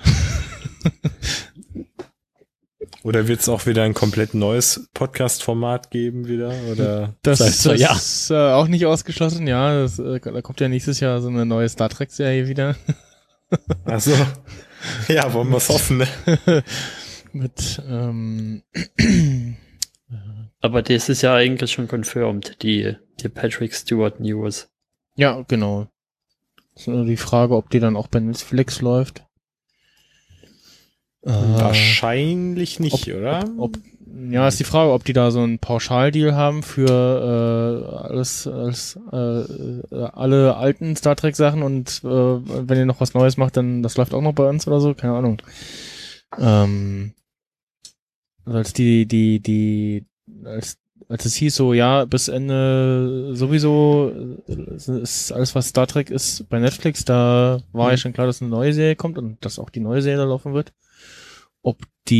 S4: Oder wird es auch wieder ein komplett neues Podcast-Format geben wieder? Oder?
S2: das
S5: heißt zwar ja.
S2: ist auch nicht ausgeschlossen, ja. Da kommt ja nächstes Jahr so eine neue Star Trek-Serie wieder.
S4: Ach so. Ja, wollen wir es hoffen, ne?
S2: Mit,
S3: Aber das ist ja eigentlich schon confirmed, die Patrick Stewart News.
S2: ja, genau. Ist nur die Frage, ob die dann auch bei Netflix läuft.
S4: Wahrscheinlich nicht, oder?
S6: Ja, ist die Frage, ob die da so einen Pauschaldeal haben für alle alten Star Trek Sachen und wenn ihr noch was Neues macht, dann das läuft auch noch bei uns oder so, keine Ahnung. Als als es hieß so, ja, bis Ende sowieso ist alles, was Star Trek ist bei Netflix, da war ja schon klar, dass eine neue Serie kommt und dass auch die neue Serie da laufen wird. Ob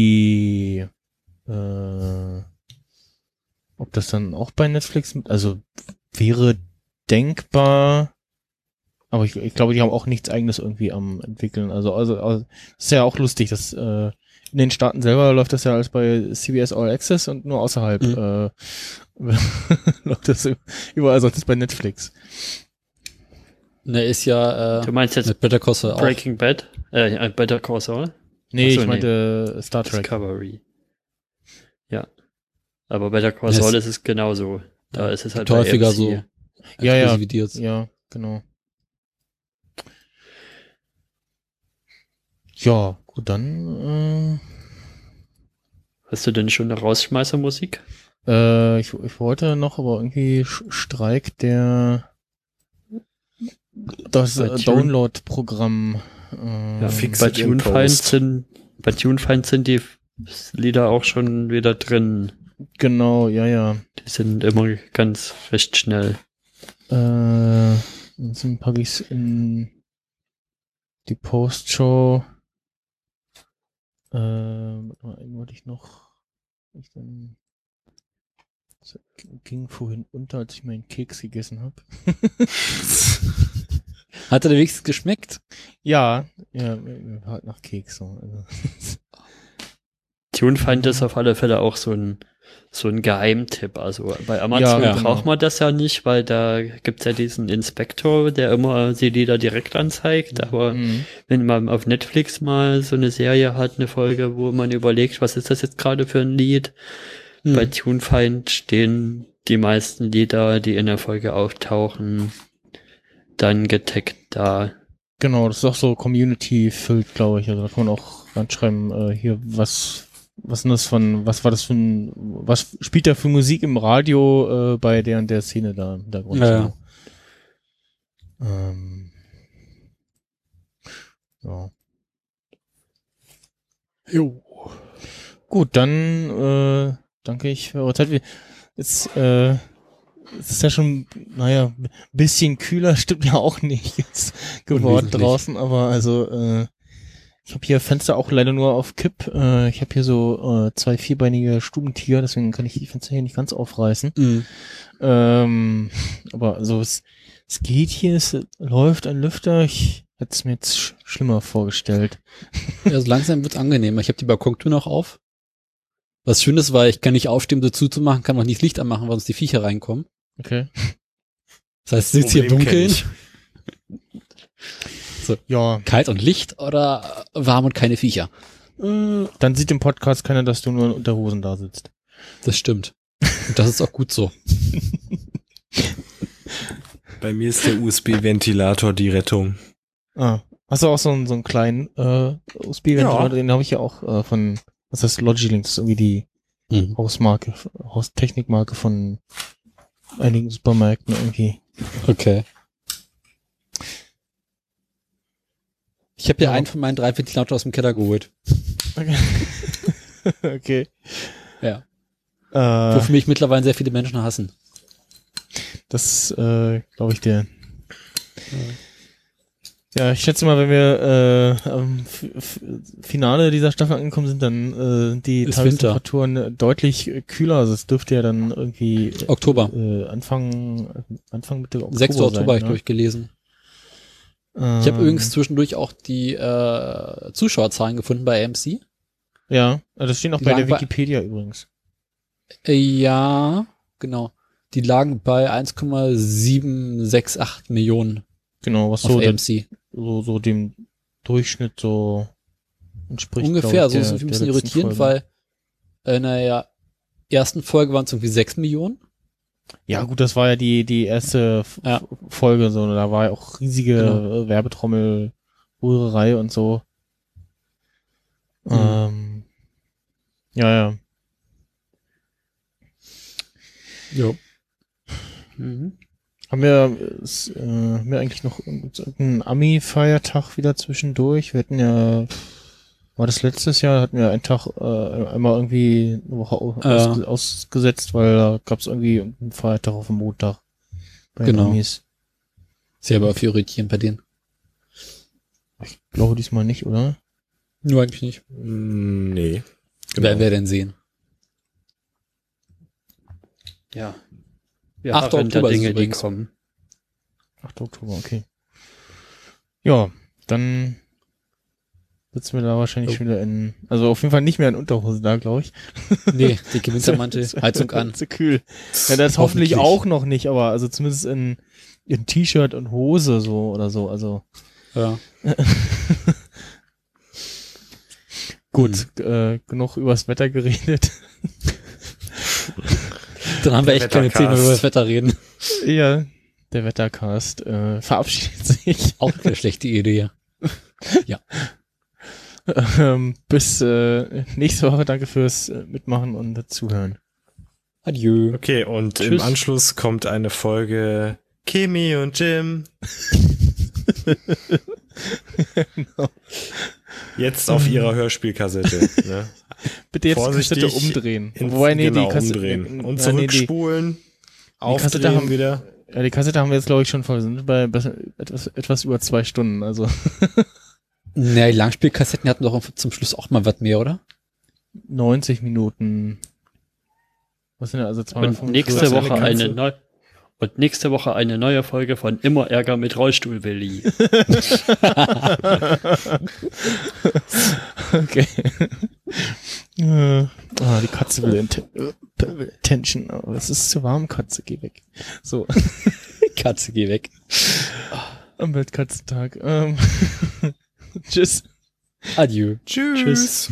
S6: das dann auch bei Netflix, also wäre denkbar, aber ich glaube, die haben auch nichts Eigenes irgendwie am entwickeln. Also ist ja auch lustig, dass in den Staaten selber läuft das ja alles bei CBS All Access und nur außerhalb läuft das überall sonst bei Netflix.
S5: Ne, ist ja
S3: du meinst jetzt
S5: mit Better Call Saul
S3: Breaking Bad? Better Call Saul?
S6: Nee,
S3: Achso,
S6: ich meinte Star Trek.
S3: Discovery. Ja. Aber Better Call Saul ist es genauso. Da ist es halt
S5: häufiger
S3: AMC.
S5: so.
S6: Ja,
S5: exklusiviert.
S6: ja, genau. Ja, gut, dann
S3: Hast du denn schon eine Rausschmeißermusik?
S6: ich wollte noch, aber irgendwie streikt das Download-Programm.
S3: Ja,
S4: fix
S3: bei
S4: it in
S3: TuneFind sind die Lieder auch schon wieder drin.
S6: Genau, ja.
S3: Die sind immer ganz recht schnell.
S6: Dann packe ich es in die Postshow. Einen wollte ich noch. Das ging vorhin unter, als ich meinen Keks gegessen habe.
S5: Hat er wenigstens geschmeckt?
S6: Ja, halt nach Keks. So. Also.
S3: TuneFind ist auf alle Fälle auch so ein Geheimtipp. Also bei Amazon braucht man das ja nicht, weil da gibt's ja diesen Inspektor, der immer die Lieder direkt anzeigt. Aber wenn man auf Netflix mal so eine Serie hat, eine Folge, wo man überlegt, was ist das jetzt gerade für ein Lied? Bei TuneFind stehen die meisten Lieder, die in der Folge auftauchen, dann getaggt da. Genau,
S6: das ist auch so Community-filled, glaube ich. Also da kann man auch reinschreiben, hier, was ist denn das was spielt da für Musik im Radio bei der und der Szene da im Hintergrund?
S5: Ja.
S6: Ja. Jo. Gut, dann danke ich für eure Zeit. Es ist ja schon, ein bisschen kühler, stimmt ja auch nicht jetzt geworden draußen, aber also ich habe hier Fenster auch leider nur auf Kipp. Ich habe hier so 2 vierbeinige Stubentiger, deswegen kann ich die Fenster hier nicht ganz aufreißen. Aber also es geht hier, es läuft ein Lüfter. Ich hätte es mir jetzt schlimmer vorgestellt.
S5: Ja, so langsam wird's angenehmer. Ich habe die Balkontür noch auf. Was schön ist, weil ich kann nicht aufstehen, um dazu zu machen, kann auch nicht das Licht anmachen, weil sonst die Viecher reinkommen.
S6: Okay.
S5: Das heißt, sitzt hier dunkeln. So,
S6: ja.
S5: Kalt und Licht oder warm und keine Viecher?
S6: Dann sieht im Podcast keiner, dass du nur in Unterhosen da sitzt.
S5: Das stimmt. Und das ist auch gut so.
S4: Bei mir ist der USB-Ventilator die Rettung.
S6: Hast du auch so einen kleinen USB-Ventilator? Den habe ich ja auch von, was heißt Logilink? Das ist irgendwie die Haustechnikmarke von einigen Supermärkten irgendwie.
S5: Okay. Ich habe hier einen von meinen 3 Ventilatoren aus dem Keller geholt.
S6: Okay.
S5: Ja. Wofür mich mittlerweile sehr viele Menschen hassen.
S6: Das glaube ich dir. Ja, ich schätze mal, wenn wir am Finale dieser Staffel angekommen sind, dann sind die Tagestemperaturen deutlich kühler. Also es dürfte ja dann irgendwie
S5: Oktober.
S6: Anfang Mitte Oktober
S5: 6. Oktober habe ich
S6: ne?
S5: durchgelesen. Ich habe übrigens zwischendurch auch die Zuschauerzahlen gefunden bei AMC.
S6: Ja, das stehen auch bei der Wikipedia übrigens.
S5: Ja, genau. Die lagen bei 1,768 Millionen.
S6: Genau, was
S5: auf
S6: so
S5: AMC.
S6: So dem Durchschnitt so entspricht.
S5: Ungefähr, so ist ein bisschen irritierend, weil in der ersten Folge waren es irgendwie 6 Millionen.
S6: Ja, gut, das war ja die erste Folge, so, da war ja auch riesige Werbetrommel, Rührerei und so. Ja.
S5: Jo.
S3: Mhm.
S6: Haben wir eigentlich noch einen Ami-Feiertag wieder zwischendurch? Wir hatten ja, war das letztes Jahr, hatten wir einen Tag einmal irgendwie eine Woche ausgesetzt, weil da gab es irgendwie einen Feiertag auf dem Montag bei den Amis.
S5: Selber auf irritieren bei denen.
S6: Ich glaube diesmal nicht, oder?
S5: Nur eigentlich nicht.
S4: Nee.
S5: Genau. Werden wir denn sehen?
S3: Ja. Wir
S5: 8.
S3: haben
S5: Oktober
S3: da Dinge, die
S5: übrigens.
S3: kommen.
S6: 8. Oktober, okay. Ja, dann sitzen wir da wahrscheinlich schon wieder also auf jeden Fall nicht mehr in Unterhose da, glaube ich.
S5: Nee, dicke Wintermantel, Heizung an.
S6: Zu kühl. Ja, das hoffentlich auch noch nicht, aber also zumindest in T-Shirt und Hose so oder so, also.
S5: Ja.
S6: Gut, genug übers Wetter geredet.
S5: Dann haben wir echt keine 10 über das Wetter reden.
S6: Ja, der Wettercast verabschiedet sich.
S5: Auch eine schlechte Idee. Ja.
S6: Bis nächste Woche. Danke fürs Mitmachen und Zuhören.
S5: Adieu.
S4: Okay, und
S3: Tschüss.
S4: im Anschluss kommt eine Folge Kimi und Jim.
S6: Genau.
S4: Jetzt auf ihrer Hörspielkassette. Ne?
S6: Bitte jetzt
S4: Vorsichtig
S6: die Kassette umdrehen.
S4: Genau, umdrehen. Und zurückspulen. Aufdrehen wieder.
S6: Ja, die Kassette haben wir jetzt, glaube ich, schon voll. Wir sind bei etwas über 2 Stunden. Also
S5: Naja, die Langspielkassetten hatten doch zum Schluss auch mal was mehr, oder?
S6: 90 Minuten. Was sind ja also 250?
S3: Und nächste Woche eine neue Folge von Immer Ärger mit Rollstuhl-Willi.
S6: Okay. Die Katze will Attention. Aber es ist zu warm, Katze, geh weg. So.
S5: Katze, geh weg.
S6: Am Weltkatzentag. Tschüss.
S5: Adieu.
S4: Tschüss.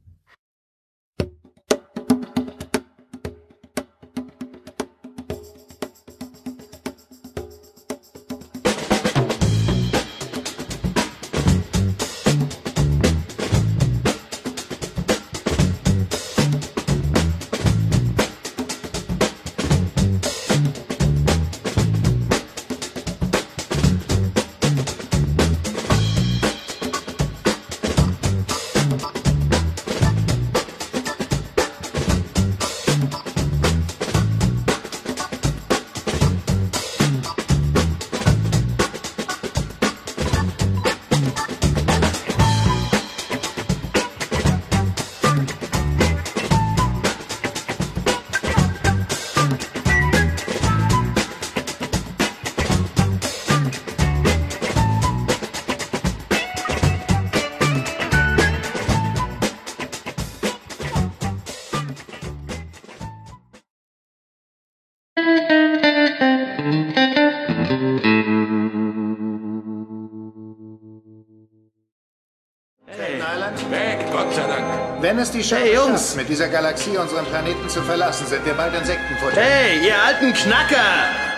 S7: Weg, Gott sei Dank.
S8: Wenn es die Chance schafft, mit dieser Galaxie unseren Planeten zu verlassen, sind wir bald Insektenfutter.
S7: Hey, ihr alten Knacker!